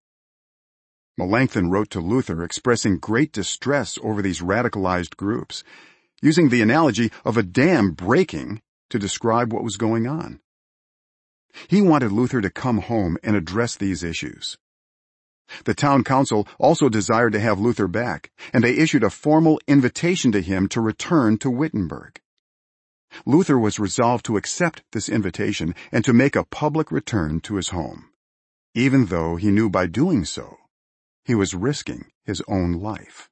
Melanchthon wrote to Luther expressing great distress over these radicalized groups, using the analogy of a dam breaking to describe what was going on. He wanted Luther to come home and address these issues. The town council also desired to have Luther back, and they issued a formal invitation to him to return to Wittenberg. Luther was resolved to accept this invitation and to make a public return to his home, even though he knew by doing so he was risking his own life.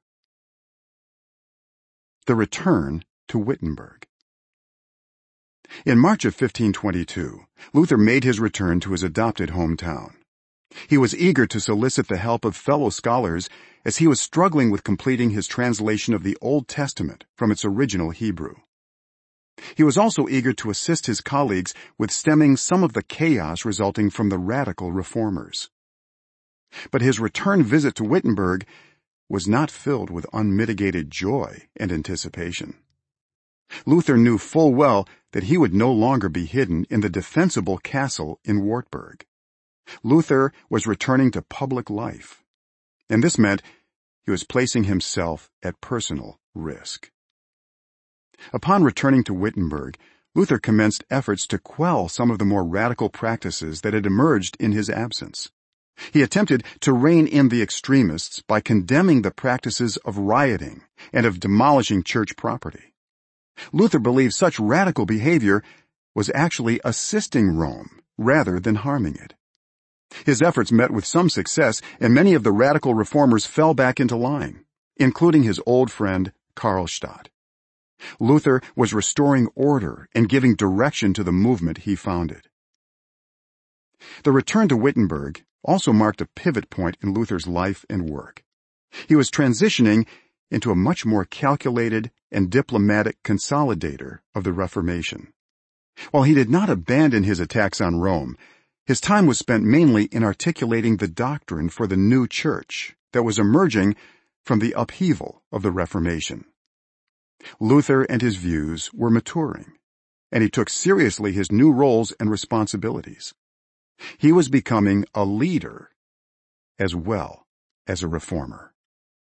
The return to Wittenberg. In March of 1522, Luther made his return to his adopted hometown. He was eager to solicit the help of fellow scholars as he was struggling with completing his translation of the Old Testament from its original Hebrew. He was also eager to assist his colleagues with stemming some of the chaos resulting from the radical reformers. But his return visit to Wittenberg was not filled with unmitigated joy and anticipation. Luther knew full well that he would no longer be hidden in the defensible castle in Wartburg. Luther was returning to public life, and this meant he was placing himself at personal risk. Upon returning to Wittenberg, Luther commenced efforts to quell some of the more radical practices that had emerged in his absence. He attempted to rein in the extremists by condemning the practices of rioting and of demolishing church property. Luther believed such radical behavior was actually assisting Rome rather than harming it. His efforts met with some success, and many of the radical reformers fell back into line, including his old friend Karlstadt. Luther was restoring order and giving direction to the movement he founded. The return to Wittenberg also marked a pivot point in Luther's life and work. He was transitioning into a much more calculated and diplomatic consolidator of the Reformation. While he did not abandon his attacks on Rome, his time was spent mainly in articulating the doctrine for the new church that was emerging from the upheaval of the Reformation. Luther and his views were maturing, and he took seriously his new roles and responsibilities. He was becoming a leader as well as a reformer.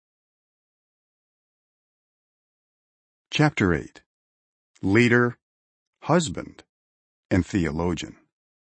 Chapter 8. Leader, Husband, and Theologian.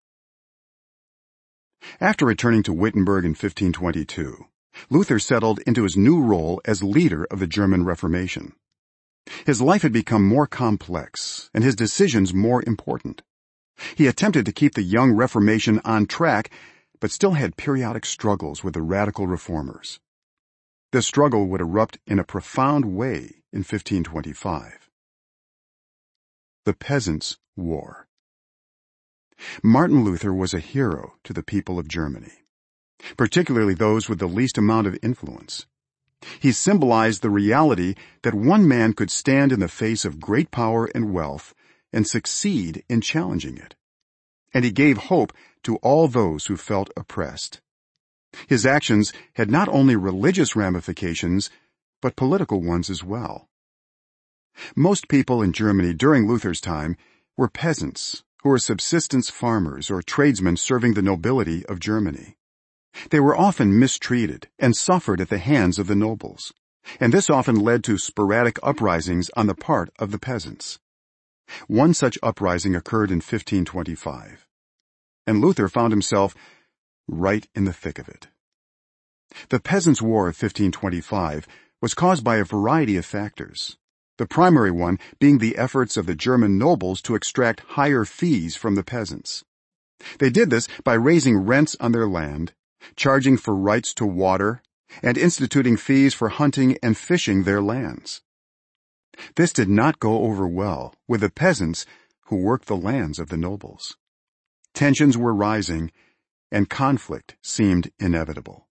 After returning to Wittenberg in 1522, Luther settled into his new role as leader of the German Reformation. His life had become more complex and his decisions more important. He attempted to keep the young Reformation on track, but still had periodic struggles with the radical reformers. This struggle would erupt in a profound way in 1525. The Peasants' War. Martin Luther was a hero to the people of Germany. particularly those with the least amount of influence. He symbolized the reality that one man could stand in the face of great power and wealth and succeed in challenging it. And he gave hope to all those who felt oppressed. His actions had not only religious ramifications, but political ones as well. Most people in Germany during Luther's time were peasants who were subsistence farmers or tradesmen serving the nobility of Germany. They were often mistreated and suffered at the hands of the nobles, and this often led to sporadic uprisings on the part of the peasants. One such uprising occurred in 1525, and Luther found himself right in the thick of it. The Peasants' War of 1525 was caused by a variety of factors, the primary one being the efforts of the German nobles to extract higher fees from the peasants. They did this by raising rents on their land, charging for rights to water, and instituting fees for hunting and fishing their lands. This did not go over well with the peasants who worked the lands of the nobles. Tensions were rising, and conflict seemed inevitable.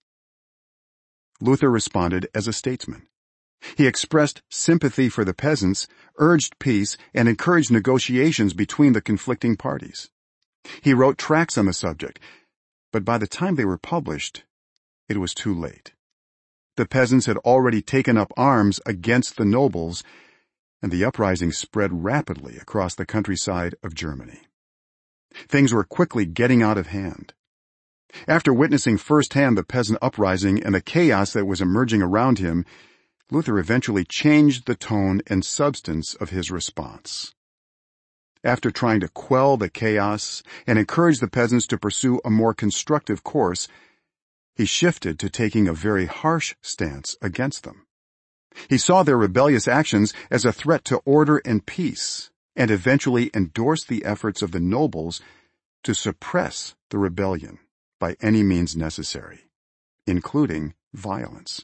Luther responded as a statesman. He expressed sympathy for the peasants, urged peace, and encouraged negotiations between the conflicting parties. He wrote tracts on the subject, but by the time they were published, it was too late. The peasants had already taken up arms against the nobles, and the uprising spread rapidly across the countryside of Germany. Things were quickly getting out of hand. After witnessing firsthand the peasant uprising and the chaos that was emerging around him, Luther eventually changed the tone and substance of his response. After trying to quell the chaos and encourage the peasants to pursue a more constructive course, he shifted to taking a very harsh stance against them. He saw their rebellious actions as a threat to order and peace, and eventually endorsed the efforts of the nobles to suppress the rebellion by any means necessary, including violence.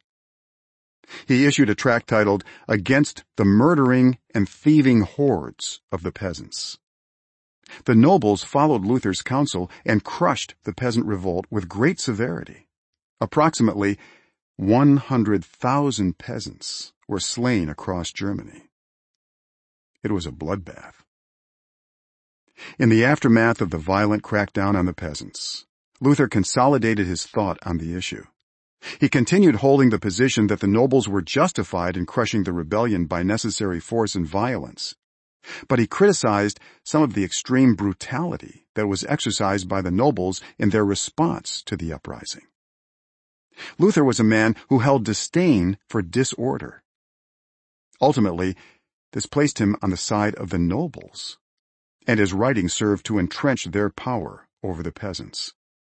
He issued a tract titled "Against the Murdering and Thieving Hordes of the Peasants." The nobles followed Luther's counsel and crushed the peasant revolt with great severity. Approximately 100,000 peasants were slain across Germany. It was a bloodbath. In the aftermath of the violent crackdown on the peasants, Luther consolidated his thought on the issue. He continued holding the position that the nobles were justified in crushing the rebellion by necessary force and violence, but he criticized some of the extreme brutality that was exercised by the nobles in their response to the uprising. Luther was a man who held disdain for disorder. Ultimately, this placed him on the side of the nobles, and his writings served to entrench their power over the peasants.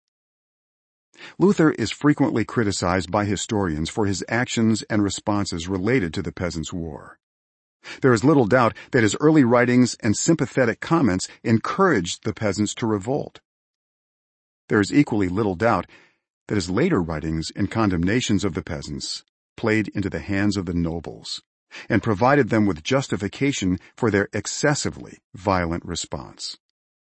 Luther is frequently criticized by historians for his actions and responses related to the Peasants' War. There is little doubt that his early writings and sympathetic comments encouraged the peasants to revolt. There is equally little doubt that his later writings and condemnations of the peasants played into the hands of the nobles and provided them with justification for their excessively violent response.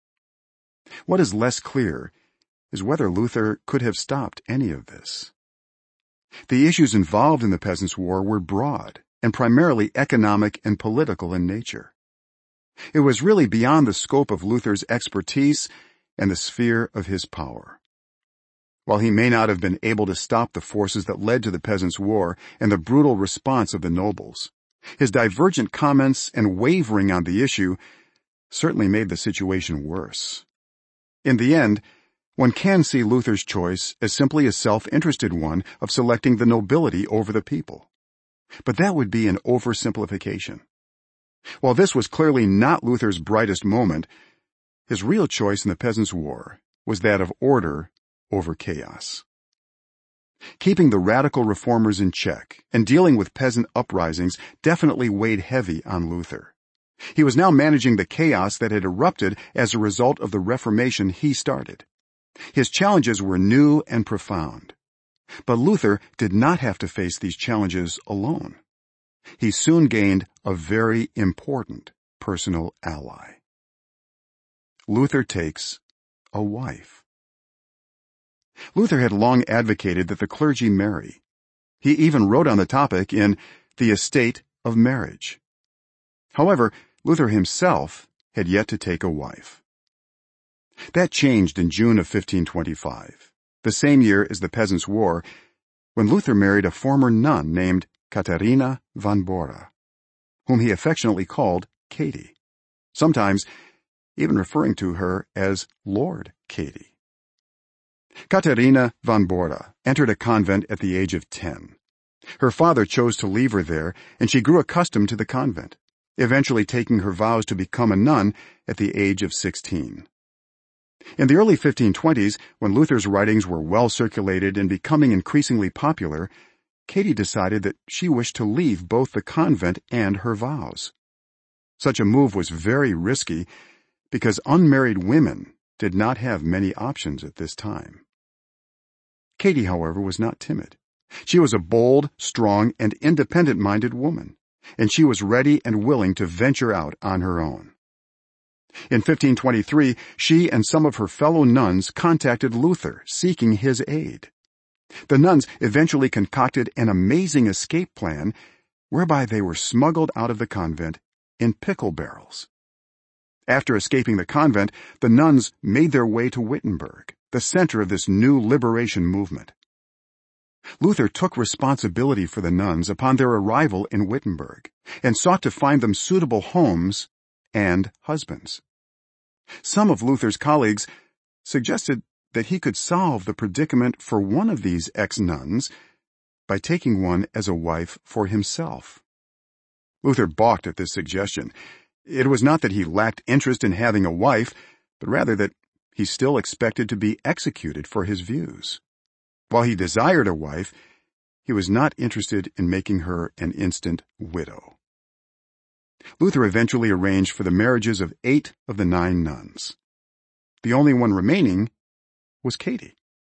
What is less clear is whether Luther could have stopped any of this. The issues involved in the Peasants' War were broad and primarily economic and political in nature. It was really beyond the scope of Luther's expertise and the sphere of his power. While he may not have been able to stop the forces that led to the Peasants' War and the brutal response of the nobles, his divergent comments and wavering on the issue certainly made the situation worse. In the end, one can see Luther's choice as simply a self-interested one of selecting the nobility over the people. But that would be an oversimplification. While this was clearly not Luther's brightest moment, his real choice in the Peasants' War was that of order over chaos. Keeping the radical reformers in check and dealing with peasant uprisings definitely weighed heavy on Luther. He was now managing the chaos that had erupted as a result of the Reformation he started. His challenges were new and profound. But Luther did not have to face these challenges alone. He soon gained a very important personal ally. Luther takes a wife. Luther had long advocated that the clergy marry. He even wrote on the topic in The Estate of Marriage. However, Luther himself had yet to take a wife. That changed in June of 1525, the same year as the Peasants' War, when Luther married a former nun named Katharina von Bora, whom he affectionately called Katie, sometimes even referring to her as Lord Katie. Katharina von Bora entered a convent at the age of 10. Her father chose to leave her there, and she grew accustomed to the convent, eventually taking her vows to become a nun at the age of 16. In the early 1520s, when Luther's writings were well circulated and becoming increasingly popular, Katie decided that she wished to leave both the convent and her vows. Such a move was very risky because unmarried women did not have many options at this time. Katie, however, was not timid. She was a bold, strong, and independent-minded woman, and she was ready and willing to venture out on her own. In 1523, she and some of her fellow nuns contacted Luther, seeking his aid. The nuns eventually concocted an amazing escape plan whereby they were smuggled out of the convent in pickle barrels. After escaping the convent, the nuns made their way to Wittenberg, the center of this new liberation movement. Luther took responsibility for the nuns upon their arrival in Wittenberg and sought to find them suitable homes and husbands. Some of Luther's colleagues suggested that he could solve the predicament for one of these ex-nuns by taking one as a wife for himself. Luther balked at this suggestion. It was not that he lacked interest in having a wife, but rather that he still expected to be executed for his views. While he desired a wife, he was not interested in making her an instant widow. Luther eventually arranged for the marriages of 8 of the 9 nuns. The only one remaining was Katie.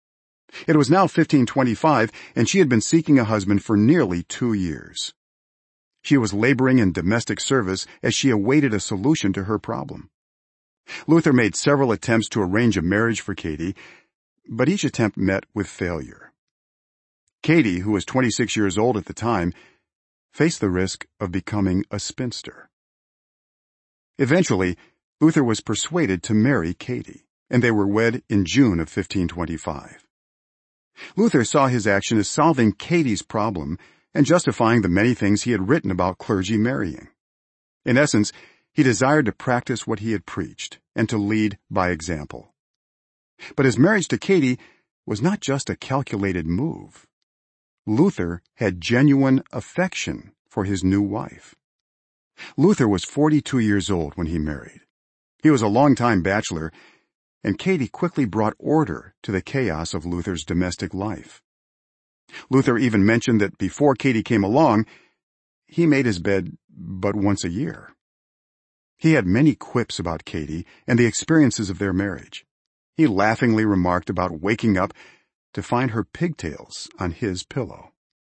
It was now 1525, and she had been seeking a husband for nearly 2 years. She was laboring in domestic service as she awaited a solution to her problem. Luther made several attempts to arrange a marriage for Katie, but each attempt met with failure. Katie, who was 26 years old at the time, faced the risk of becoming a spinster. Eventually, Luther was persuaded to marry Katie, and they were wed in June of 1525. Luther saw his action as solving Katie's problem and justifying the many things he had written about clergy marrying. In essence, he desired to practice what he had preached and to lead by example. But his marriage to Katie was not just a calculated move. Luther had genuine affection for his new wife. Luther was 42 years old when he married. He was a long-time bachelor, and Katie quickly brought order to the chaos of Luther's domestic life. Luther even mentioned that before Katie came along, he made his bed but once a year. He had many quips about Katie and the experiences of their marriage. He laughingly remarked about waking up to find her pigtails on his pillow.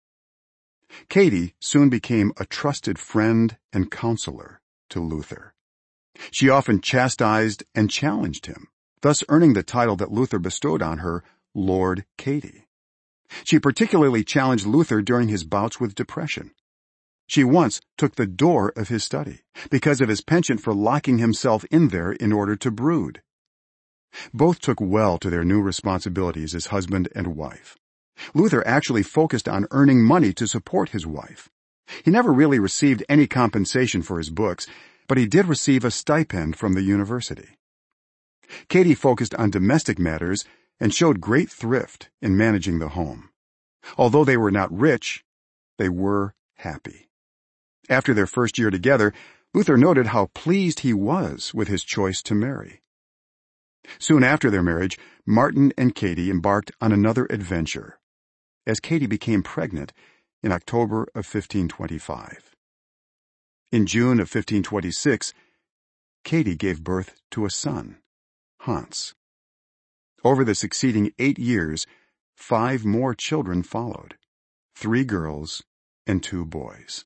Katie soon became a trusted friend and counselor to Luther. She often chastised and challenged him, thus earning the title that Luther bestowed on her, Lord Katie. She particularly challenged Luther during his bouts with depression. She once took the door of his study because of his penchant for locking himself in there in order to brood. Both took well to their new responsibilities as husband and wife. Luther actually focused on earning money to support his wife. He never really received any compensation for his books, but he did receive a stipend from the university. Katie focused on domestic matters and showed great thrift in managing the home. Although they were not rich, they were happy. After their first year together, Luther noted how pleased he was with his choice to marry. Soon after their marriage, Martin and Katie embarked on another adventure, as Katie became pregnant in October of 1525. In June of 1526, Katie gave birth to a son, Hans. Over the succeeding 8 years, 5 more children followed, 3 girls and 2 boys.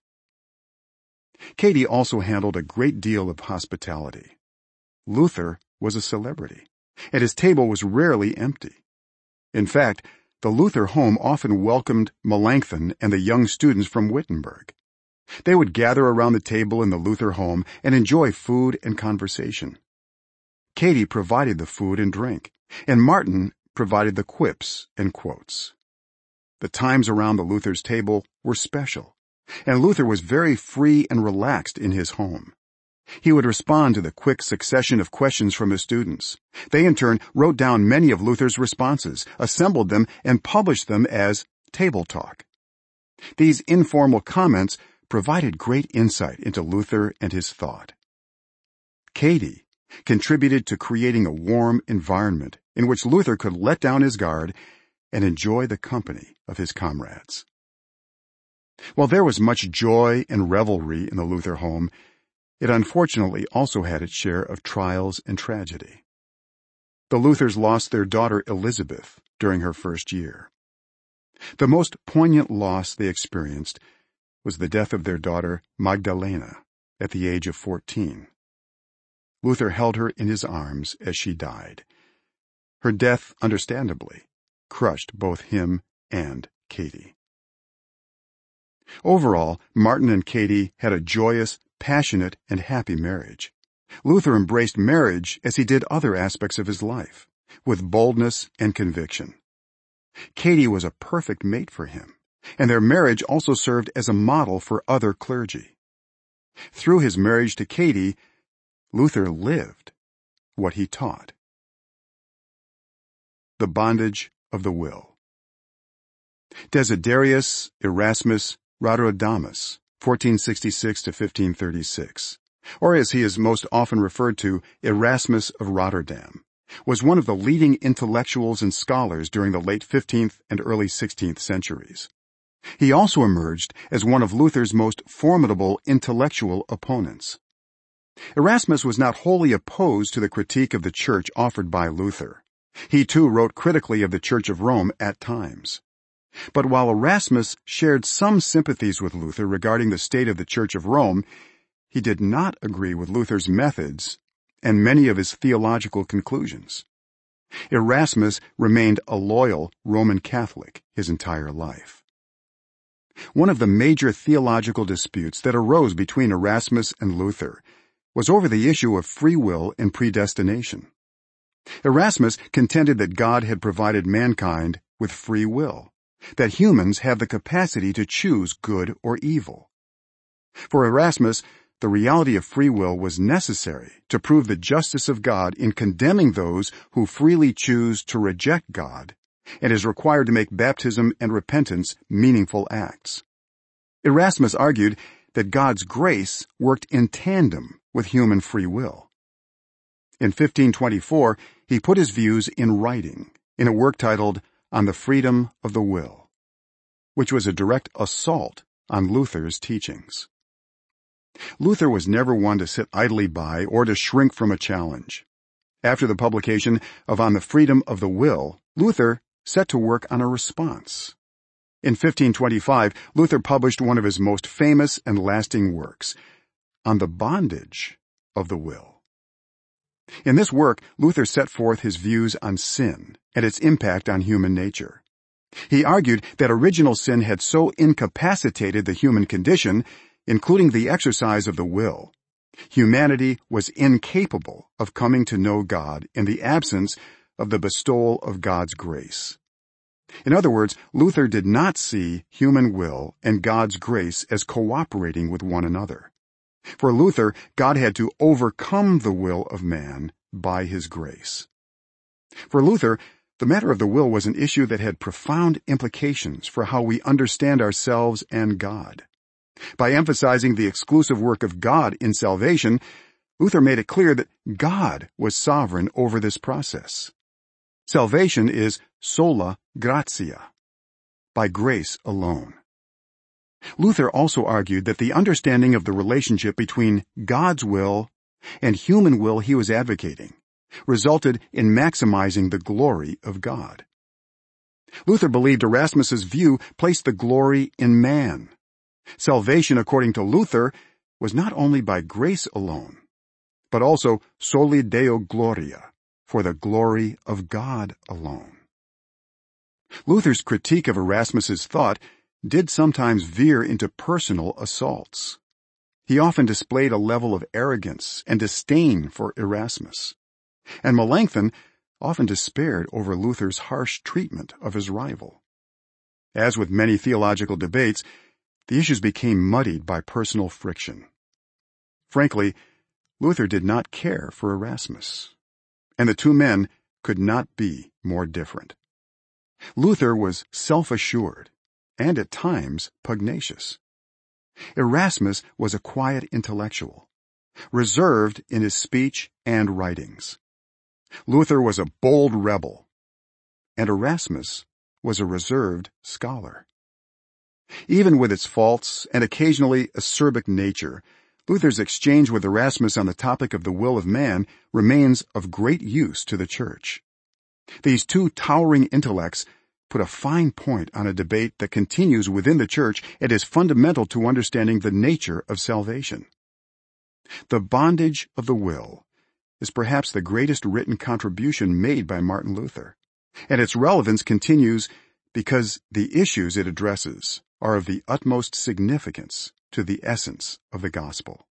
Katie also handled a great deal of hospitality. Luther was a celebrity, and his table was rarely empty. In fact, the Luther home often welcomed Melanchthon and the young students from Wittenberg. They would gather around the table in the Luther home and enjoy food and conversation. Katie provided the food and drink, and Martin provided the quips and quotes. The times around the Luther's table were special, and Luther was very free and relaxed in his home. He would respond to the quick succession of questions from his students. They in turn wrote down many of Luther's responses, assembled them, and published them as Table Talk. These informal comments provided great insight into Luther and his thought. Katie contributed to creating a warm environment in which Luther could let down his guard and enjoy the company of his comrades. While there was much joy and revelry in the Luther home, it unfortunately also had its share of trials and tragedy. The Luthers lost their daughter Elizabeth during her first year. The most poignant loss they experienced was the death of their daughter Magdalena at the age of 14. Luther held her in his arms as she died. Her death, understandably, crushed both him and Katie. Overall, Martin and Katie had a joyous, passionate, and happy marriage. Luther embraced marriage as he did other aspects of his life, with boldness and conviction. Katie was a perfect mate for him, and their marriage also served as a model for other clergy. Through his marriage to Katie, Luther lived what he taught. The bondage of the will. Desiderius Erasmus Roterodamus, 1466 to 1536, or as he is most often referred to, Erasmus of Rotterdam, was one of the leading intellectuals and scholars during the late 15th and early 16th centuries. He also emerged as one of Luther's most formidable intellectual opponents. Erasmus was not wholly opposed to the critique of the Church offered by Luther. He too wrote critically of the Church of Rome at times. But while Erasmus shared some sympathies with Luther regarding the state of the Church of Rome, he did not agree with Luther's methods and many of his theological conclusions. Erasmus remained a loyal Roman Catholic his entire life. One of the major theological disputes that arose between Erasmus and Luther was over the issue of free will and predestination. Erasmus contended that God had provided mankind with free will, that humans have the capacity to choose good or evil. For Erasmus, the reality of free will was necessary to prove the justice of God in condemning those who freely choose to reject God, and is required to make baptism and repentance meaningful acts. Erasmus argued that God's grace worked in tandem with human free will. In 1524, he put his views in writing in a work titled On the Freedom of the Will, which was a direct assault on Luther's teachings. Luther was never one to sit idly by or to shrink from a challenge. After the publication of On the Freedom of the Will, Luther set to work on a response. In 1525, Luther published one of his most famous and lasting works, On the Bondage of the Will. In this work, Luther set forth his views on sin and its impact on human nature. He argued that original sin had so incapacitated the human condition, including the exercise of the will, humanity was incapable of coming to know God in the absence of the bestowal of God's grace. In other words, Luther did not see human will and God's grace as cooperating with one another. For Luther, God had to overcome the will of man by his grace. For Luther, the matter of the will was an issue that had profound implications for how we understand ourselves and God. By emphasizing the exclusive work of God in salvation, Luther made it clear that God was sovereign over this process. Salvation is sola gratia, by grace alone. Luther also argued that the understanding of the relationship between God's will and human will he was advocating resulted in maximizing the glory of God. Luther believed Erasmus's view placed the glory in man. Salvation, according to Luther, was not only by grace alone, but also soli Deo gloria, for the glory of God alone. Luther's critique of Erasmus's thought did sometimes veer into personal assaults. He often displayed a level of arrogance and disdain for Erasmus, and Melanchthon often despaired over Luther's harsh treatment of his rival. As with many theological debates, the issues became muddied by personal friction. Frankly, Luther did not care for Erasmus, and the two men could not be more different. Luther was self-assured and at times pugnacious. Erasmus was a quiet intellectual, reserved in his speech and writings. Luther was a bold rebel, and Erasmus was a reserved scholar. Even with its faults and occasionally acerbic nature, Luther's exchange with Erasmus on the topic of the will of man remains of great use to the Church. These two towering intellects put a fine point on a debate that continues within the Church and is fundamental to understanding the nature of salvation. The bondage of the will is perhaps the greatest written contribution made by Martin Luther, and its relevance continues because the issues it addresses are of the utmost significance to the essence of the gospel.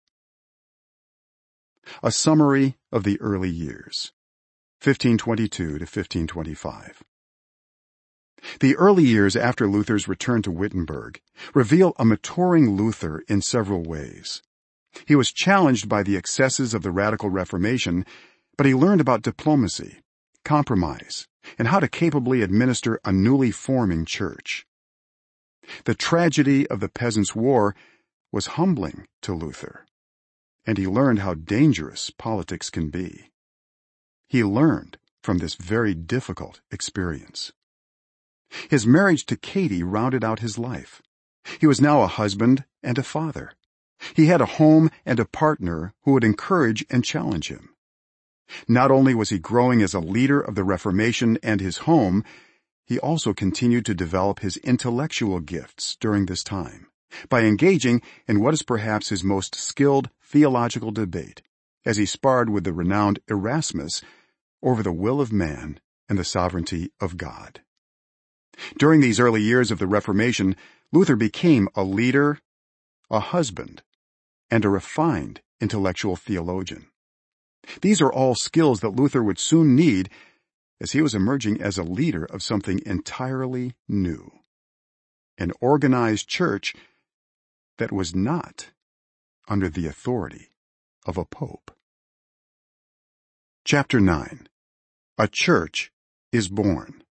A summary of the early years, 1522 to 1525. The early years after Luther's return to Wittenberg reveal a maturing Luther in several ways. He was challenged by the excesses of the Radical Reformation, but he learned about diplomacy, compromise, and how to capably administer a newly forming church. The tragedy of the Peasants' War was humbling to Luther, and he learned how dangerous politics can be. He learned from this very difficult experience. His marriage to Katie rounded out his life. He was now a husband and a father. He had a home and a partner who would encourage and challenge him. Not only was he growing as a leader of the Reformation and his home, he also continued to develop his intellectual gifts during this time by engaging in what is perhaps his most skilled theological debate, as he sparred with the renowned Erasmus over the will of man and the sovereignty of God. During these early years of the Reformation, Luther became a leader, a husband, and a refined intellectual theologian. These are all skills that Luther would soon need as he was emerging as a leader of something entirely new, an organized church that was not under the authority of a pope. Chapter 9. A Church is Born.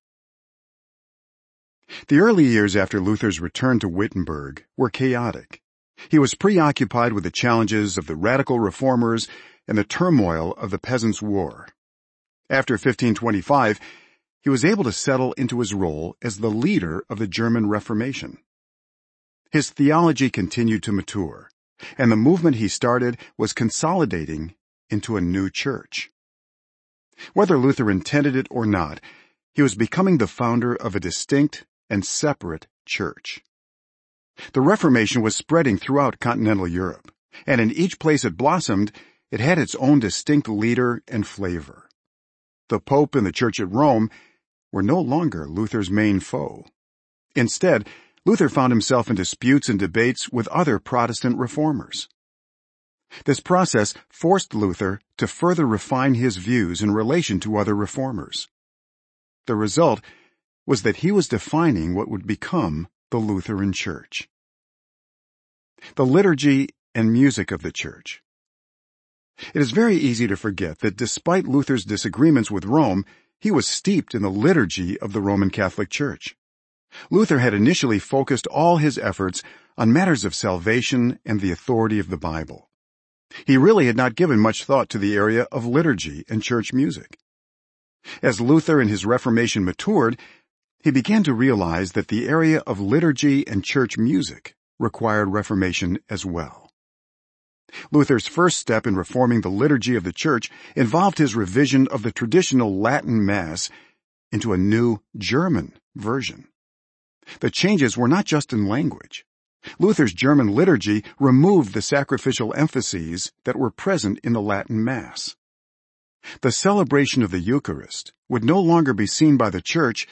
The early years after Luther's return to Wittenberg were chaotic. He was preoccupied with the challenges of the radical reformers and the turmoil of the Peasants' War. After 1525, he was able to settle into his role as the leader of the German Reformation. His theology continued to mature, and the movement he started was consolidating into a new church. Whether Luther intended it or not, he was becoming the founder of a distinct and separate church. The Reformation was spreading throughout continental Europe, and in each place it blossomed, it had its own distinct leader and flavor. The Pope and the Church at Rome were no longer Luther's main foe. Instead, Luther found himself in disputes and debates with other Protestant reformers. This process forced Luther to further refine his views in relation to other reformers. The result was that he was defining what would become the Lutheran Church. The liturgy and music of the Church. It is very easy to forget that despite Luther's disagreements with Rome, he was steeped in the liturgy of the Roman Catholic Church. Luther had initially focused all his efforts on matters of salvation and the authority of the Bible. He really had not given much thought to the area of liturgy and church music. As Luther and his Reformation matured, he began to realize that the area of liturgy and church music required reformation as well. Luther's first step in reforming the liturgy of the Church involved his revision of the traditional Latin Mass into a new German version. The changes were not just in language. Luther's German liturgy removed the sacrificial emphases that were present in the Latin Mass. The celebration of the Eucharist would no longer be seen by the Church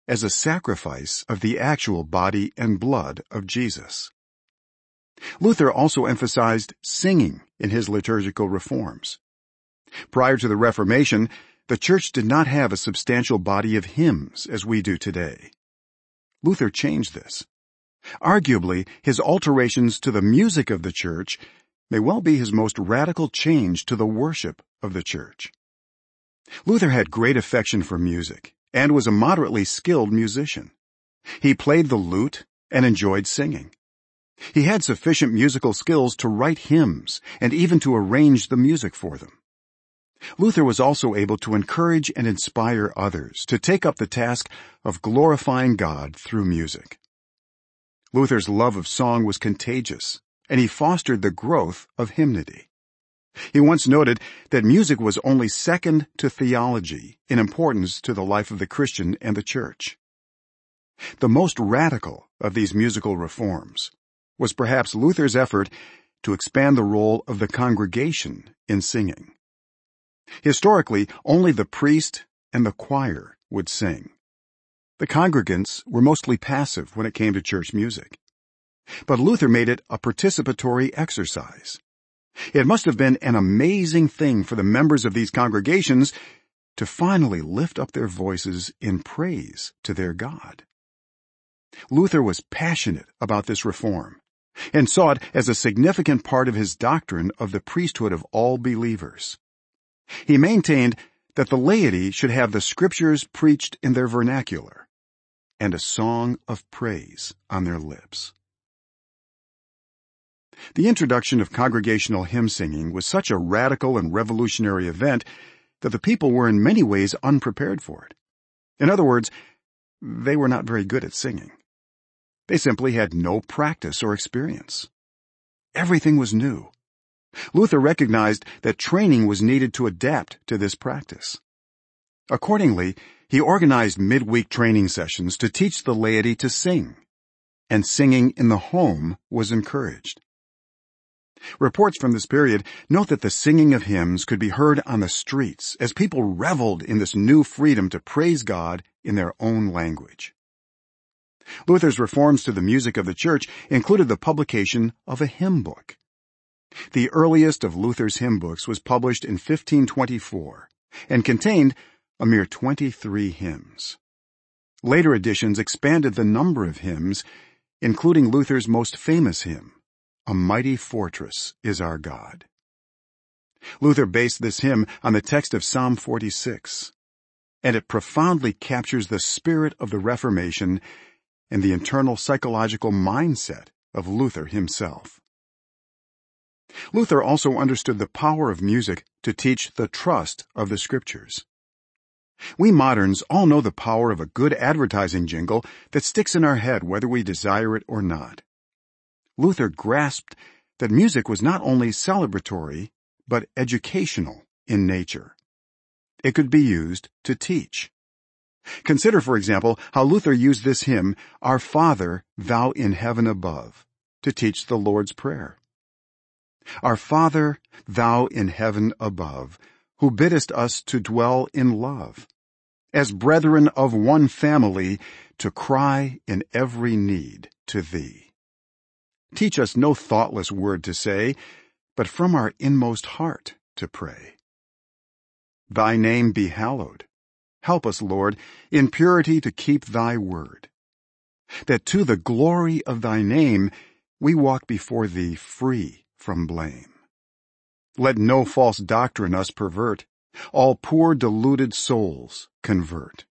as a sacrifice of the actual body and blood of Jesus. Luther also emphasized singing in his liturgical reforms. Prior to the Reformation, the Church did not have a substantial body of hymns as we do today. Luther changed this. Arguably, his alterations to the music of the Church may well be his most radical change to the worship of the Church. Luther had great affection for music and was a moderately skilled musician. He played the lute and enjoyed singing. He had sufficient musical skills to write hymns and even to arrange the music for them. Luther was also able to encourage and inspire others to take up the task of glorifying God through music. Luther's love of song was contagious, and he fostered the growth of hymnody. He once noted that music was only second to theology in importance to the life of the Christian and the Church. The most radical of these musical reforms was perhaps Luther's effort to expand the role of the congregation in singing. Historically, only the priest and the choir would sing. The congregants were mostly passive when it came to church music. But Luther made it a participatory exercise. It must have been an amazing thing for the members of these congregations to finally lift up their voices in praise to their God. Luther was passionate about this reform and saw it as a significant part of his doctrine of the priesthood of all believers. He maintained that the laity should have the scriptures preached in their vernacular and a song of praise on their lips. The introduction of congregational hymn singing was such a radical and revolutionary event that the people were in many ways unprepared for it. In other words, they were not very good at singing. They simply had no practice or experience. Everything was new. Luther recognized that training was needed to adapt to this practice. Accordingly, he organized midweek training sessions to teach the laity to sing, and singing in the home was encouraged. Reports from this period note that the singing of hymns could be heard on the streets as people reveled in this new freedom to praise God in their own language. Luther's reforms to the music of the Church included the publication of a hymn book. The earliest of Luther's hymn books was published in 1524 and contained a mere 23 hymns. Later editions expanded the number of hymns, including Luther's most famous hymn, "A Mighty Fortress is Our God." Luther based this hymn on the text of Psalm 46, and it profoundly captures the spirit of the Reformation and the internal psychological mindset of Luther himself. Luther also understood the power of music to teach the trust of the Scriptures. We moderns all know the power of a good advertising jingle that sticks in our head whether we desire it or not. Luther grasped that music was not only celebratory, but educational in nature. It could be used to teach. Consider, for example, how Luther used this hymn, "Our Father, Thou in Heaven Above," to teach the Lord's Prayer. Our Father, Thou in heaven above, who biddest us to dwell in love, as brethren of one family, to cry in every need to Thee. Teach us no thoughtless word to say, but from our inmost heart to pray. Thy name be hallowed. Help us, Lord, in purity to keep Thy word, that to the glory of Thy name we walk before Thee free from blame. Let no false doctrine us pervert, all poor deluded souls convert.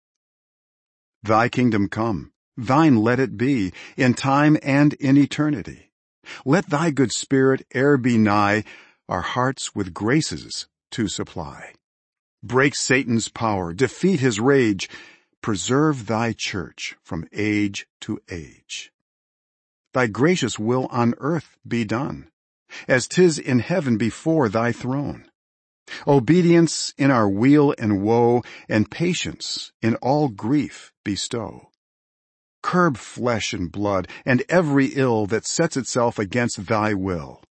Thy kingdom come, Thine let it be, in time and in eternity. Let Thy good Spirit e'er be nigh, our hearts with graces to supply. Break Satan's power, defeat his rage, preserve Thy church from age to age. Thy gracious will on earth be done, as 'tis in heaven before Thy throne. Obedience in our weal and woe, and patience in all grief bestow. Curb flesh and blood, and every ill that sets itself against Thy will.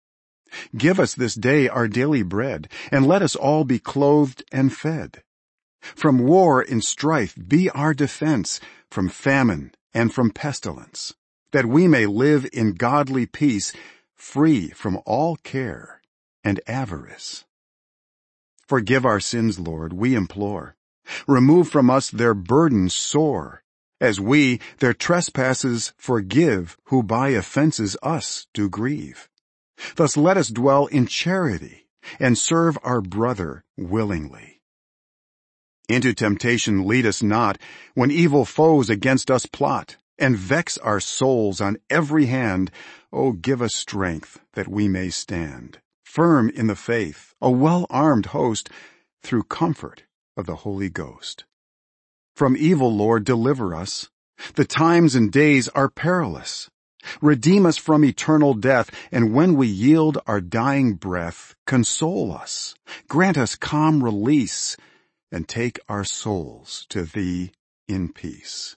Give us this day our daily bread, and let us all be clothed and fed. From war and strife be our defense, from famine and from pestilence, that we may live in godly peace, free from all care and avarice. Forgive our sins, Lord, we implore. Remove from us their burdens sore, as we their trespasses forgive, who by offenses us do grieve. Thus let us dwell in charity, and serve our brother willingly. Into temptation lead us not, when evil foes against us plot, and vex our souls on every hand. O give us strength, that we may stand, firm in the faith, a well-armed host, through comfort of the Holy Ghost. From evil, Lord, deliver us. The times and days are perilous. Redeem us from eternal death, and when we yield our dying breath, console us, grant us calm release, and take our souls to Thee in peace.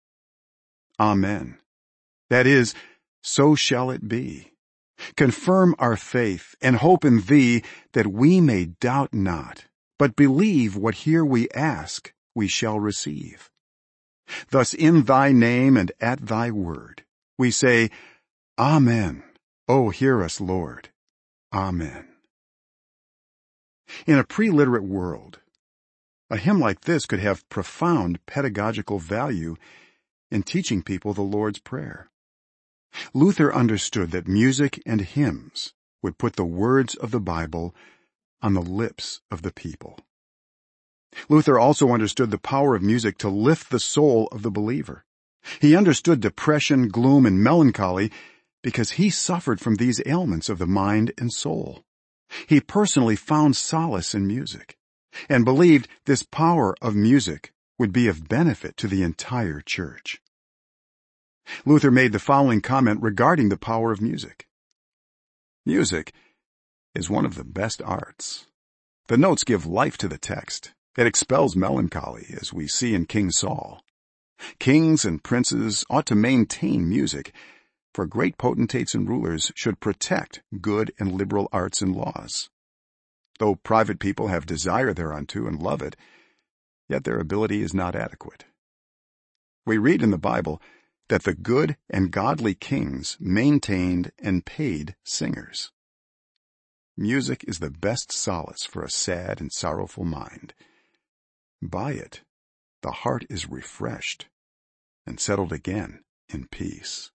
Amen. That is, so shall it be. Confirm our faith and hope in Thee, that we may doubt not, but believe what here we ask we shall receive. Thus in Thy name and at Thy word, we say, Amen. O hear us, Lord. Amen. In a pre-literate world, a hymn like this could have profound pedagogical value in teaching people the Lord's Prayer. Luther understood that music and hymns would put the words of the Bible on the lips of the people. Luther also understood the power of music to lift the soul of the believer. He understood depression, gloom, and melancholy because he suffered from these ailments of the mind and soul. He personally found solace in music and believed this power of music would be of benefit to the entire church. Luther made the following comment regarding the power of music. Music is one of the best arts. The notes give life to the text. It expels melancholy, as we see in King Saul. Kings and princes ought to maintain music, for great potentates and rulers should protect good and liberal arts and laws. Though private people have desire thereunto and love it, yet their ability is not adequate. We read in the Bible that the good and godly kings maintained and paid singers. Music is the best solace for a sad and sorrowful mind. By it, the heart is refreshed and settled again in peace.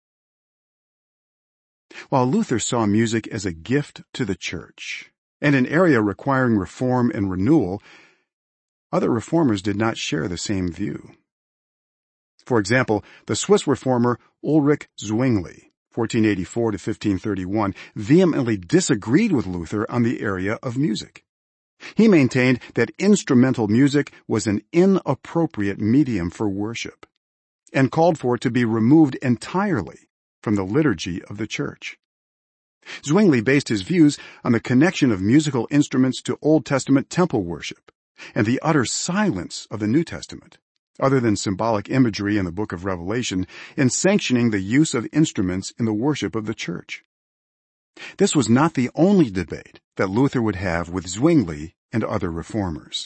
While Luther saw music as a gift to the church and an area requiring reform and renewal, other reformers did not share the same view. For example, the Swiss reformer Ulrich Zwingli, 1484 to 1531, vehemently disagreed with Luther on the area of music. He maintained that instrumental music was an inappropriate medium for worship and called for it to be removed entirely from the liturgy of the church. Zwingli based his views on the connection of musical instruments to Old Testament temple worship and the utter silence of the New Testament, other than symbolic imagery in the book of Revelation, in sanctioning the use of instruments in the worship of the church. This was not the only debate that Luther would have with Zwingli and other reformers.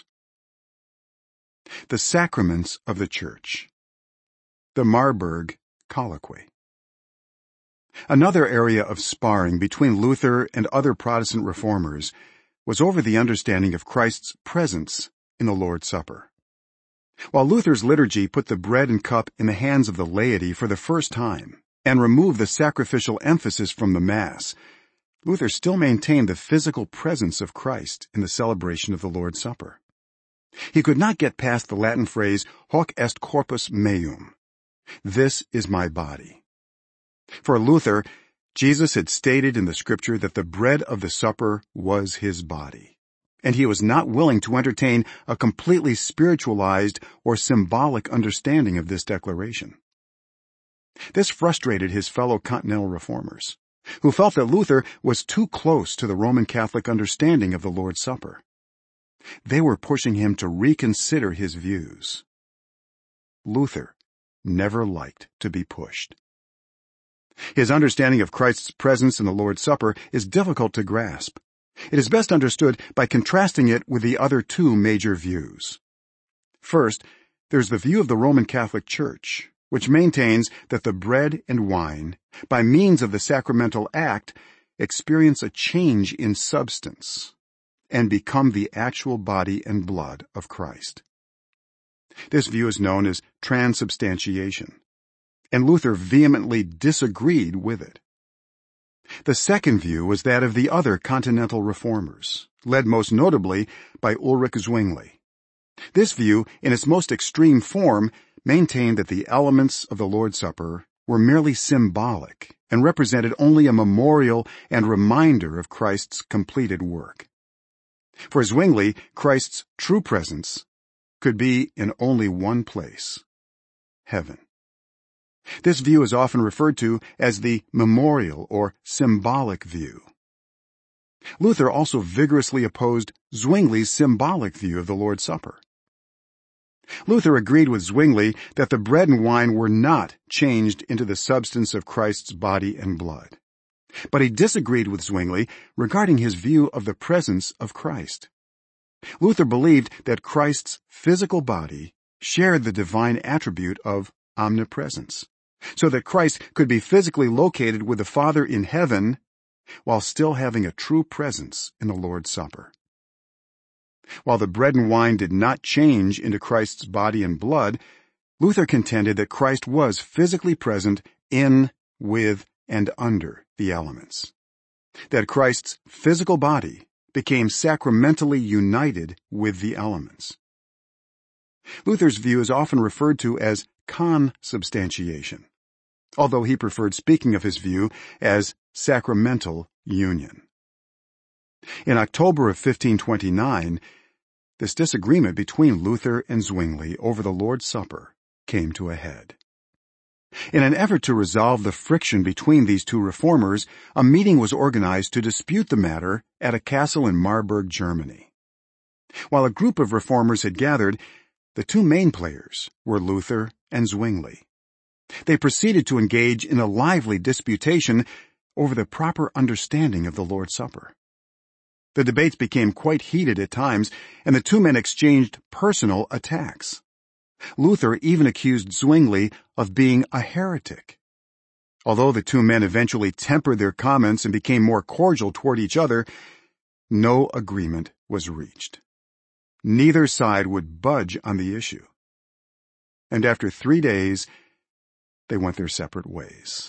The sacraments of the church. The Marburg Colloquy. Another area of sparring between Luther and other Protestant reformers was over the understanding of Christ's presence in the Lord's Supper. While Luther's liturgy put the bread and cup in the hands of the laity for the first time and removed the sacrificial emphasis from the Mass, Luther still maintained the physical presence of Christ in the celebration of the Lord's Supper. He could not get past the Latin phrase, hoc est corpus meum. This is my body. For Luther, Jesus had stated in the Scripture that the bread of the supper was his body, and he was not willing to entertain a completely spiritualized or symbolic understanding of this declaration. This frustrated his fellow continental reformers, who felt that Luther was too close to the Roman Catholic understanding of the Lord's Supper. They were pushing him to reconsider his views. Luther never liked to be pushed. His understanding of Christ's presence in the Lord's Supper is difficult to grasp. It is best understood by contrasting it with the other two major views, First, there's the view of the Roman Catholic Church, which maintains that the bread and wine, by means of the sacramental act, experience a change in substance and become the actual body and blood of Christ. This view is known as transubstantiation, and Luther vehemently disagreed with it. The second view was that of the other continental reformers, led most notably by Ulrich Zwingli. This view, in its most extreme form, maintained that the elements of the Lord's Supper were merely symbolic and represented only a memorial and reminder of Christ's completed work. For Zwingli, Christ's true presence could be in only one place: heaven. This view is often referred to as the memorial or symbolic view. Luther also vigorously opposed Zwingli's symbolic view of the Lord's Supper. Luther agreed with Zwingli that the bread and wine were not changed into the substance of Christ's body and blood. But he disagreed with Zwingli regarding his view of the presence of Christ. Luther believed that Christ's physical body shared the divine attribute of omnipresence, so that Christ could be physically located with the Father in heaven while still having a true presence in the Lord's Supper. While the bread and wine did not change into Christ's body and blood, Luther contended that Christ was physically present in, with, and under the elements. That Christ's physical body became sacramentally united with the elements. Luther's view is often referred to as consubstantiation, although he preferred speaking of his view as sacramental union. In October of 1529, this disagreement between Luther and Zwingli over the Lord's Supper came to a head. In an effort to resolve the friction between these two reformers, a meeting was organized to dispute the matter at a castle in Marburg, Germany. While a group of reformers had gathered, the two main players were Luther and Zwingli. They proceeded to engage in a lively disputation over the proper understanding of the Lord's Supper. The debates became quite heated at times, and the two men exchanged personal attacks. Luther even accused Zwingli of being a heretic. Although the two men eventually tempered their comments and became more cordial toward each other, no agreement was reached. Neither side would budge on the issue. And after 3 days, they went their separate ways.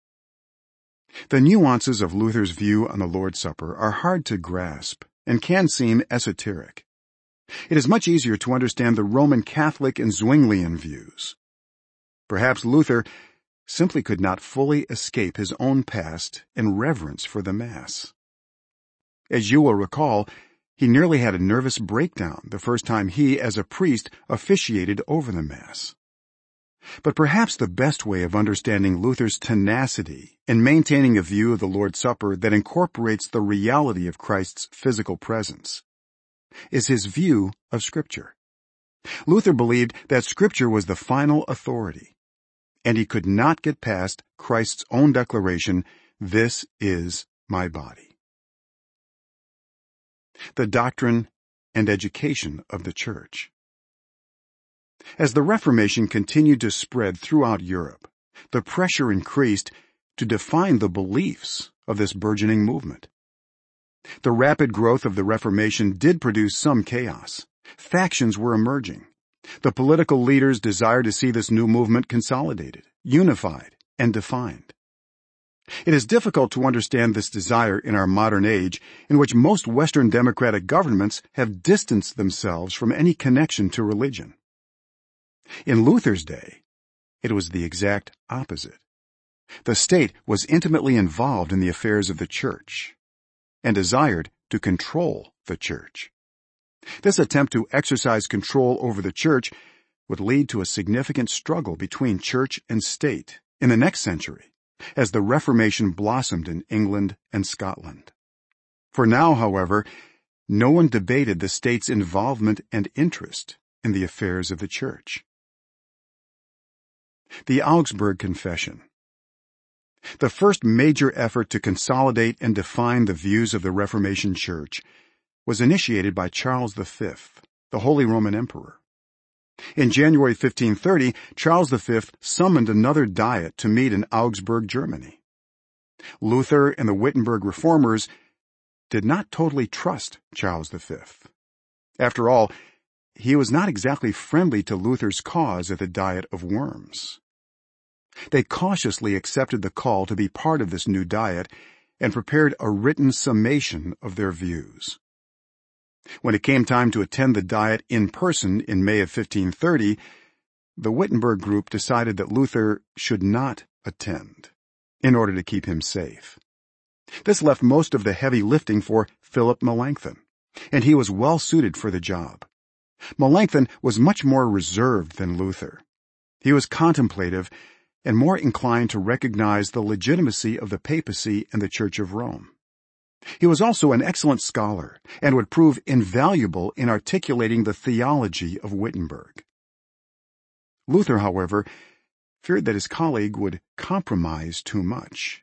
The nuances of Luther's view on the Lord's Supper are hard to grasp and can seem esoteric. It is much easier to understand the Roman Catholic and Zwinglian views. Perhaps Luther simply could not fully escape his own past and reverence for the Mass. As you will recall, he nearly had a nervous breakdown the first time he, as a priest, officiated over the Mass. But perhaps the best way of understanding Luther's tenacity in maintaining a view of the Lord's Supper that incorporates the reality of Christ's physical presence is his view of Scripture. Luther believed that Scripture was the final authority, and he could not get past Christ's own declaration, "This is my body." The doctrine and education of the Church. As the Reformation continued to spread throughout Europe, the pressure increased to define the beliefs of this burgeoning movement. The rapid growth of the Reformation did produce some chaos. Factions were emerging. The political leaders desired to see this new movement consolidated, unified, and defined. It is difficult to understand this desire in our modern age, in which most Western democratic governments have distanced themselves from any connection to religion. In Luther's day, it was the exact opposite. The state was intimately involved in the affairs of the Church and desired to control the Church. This attempt to exercise control over the Church would lead to a significant struggle between Church and state in the next century, as the Reformation blossomed in England and Scotland. For now, however, no one debated the state's involvement and interest in the affairs of the Church. The Augsburg Confession. The first major effort to consolidate and define the views of the Reformation Church was initiated by Charles V, the Holy Roman Emperor. In January 1530, Charles V summoned another diet to meet in Augsburg, Germany. Luther and the Wittenberg reformers did not totally trust Charles V. After all, he was not exactly friendly to Luther's cause at the Diet of Worms. They cautiously accepted the call to be part of this new diet and prepared a written summation of their views. When it came time to attend the diet in person in May of 1530, the Wittenberg group decided that Luther should not attend in order to keep him safe. This left most of the heavy lifting for Philip Melanchthon, and he was well suited for the job. Melanchthon was much more reserved than Luther. He was contemplative and more inclined to recognize the legitimacy of the papacy and the Church of Rome. He was also an excellent scholar and would prove invaluable in articulating the theology of Wittenberg. Luther, however, feared that his colleague would compromise too much.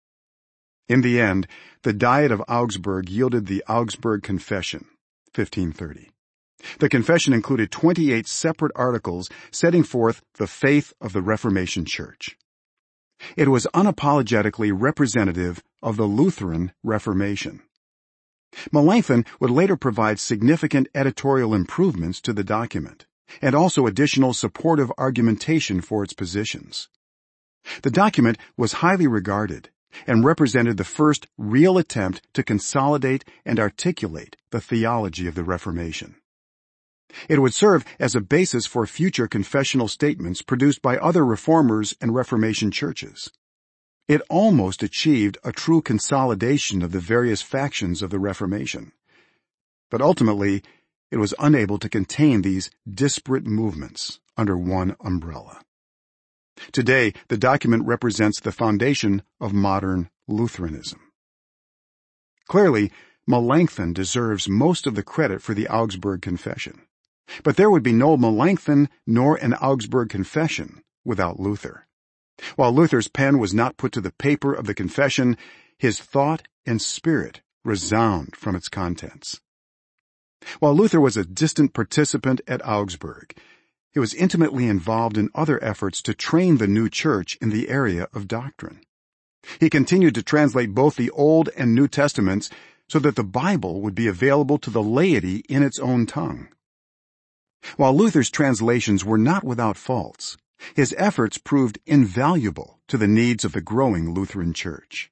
In the end, the Diet of Augsburg yielded the Augsburg Confession, 1530. The confession included 28 separate articles setting forth the faith of the Reformation Church. It was unapologetically representative of the Lutheran Reformation. Melanchthon would later provide significant editorial improvements to the document, and also additional supportive argumentation for its positions. The document was highly regarded and represented the first real attempt to consolidate and articulate the theology of the Reformation. It would serve as a basis for future confessional statements produced by other reformers and Reformation churches. It almost achieved a true consolidation of the various factions of the Reformation. But ultimately, it was unable to contain these disparate movements under one umbrella. Today, the document represents the foundation of modern Lutheranism. Clearly, Melanchthon deserves most of the credit for the Augsburg Confession. But there would be no Melanchthon nor an Augsburg Confession without Luther. While Luther's pen was not put to the paper of the confession, his thought and spirit resound from its contents. While Luther was a distant participant at Augsburg, he was intimately involved in other efforts to train the new church in the area of doctrine. He continued to translate both the Old and New Testaments so that the Bible would be available to the laity in its own tongue. While Luther's translations were not without faults, his efforts proved invaluable to the needs of the growing Lutheran Church.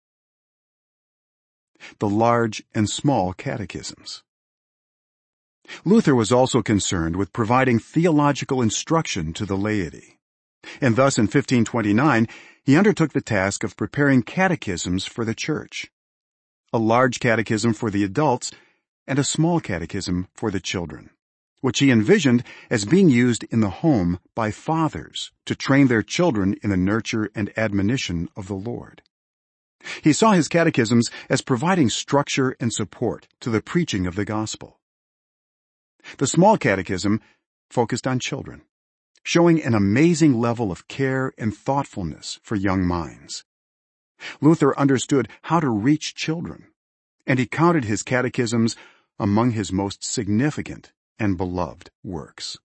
The large and small catechisms. Luther was also concerned with providing theological instruction to the laity, and thus in 1529 he undertook the task of preparing catechisms for the Church, a large catechism for the adults and a small catechism for the children, which he envisioned as being used in the home by fathers to train their children in the nurture and admonition of the Lord. He saw his catechisms as providing structure and support to the preaching of the gospel. The small catechism focused on children, showing an amazing level of care and thoughtfulness for young minds. Luther understood how to reach children, and he counted his catechisms among his most significant and beloved works.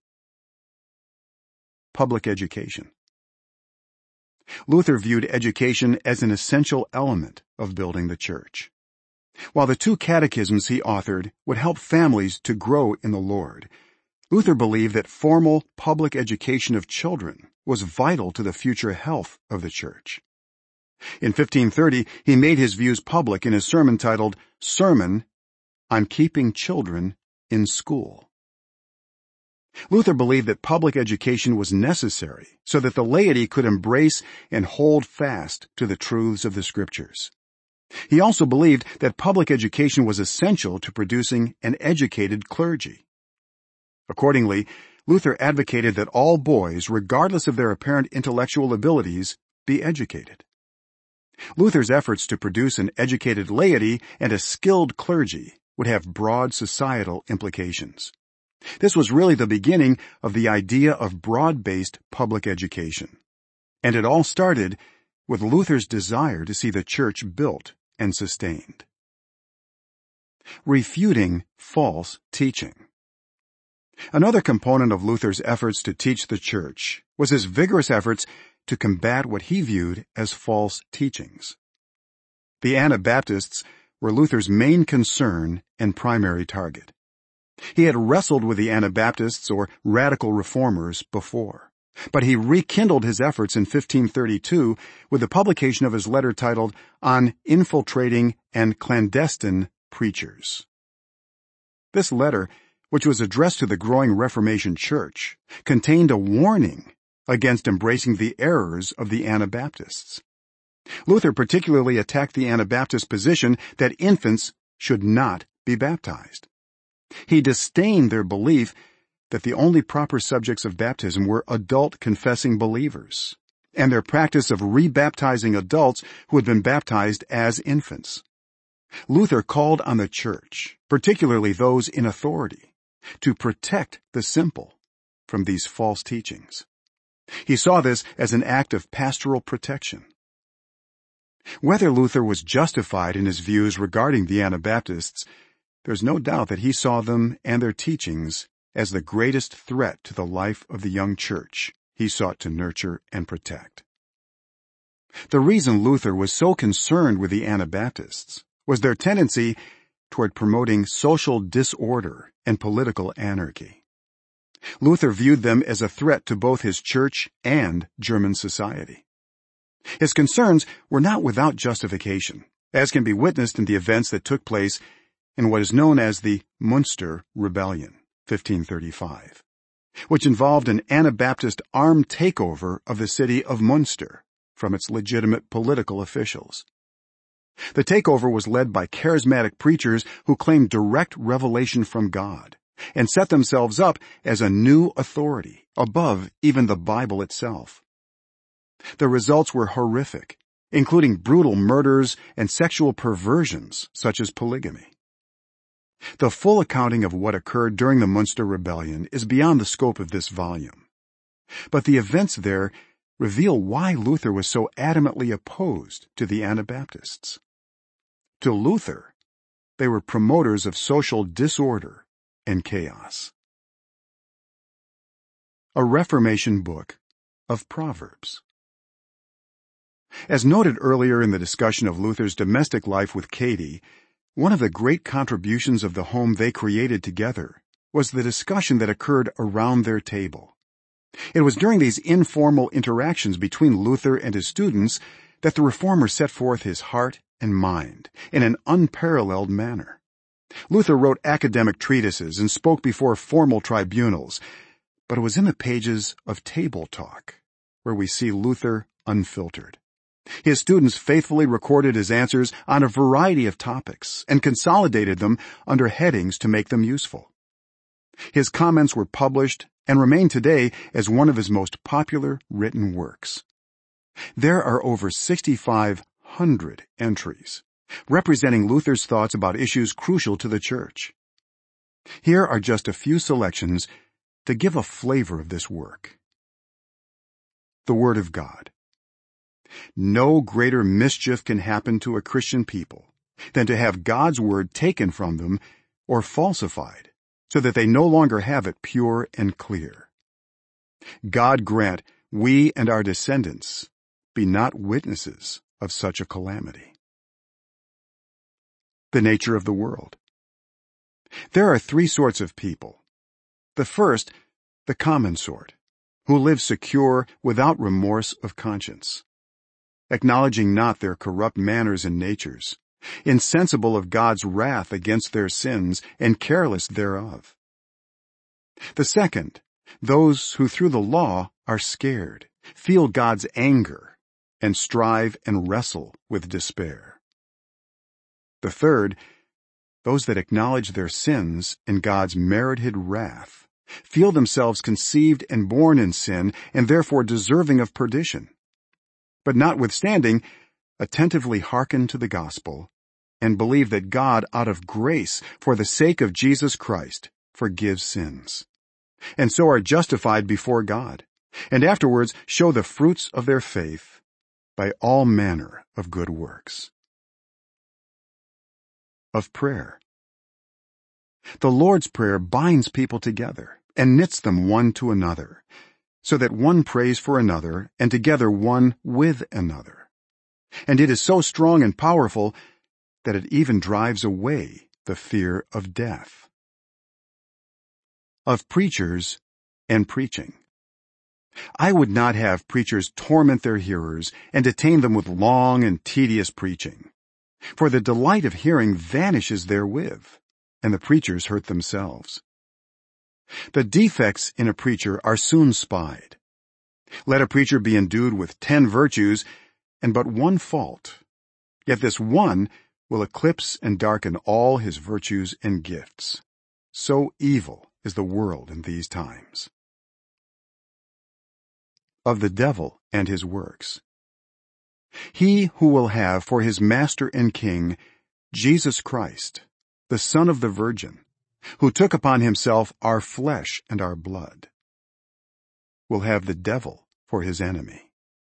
Public education. Luther viewed education as an essential element of building the church. While the two catechisms he authored would help families to grow in the Lord, Luther believed that formal public education of children was vital to the future health of the church. In 1530, he made his views public in a sermon titled Sermon on Keeping Children in School. Luther believed that public education was necessary so that the laity could embrace and hold fast to the truths of the Scriptures. He also believed that public education was essential to producing an educated clergy. Accordingly, Luther advocated that all boys, regardless of their apparent intellectual abilities, be educated. Luther's efforts to produce an educated laity and a skilled clergy would have broad societal implications. This was really the beginning of the idea of broad-based public education. And it all started with Luther's desire to see the church built and sustained. Refuting false teaching. Another component of Luther's efforts to teach the church was his vigorous efforts to combat what he viewed as false teachings. The Anabaptists were Luther's main concern and primary target. He had wrestled with the Anabaptists, or radical reformers, before, but he rekindled his efforts in 1532 with the publication of his letter titled On Infiltrating and Clandestine Preachers. This letter, which was addressed to the growing Reformation Church, contained a warning against embracing the errors of the Anabaptists. Luther particularly attacked the Anabaptist position that infants should not be baptized. He disdained their belief that the only proper subjects of baptism were adult confessing believers, and their practice of rebaptizing adults who had been baptized as infants. Luther called on the church, particularly those in authority, to protect the simple from these false teachings. He saw this as an act of pastoral protection. Whether Luther was justified in his views regarding the Anabaptists, there's no doubt that he saw them and their teachings as the greatest threat to the life of the young church he sought to nurture and protect. The reason Luther was so concerned with the Anabaptists was their tendency toward promoting social disorder and political anarchy. Luther viewed them as a threat to both his church and German society. His concerns were not without justification, as can be witnessed in the events that took place in what is known as the Munster Rebellion, 1535, which involved an Anabaptist armed takeover of the city of Munster from its legitimate political officials. The takeover was led by charismatic preachers who claimed direct revelation from God and set themselves up as a new authority above even the Bible itself. The results were horrific, including brutal murders and sexual perversions such as polygamy. The full accounting of what occurred during the Munster Rebellion is beyond the scope of this volume, but the events there reveal why Luther was so adamantly opposed to the Anabaptists. To Luther, they were promoters of social disorder and chaos. A Reformation Book of Proverbs. As noted earlier in the discussion of Luther's domestic life with Katie, one of the great contributions of the home they created together was the discussion that occurred around their table. It was during these informal interactions between Luther and his students that the reformer set forth his heart and mind in an unparalleled manner. Luther wrote academic treatises and spoke before formal tribunals, but it was in the pages of Table Talk where we see Luther unfiltered. His students faithfully recorded his answers on a variety of topics and consolidated them under headings to make them useful. His comments were published and remain today as one of his most popular written works. There are over 6,500 entries, representing Luther's thoughts about issues crucial to the church. Here are just a few selections to give a flavor of this work. The Word of God. No greater mischief can happen to a Christian people than to have God's Word taken from them or falsified so that they no longer have it pure and clear. God grant we and our descendants be not witnesses of such a calamity. The nature of the world. There are three sorts of people. The first, the common sort, who live secure without remorse of conscience, acknowledging not their corrupt manners and natures, insensible of God's wrath against their sins, and careless thereof. The second, those who through the law are scared, feel God's anger, and strive and wrestle with despair. The third, those that acknowledge their sins and God's merited wrath, feel themselves conceived and born in sin and therefore deserving of perdition, but notwithstanding, attentively hearken to the gospel and believe that God, out of grace, for the sake of Jesus Christ, forgives sins, and so are justified before God, and afterwards show the fruits of their faith by all manner of good works. Of prayer. The Lord's Prayer binds people together and knits them one to another, so that one prays for another, and together one with another. And it is so strong and powerful that it even drives away the fear of death. Of preachers and preaching. I would not have preachers torment their hearers and detain them with long and tedious preaching. For the delight of hearing vanishes therewith, and the preachers hurt themselves. The defects in a preacher are soon spied. Let a preacher be endued with 10 virtues and but one fault, yet this one will eclipse and darken all his virtues and gifts. So evil is the world in these times. Of the devil and his works. He who will have for his master and king Jesus Christ, the Son of the Virgin, who took upon himself our flesh and our blood, will have the devil for his enemy.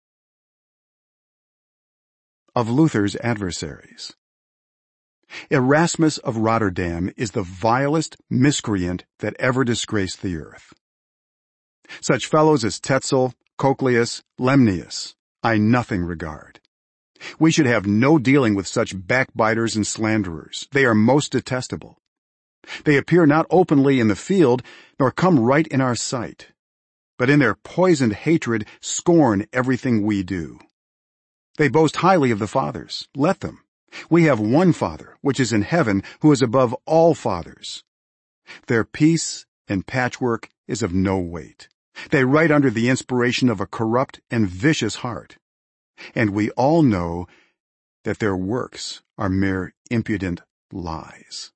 Of Luther's adversaries. Erasmus of Rotterdam is the vilest miscreant that ever disgraced the earth. Such fellows as Tetzel, Cochleus, Lemnius, I nothing regard. We should have no dealing with such backbiters and slanderers. They are most detestable. They appear not openly in the field, nor come right in our sight, but in their poisoned hatred scorn everything we do. They boast highly of the fathers. Let them. We have one Father, which is in heaven, who is above all fathers. Their piece and patchwork is of no weight. They write under the inspiration of a corrupt and vicious heart. And we all know that their works are mere impudent lies.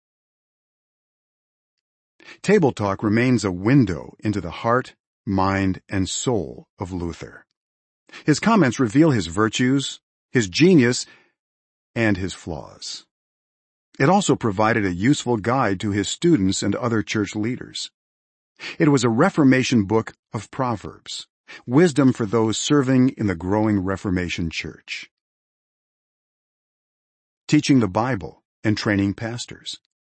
Table Talk remains a window into the heart, mind, and soul of Luther. His comments reveal his virtues, his genius, and his flaws. It also provided a useful guide to his students and other church leaders. It was a Reformation book of Proverbs, wisdom for those serving in the growing Reformation church. Teaching the Bible and training pastors.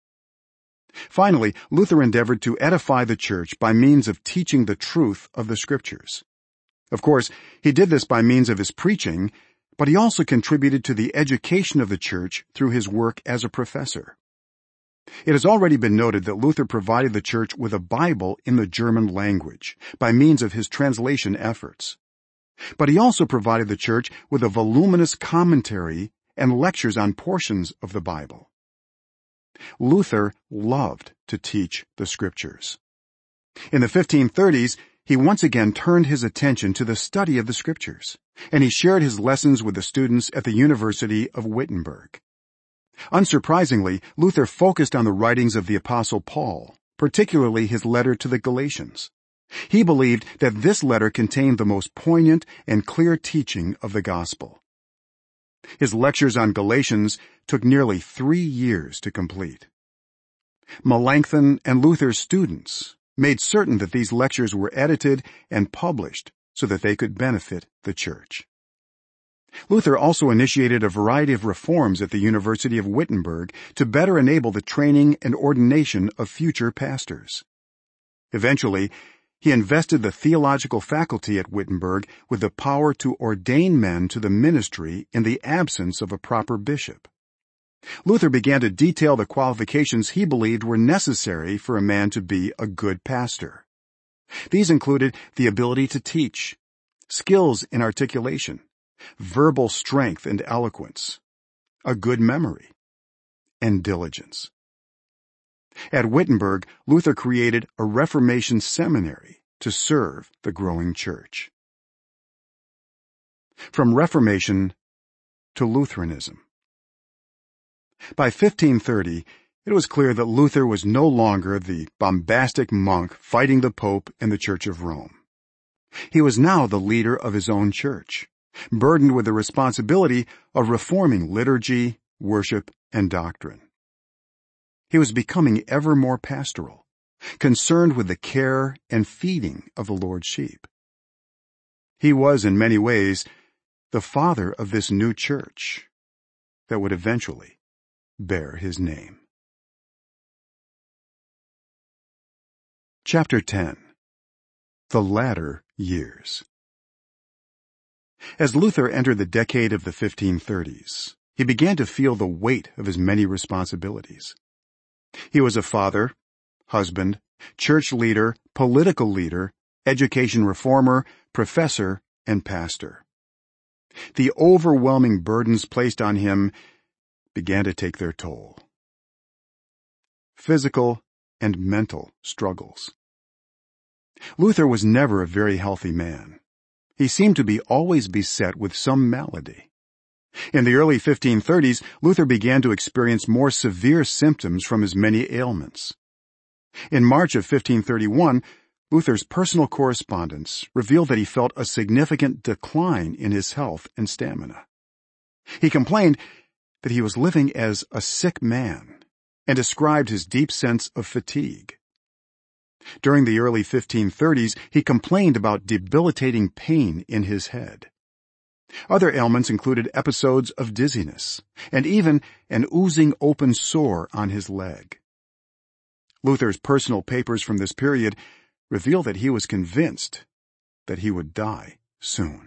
Finally, Luther endeavored to edify the church by means of teaching the truth of the Scriptures. Of course, he did this by means of his preaching, but he also contributed to the education of the church through his work as a professor. It has already been noted that Luther provided the church with a Bible in the German language by means of his translation efforts. But he also provided the church with a voluminous commentary and lectures on portions of the Bible. Luther loved to teach the Scriptures. In the 1530s, he once again turned his attention to the study of the Scriptures, and he shared his lessons with the students at the University of Wittenberg. Unsurprisingly, Luther focused on the writings of the Apostle Paul, particularly his letter to the Galatians. He believed that this letter contained the most poignant and clear teaching of the gospel. His lectures on Galatians took nearly 3 years to complete. Melanchthon and Luther's students made certain that these lectures were edited and published so that they could benefit the church. Luther also initiated a variety of reforms at the University of Wittenberg to better enable the training and ordination of future pastors. Eventually, he invested the theological faculty at Wittenberg with the power to ordain men to the ministry in the absence of a proper bishop. Luther began to detail the qualifications he believed were necessary for a man to be a good pastor. These included the ability to teach, skills in articulation, verbal strength and eloquence, a good memory, and diligence. At Wittenberg, Luther created a Reformation seminary to serve the growing church. From Reformation to Lutheranism. By 1530, it was clear that Luther was no longer the bombastic monk fighting the Pope and the Church of Rome. He was now the leader of his own church, burdened with the responsibility of reforming liturgy, worship, and doctrine. He was becoming ever more pastoral, concerned with the care and feeding of the Lord's sheep. He was, in many ways, the father of this new church that would eventually bear his name. Chapter 10. The Latter Years. As Luther entered the decade of the 1530s, he began to feel the weight of his many responsibilities. He was a father, husband, church leader, political leader, education reformer, professor, and pastor. The overwhelming burdens placed on him began to take their toll. Physical and mental struggles. Luther was never a very healthy man. He seemed to be always beset with some malady. In the early 1530s, Luther began to experience more severe symptoms from his many ailments. In March of 1531, Luther's personal correspondence revealed that he felt a significant decline in his health and stamina. He complained that he was living as a sick man and described his deep sense of fatigue. During the early 1530s, he complained about debilitating pain in his head. Other ailments included episodes of dizziness and even an oozing open sore on his leg. Luther's personal papers from this period reveal that he was convinced that he would die soon.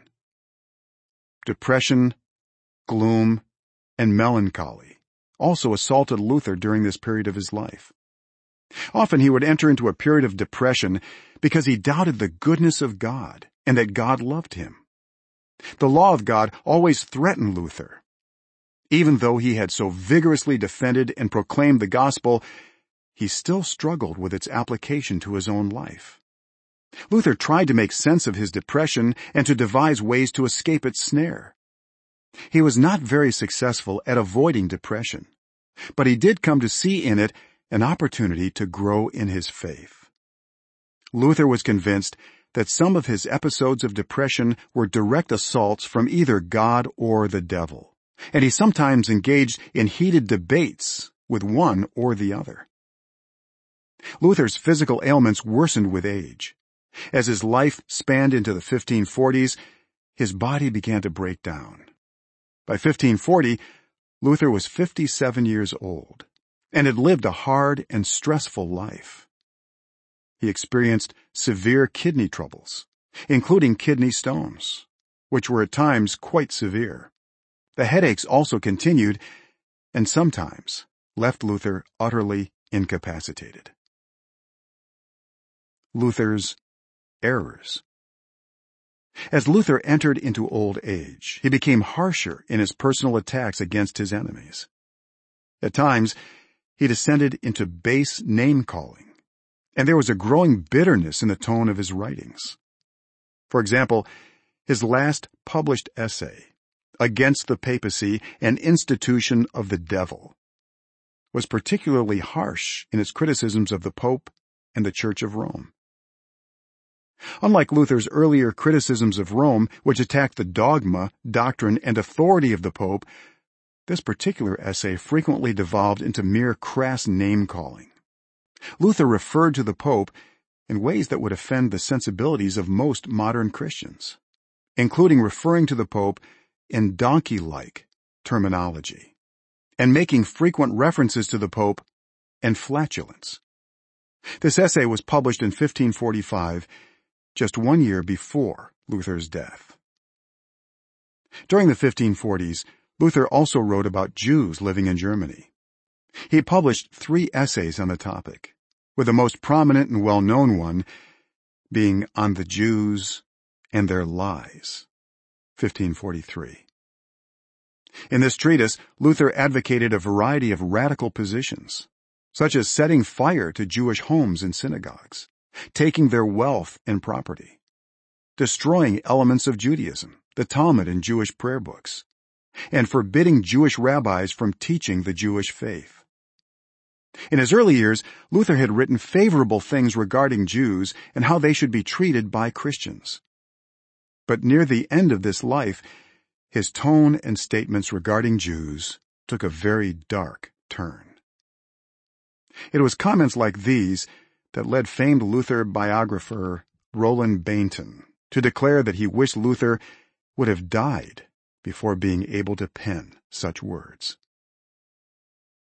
Depression, gloom, and melancholy also assaulted Luther during this period of his life. Often he would enter into a period of depression because he doubted the goodness of God and that God loved him. The law of God always threatened Luther. Even though he had so vigorously defended and proclaimed the gospel, he still struggled with its application to his own life. Luther tried to make sense of his depression and to devise ways to escape its snare. He was not very successful at avoiding depression, but he did come to see in it an opportunity to grow in his faith. Luther was convinced that some of his episodes of depression were direct assaults from either God or the devil, and he sometimes engaged in heated debates with one or the other. Luther's physical ailments worsened with age. As his life spanned into the 1540s, his body began to break down. By 1540, Luther was 57 years old and had lived a hard and stressful life. He experienced severe kidney troubles, including kidney stones, which were at times quite severe. The headaches also continued and sometimes left Luther utterly incapacitated. Luther's errors. As Luther entered into old age, he became harsher in his personal attacks against his enemies. At times, he descended into base name-calling, and there was a growing bitterness in the tone of his writings. For example, his last published essay, Against the Papacy, an Institution of the Devil, was particularly harsh in its criticisms of the Pope and the Church of Rome. Unlike Luther's earlier criticisms of Rome, which attacked the dogma, doctrine, and authority of the Pope, this particular essay frequently devolved into mere crass name-calling. Luther referred to the Pope in ways that would offend the sensibilities of most modern Christians, including referring to the Pope in donkey-like terminology and making frequent references to the Pope in flatulence. This essay was published in 1545, just 1 year before Luther's death. During the 1540s, Luther also wrote about Jews living in Germany. He published 3 essays on the topic, with the most prominent and well-known one being On the Jews and Their Lies, 1543. In this treatise, Luther advocated a variety of radical positions, such as setting fire to Jewish homes and synagogues, taking their wealth and property, destroying elements of Judaism, the Talmud and Jewish prayer books, and forbidding Jewish rabbis from teaching the Jewish faith. In his early years, Luther had written favorable things regarding Jews and how they should be treated by Christians. But near the end of this life, his tone and statements regarding Jews took a very dark turn. It was comments like these that led famed Luther biographer Roland Bainton to declare that he wished Luther would have died before being able to pen such words.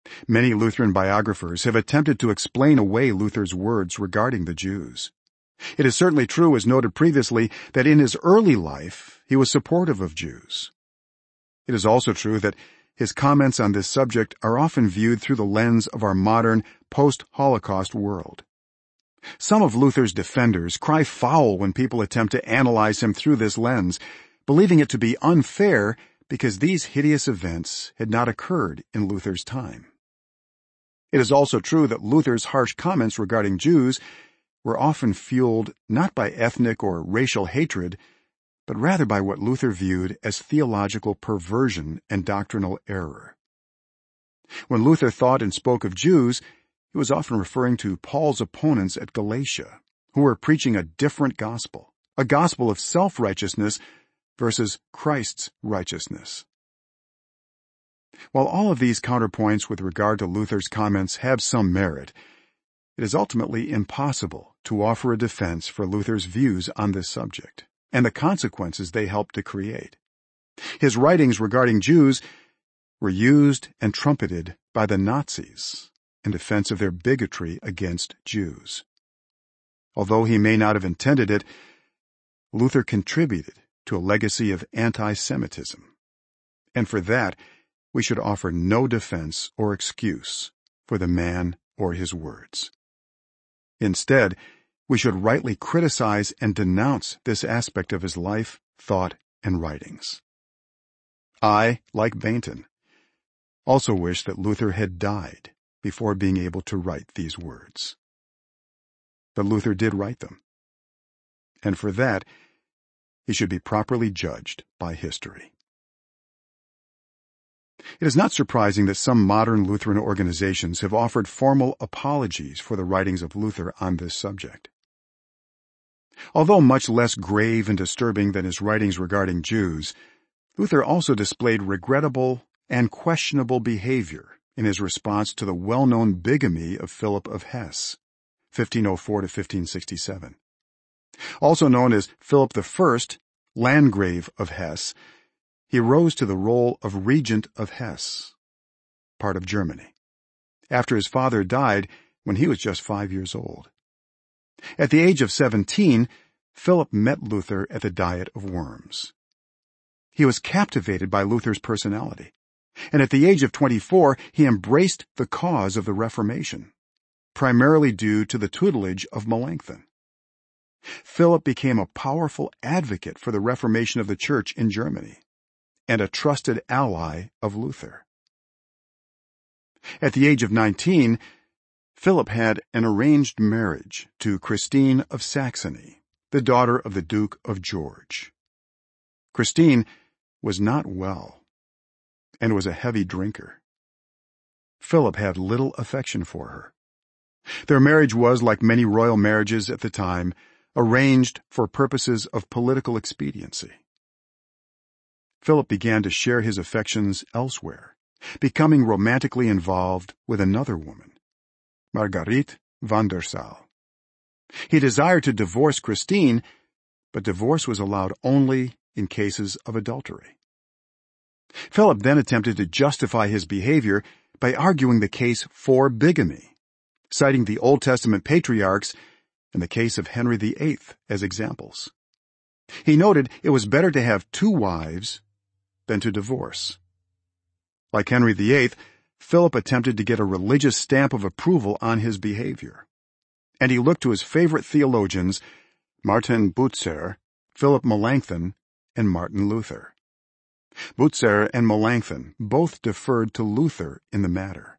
Many Lutheran biographers have attempted to explain away Luther's words regarding the Jews. It is certainly true, as noted previously, that in his early life he was supportive of Jews. It is also true that his comments on this subject are often viewed through the lens of our modern, post-Holocaust world. Some of Luther's defenders cry foul when people attempt to analyze him through this lens, believing it to be unfair because these hideous events had not occurred in Luther's time. It is also true that Luther's harsh comments regarding Jews were often fueled not by ethnic or racial hatred, but rather by what Luther viewed as theological perversion and doctrinal error. When Luther thought and spoke of Jews, he was often referring to Paul's opponents at Galatia, who were preaching a different gospel, a gospel of self-righteousness versus Christ's righteousness. While all of these counterpoints with regard to Luther's comments have some merit, it is ultimately impossible to offer a defense for Luther's views on this subject and the consequences they helped to create. His writings regarding Jews were used and trumpeted by the Nazis in defense of their bigotry against Jews. Although he may not have intended it, Luther contributed to a legacy of anti-Semitism, and for that we should offer no defense or excuse for the man or his words. Instead, we should rightly criticize and denounce this aspect of his life, thought, and writings. I, like Bainton, also wish that Luther had died before being able to write these words. But Luther did write them, and for that, he should be properly judged by history. It is not surprising that some modern Lutheran organizations have offered formal apologies for the writings of Luther on this subject. Although much less grave and disturbing than his writings regarding Jews, Luther also displayed regrettable and questionable behavior in his response to the well-known bigamy of Philip of Hesse, 1504 to 1567. Also known as Philip I, Landgrave of Hesse, he rose to the role of Regent of Hesse, part of Germany, after his father died when he was just 5 years old. At the age of 17, Philip met Luther at the Diet of Worms. He was captivated by Luther's personality, and at the age of 24, he embraced the cause of the Reformation, primarily due to the tutelage of Melanchthon. Philip became a powerful advocate for the Reformation of the Church in Germany, and a trusted ally of Luther. At the age of 19, Philip had an arranged marriage to Christine of Saxony, the daughter of the Duke of George. Christine was not well and was a heavy drinker. Philip had little affection for her. Their marriage was, like many royal marriages at the time, arranged for purposes of political expediency. Philip began to share his affections elsewhere, becoming romantically involved with another woman, Marguerite van der Saal. He desired to divorce Christine, but divorce was allowed only in cases of adultery. Philip then attempted to justify his behavior by arguing the case for bigamy, citing the Old Testament patriarchs and the case of Henry VIII as examples. He noted it was better to have 2 wives than to divorce. Like Henry VIII, Philip attempted to get a religious stamp of approval on his behavior, and he looked to his favorite theologians, Martin Bucer, Philip Melanchthon, and Martin Luther. Bucer and Melanchthon both deferred to Luther in the matter.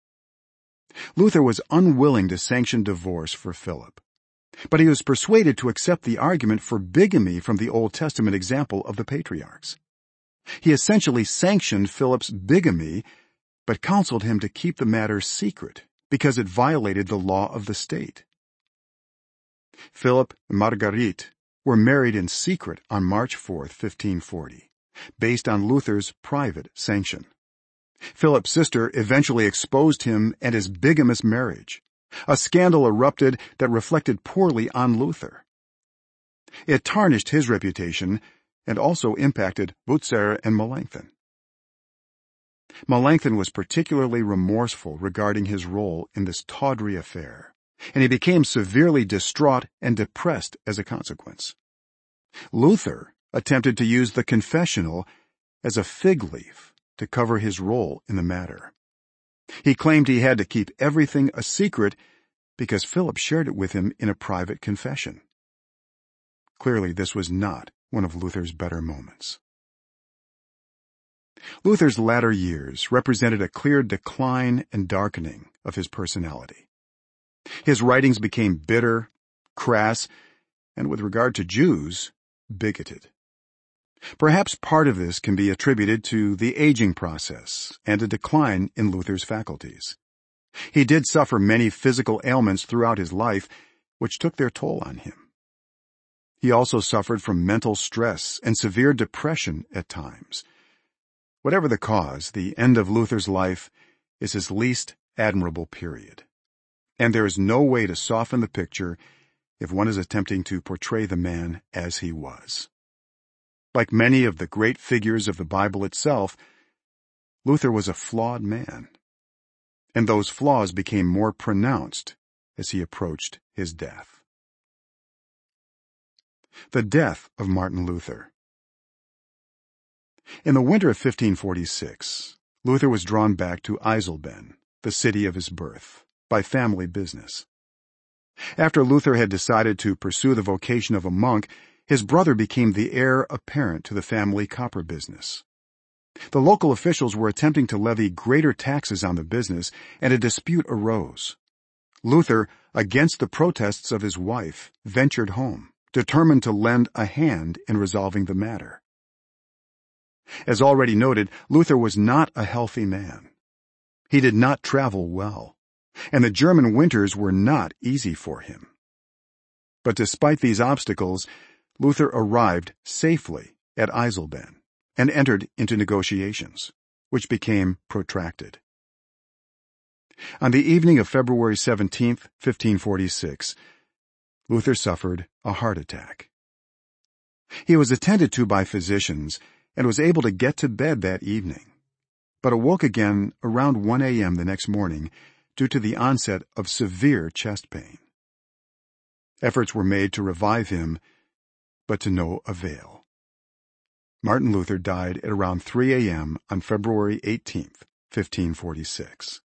Luther was unwilling to sanction divorce for Philip, but he was persuaded to accept the argument for bigamy from the Old Testament example of the patriarchs. He essentially sanctioned Philip's bigamy, but counseled him to keep the matter secret because it violated the law of the state. Philip and Marguerite were married in secret on March 4, 1540, based on Luther's private sanction. Philip's sister eventually exposed him and his bigamous marriage. A scandal erupted that reflected poorly on Luther. It tarnished his reputation and also impacted Bucer and Melanchthon. Melanchthon was particularly remorseful regarding his role in this tawdry affair, and he became severely distraught and depressed as a consequence. Luther attempted to use the confessional as a fig leaf to cover his role in the matter. He claimed he had to keep everything a secret because Philip shared it with him in a private confession. Clearly, this was not one of Luther's better moments. Luther's latter years represented a clear decline and darkening of his personality. His writings became bitter, crass, and with regard to Jews, bigoted. Perhaps part of this can be attributed to the aging process and a decline in Luther's faculties. He did suffer many physical ailments throughout his life, which took their toll on him. He also suffered from mental stress and severe depression at times. Whatever the cause, the end of Luther's life is his least admirable period. And there is no way to soften the picture if one is attempting to portray the man as he was. Like many of the great figures of the Bible itself, Luther was a flawed man, and those flaws became more pronounced as he approached his death. The death of Martin Luther. In the winter of 1546, Luther was drawn back to Eisleben, the city of his birth, by family business. After Luther had decided to pursue the vocation of a monk, his brother became the heir apparent to the family copper business. The local officials were attempting to levy greater taxes on the business, and a dispute arose. Luther, against the protests of his wife, ventured home, determined to lend a hand in resolving the matter. As already noted, Luther was not a healthy man. He did not travel well, and the German winters were not easy for him. But despite these obstacles, Luther arrived safely at Eisleben and entered into negotiations, which became protracted. On the evening of February 17, 1546, Luther suffered a heart attack. He was attended to by physicians and was able to get to bed that evening, but awoke again around 1 a.m. the next morning due to the onset of severe chest pain. Efforts were made to revive him, but to no avail. Martin Luther died at around 3 a.m. on February 18, 1546.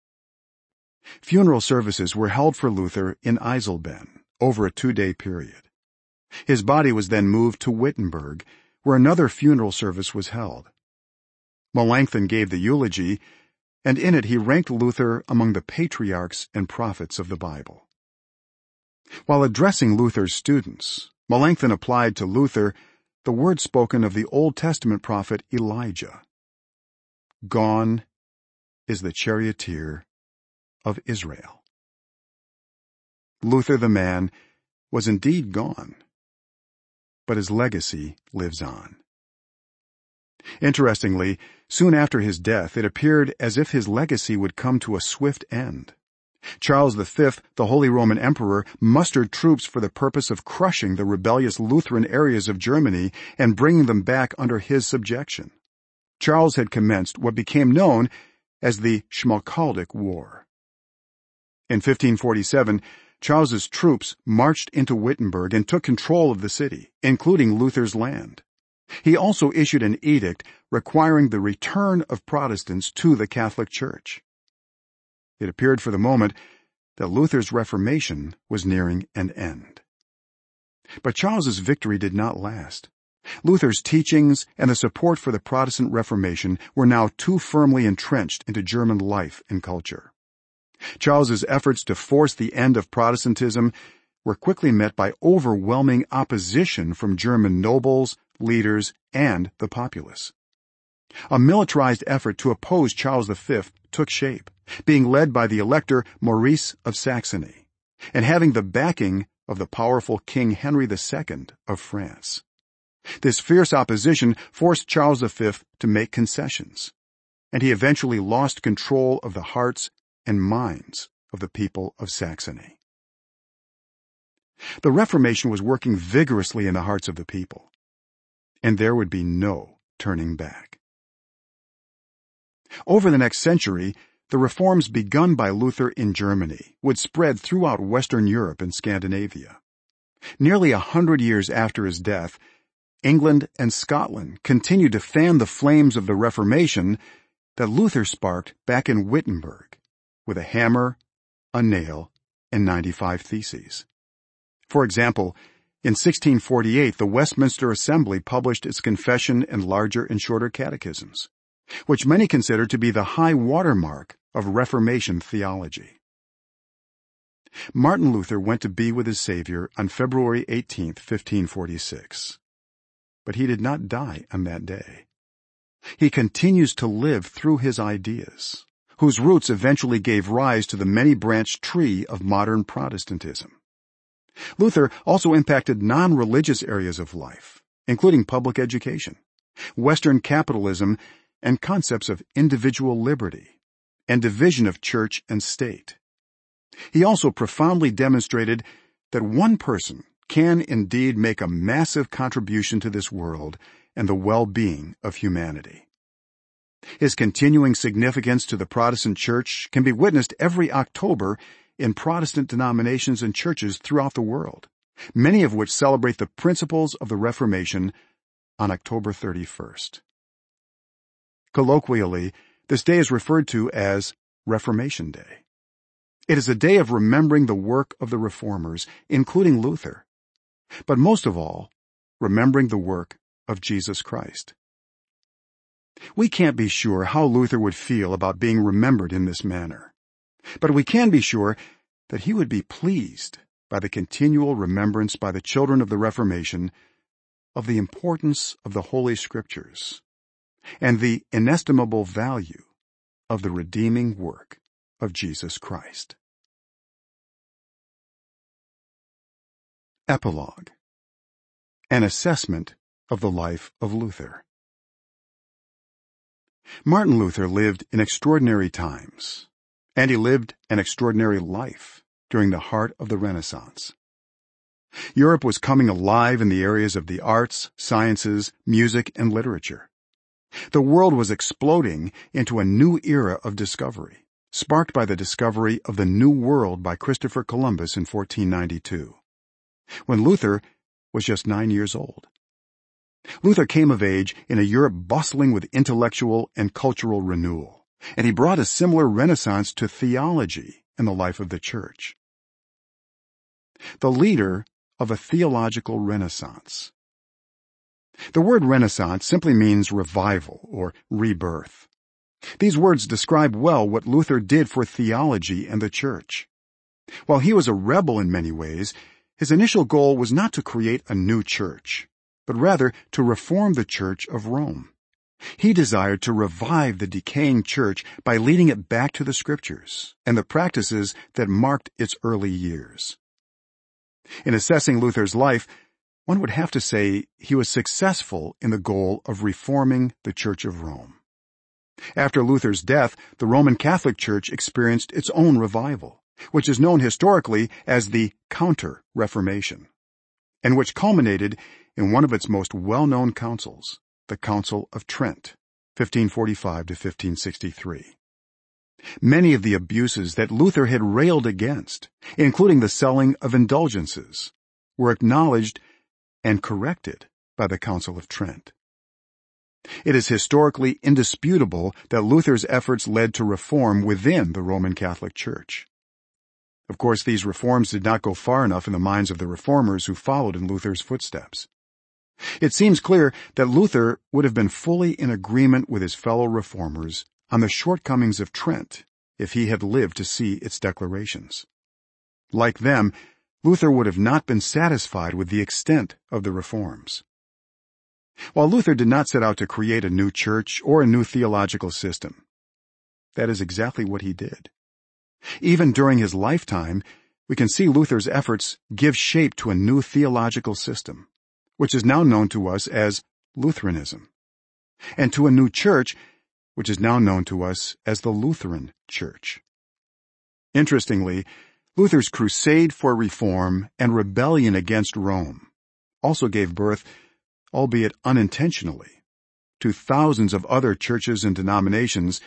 Funeral services were held for Luther in Eisleben over a 2-day period. His body was then moved to Wittenberg, where another funeral service was held. Melanchthon gave the eulogy, and in it he ranked Luther among the patriarchs and prophets of the Bible. While addressing Luther's students, Melanchthon applied to Luther the word spoken of the Old Testament prophet Elijah. "Gone is the charioteer of Israel." Luther the man was indeed gone, but his legacy lives on. Interestingly, soon after his death, it appeared as if his legacy would come to a swift end. Charles V, the Holy Roman Emperor, mustered troops for the purpose of crushing the rebellious Lutheran areas of Germany and bringing them back under his subjection. Charles had commenced what became known as the Schmalkaldic War. In 1547, Charles's troops marched into Wittenberg and took control of the city, including Luther's land. He also issued an edict requiring the return of Protestants to the Catholic Church. It appeared for the moment that Luther's Reformation was nearing an end. But Charles's victory did not last. Luther's teachings and the support for the Protestant Reformation were now too firmly entrenched into German life and culture. Charles's efforts to force the end of Protestantism were quickly met by overwhelming opposition from German nobles, leaders, and the populace. A militarized effort to oppose Charles V took shape, being led by the Elector Maurice of Saxony, and having the backing of the powerful King Henry II of France. This fierce opposition forced Charles V to make concessions, and he eventually lost control of the hearts and minds of the people of Saxony. The Reformation was working vigorously in the hearts of the people, and there would be no turning back. Over the next century, the reforms begun by Luther in Germany would spread throughout Western Europe and Scandinavia. Nearly 100 years after his death, England and Scotland continued to fan the flames of the Reformation that Luther sparked back in Wittenberg with a hammer, a nail, and 95 theses. For example, in 1648, the Westminster Assembly published its Confession and larger and shorter catechisms, which many consider to be the high watermark of Reformation theology. Martin Luther went to be with his Savior on February 18, 1546. But he did not die on that day. He continues to live through his ideas, whose roots eventually gave rise to the many-branched tree of modern Protestantism. Luther also impacted non-religious areas of life, including public education, Western capitalism, and concepts of individual liberty and division of church and state. He also profoundly demonstrated that one person can indeed make a massive contribution to this world and the well-being of humanity. His continuing significance to the Protestant Church can be witnessed every October in Protestant denominations and churches throughout the world, many of which celebrate the principles of the Reformation on October 31st. Colloquially, this day is referred to as Reformation Day. It is a day of remembering the work of the Reformers, including Luther, but most of all, remembering the work of Jesus Christ. We can't be sure how Luther would feel about being remembered in this manner, but we can be sure that he would be pleased by the continual remembrance by the children of the Reformation of the importance of the Holy Scriptures and the inestimable value of the redeeming work of Jesus Christ. Epilogue. An assessment of the life of Luther. Martin Luther lived in extraordinary times, and he lived an extraordinary life during the heart of the Renaissance. Europe was coming alive in the areas of the arts, sciences, music, and literature. The world was exploding into a new era of discovery, sparked by the discovery of the New World by Christopher Columbus in 1492, when Luther was just 9 years old. Luther came of age in a Europe bustling with intellectual and cultural renewal, and he brought a similar renaissance to theology in the life of the Church. The leader of a theological renaissance. The word Renaissance simply means revival or rebirth. These words describe well what Luther did for theology and the Church. While he was a rebel in many ways, his initial goal was not to create a new church, but rather to reform the Church of Rome. He desired to revive the decaying church by leading it back to the Scriptures and the practices that marked its early years. In assessing Luther's life, one would have to say he was successful in the goal of reforming the Church of Rome. After Luther's death, the Roman Catholic Church experienced its own revival, which is known historically as the Counter-Reformation, and which culminated in one of its most well-known councils, the Council of Trent, 1545 to 1563. Many of the abuses that Luther had railed against, including the selling of indulgences, were acknowledged and corrected by the Council of Trent. It is historically indisputable that Luther's efforts led to reform within the Roman Catholic Church. Of course, these reforms did not go far enough in the minds of the reformers who followed in Luther's footsteps. It seems clear that Luther would have been fully in agreement with his fellow reformers on the shortcomings of Trent if he had lived to see its declarations. Like them, Luther would have not been satisfied with the extent of the reforms. While Luther did not set out to create a new church or a new theological system, that is exactly what he did. Even during his lifetime, we can see Luther's efforts give shape to a new theological system, which is now known to us as Lutheranism, and to a new church, which is now known to us as the Lutheran Church. Interestingly, Luther's crusade for reform and rebellion against Rome also gave birth, albeit unintentionally, to thousands of other churches and denominations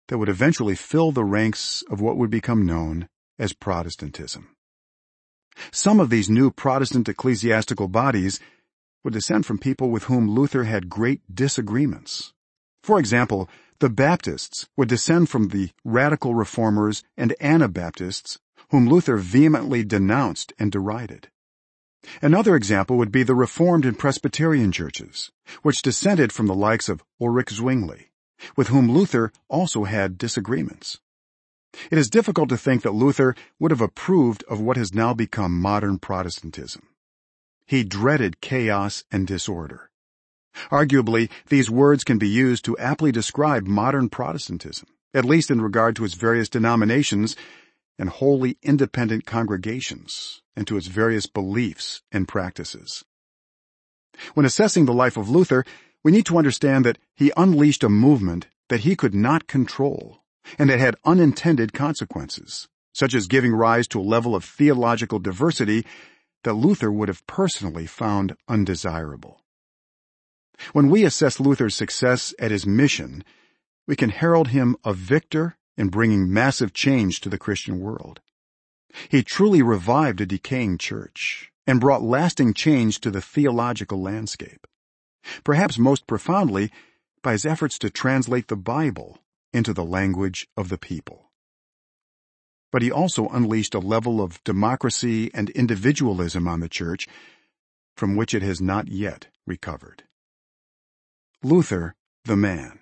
that would eventually fill the ranks of what would become known as Protestantism. Some of these new Protestant ecclesiastical bodies would descend from people with whom Luther had great disagreements. For example, the Baptists would descend from the radical reformers and Anabaptists whom Luther vehemently denounced and derided. Another example would be the Reformed and Presbyterian churches, which descended from the likes of Ulrich Zwingli, with whom Luther also had disagreements. It is difficult to think that Luther would have approved of what has now become modern Protestantism. He dreaded chaos and disorder. Arguably, these words can be used to aptly describe modern Protestantism, at least in regard to its various denominations and wholly independent congregations, and to its various beliefs and practices. When assessing the life of Luther, we need to understand that he unleashed a movement that he could not control, and that had unintended consequences, such as giving rise to a level of theological diversity that Luther would have personally found undesirable. When we assess Luther's success at his mission, we can herald him a victor in bringing massive change to the Christian world. He truly revived a decaying church and brought lasting change to the theological landscape, perhaps most profoundly by his efforts to translate the Bible into the language of the people. But he also unleashed a level of democracy and individualism on the church from which it has not yet recovered. Luther, the man.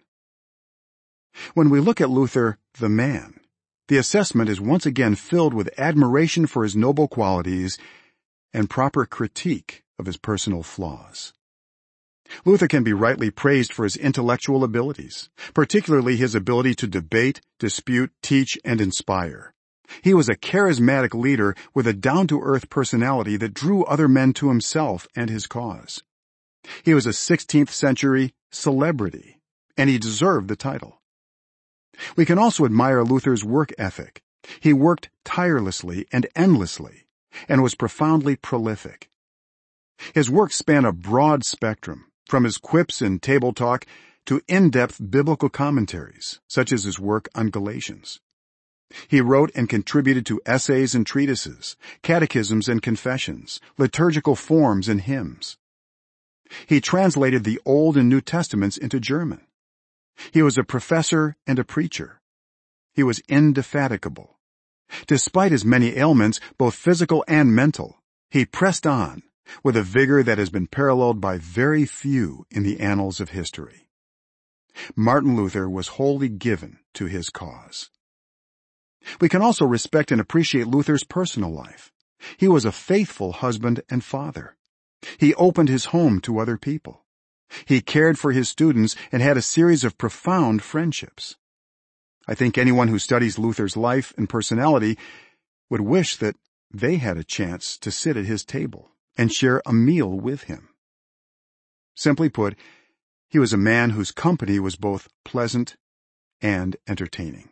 When we look at Luther, the man, the assessment is once again filled with admiration for his noble qualities and proper critique of his personal flaws. Luther can be rightly praised for his intellectual abilities, particularly his ability to debate, dispute, teach, and inspire. He was a charismatic leader with a down-to-earth personality that drew other men to himself and his cause. He was a 16th century celebrity, and he deserved the title. We can also admire Luther's work ethic. He worked tirelessly and endlessly, and was profoundly prolific. His work spanned a broad spectrum, from his quips and table talk to in-depth biblical commentaries, such as his work on Galatians. He wrote and contributed to essays and treatises, catechisms and confessions, liturgical forms and hymns. He translated the Old and New Testaments into German. He was a professor and a preacher. He was indefatigable. Despite his many ailments, both physical and mental, he pressed on with a vigor that has been paralleled by very few in the annals of history. Martin Luther was wholly given to his cause. We can also respect and appreciate Luther's personal life. He was a faithful husband and father. He opened his home to other people. He cared for his students and had a series of profound friendships. I think anyone who studies Luther's life and personality would wish that they had a chance to sit at his table and share a meal with him. Simply put, he was a man whose company was both pleasant and entertaining.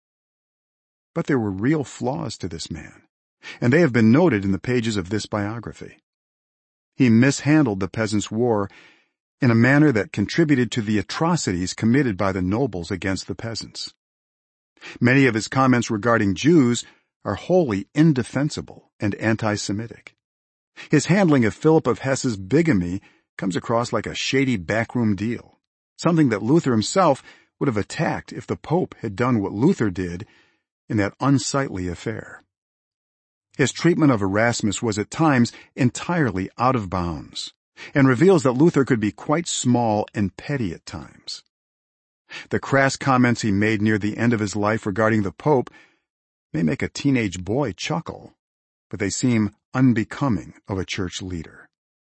But there were real flaws to this man, and they have been noted in the pages of this biography. He mishandled the Peasants' War in a manner that contributed to the atrocities committed by the nobles against the peasants. Many of his comments regarding Jews are wholly indefensible and anti-Semitic. His handling of Philip of Hesse's bigamy comes across like a shady backroom deal, something that Luther himself would have attacked if the Pope had done what Luther did in that unsightly affair. His treatment of Erasmus was at times entirely out of bounds, and reveals that Luther could be quite small and petty at times. The crass comments he made near the end of his life regarding the Pope may make a teenage boy chuckle, but they seem unbecoming of a church leader.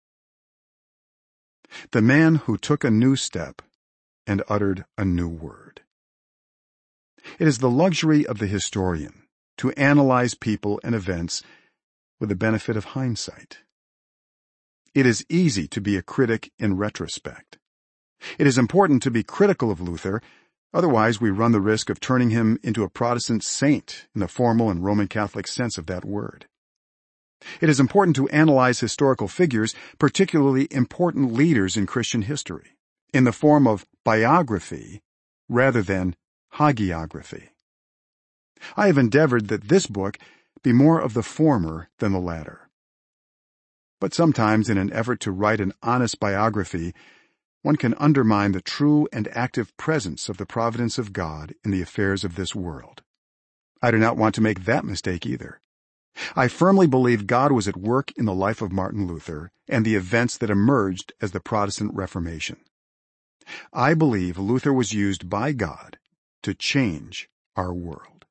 The man who took a new step and uttered a new word. It is the luxury of the historian to analyze people and events with the benefit of hindsight. It is easy to be a critic in retrospect. It is important to be critical of Luther, otherwise we run the risk of turning him into a Protestant saint in the formal and Roman Catholic sense of that word. It is important to analyze historical figures, particularly important leaders in Christian history, in the form of biography rather than hagiography. I have endeavored that this book be more of the former than the latter. But sometimes, in an effort to write an honest biography, one can undermine the true and active presence of the providence of God in the affairs of this world. I do not want to make that mistake either. I firmly believe God was at work in the life of Martin Luther and the events that emerged as the Protestant Reformation. I believe Luther was used by God to change our world.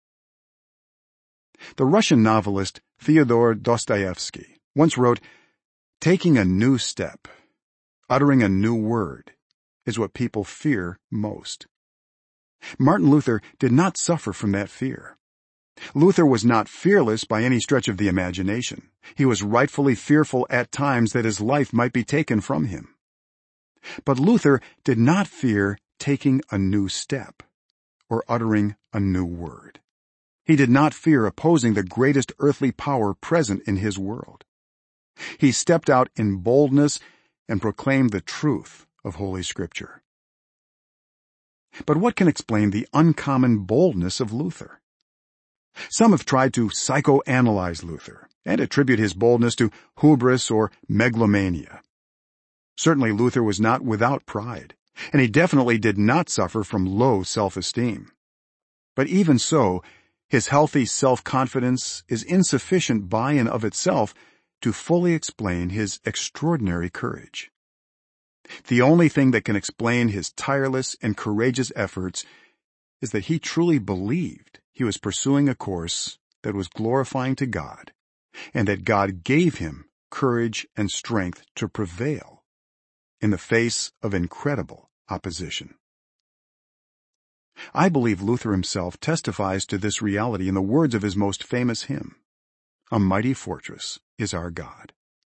The Russian novelist Fyodor Dostoevsky once wrote, "Taking a new step, uttering a new word, is what people fear most." Martin Luther did not suffer from that fear. Luther was not fearless by any stretch of the imagination. He was rightfully fearful at times that his life might be taken from him. But Luther did not fear taking a new step or uttering a new word. He did not fear opposing the greatest earthly power present in his world. He stepped out in boldness and proclaimed the truth of Holy Scripture. But what can explain the uncommon boldness of Luther? Some have tried to psychoanalyze Luther and attribute his boldness to hubris or megalomania. Certainly Luther was not without pride, and he definitely did not suffer from low self-esteem. But even so, his healthy self-confidence is insufficient by and of itself to fully explain his extraordinary courage. The only thing that can explain his tireless and courageous efforts is that he truly believed he was pursuing a course that was glorifying to God, and that God gave him courage and strength to prevail in the face of incredible opposition. I believe Luther himself testifies to this reality in the words of his most famous hymn, "A mighty fortress is our God."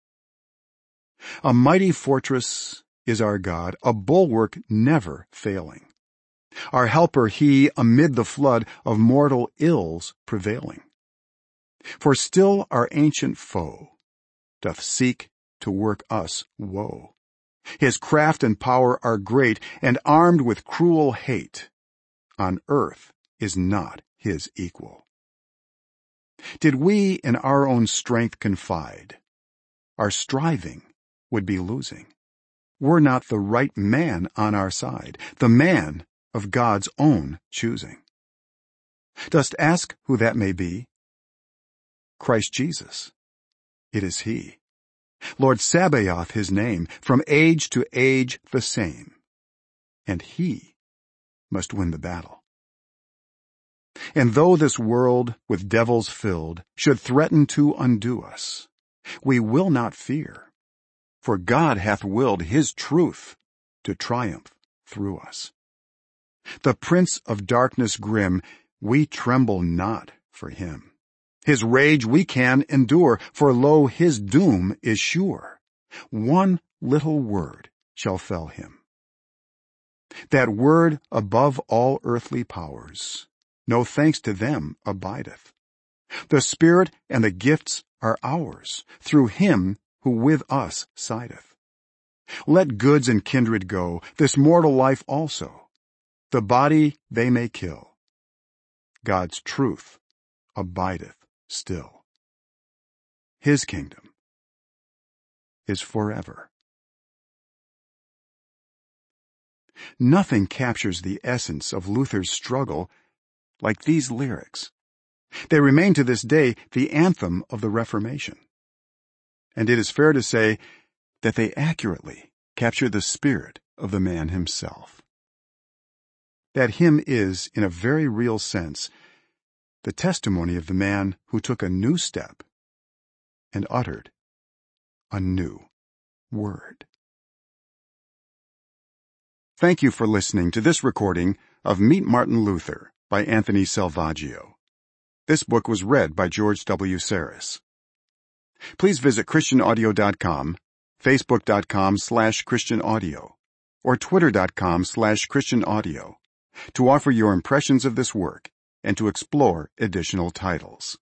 A mighty fortress is our God, a bulwark never failing. Our helper he, amid the flood of mortal ills prevailing. For still our ancient foe doth seek to work us woe. His craft and power are great, and armed with cruel hate, on earth is not his equal. Did we in our own strength confide, our striving would be losing, were not the right man on our side, the man of God's own choosing. Dost ask who that may be? Christ Jesus. It is he. Lord Sabaoth his name, from age to age the same. And he must win the battle. And though this world with devils filled should threaten to undo us, we will not fear, for God hath willed his truth to triumph through us. The prince of darkness grim, we tremble not for him. His rage we can endure, for lo, his doom is sure. One little word shall fell him. That word above all earthly powers, no thanks to them abideth. The Spirit and the gifts are ours, through him who with us sideth. Let goods and kindred go, this mortal life also. The body they may kill. God's truth abideth still. His kingdom is forever. Nothing captures the essence of Luther's struggle like these lyrics. They remain to this day the anthem of the Reformation. And it is fair to say that they accurately capture the spirit of the man himself. That hymn is, in a very real sense, the testimony of the man who took a new step and uttered a new word. Thank you for listening to this recording of Meet Martin Luther by Anthony Salvaggio. This book was read by George W. Saris. Please visit ChristianAudio.com, Facebook.com/ChristianAudio, or Twitter.com/ChristianAudio to offer your impressions of this work and to explore additional titles.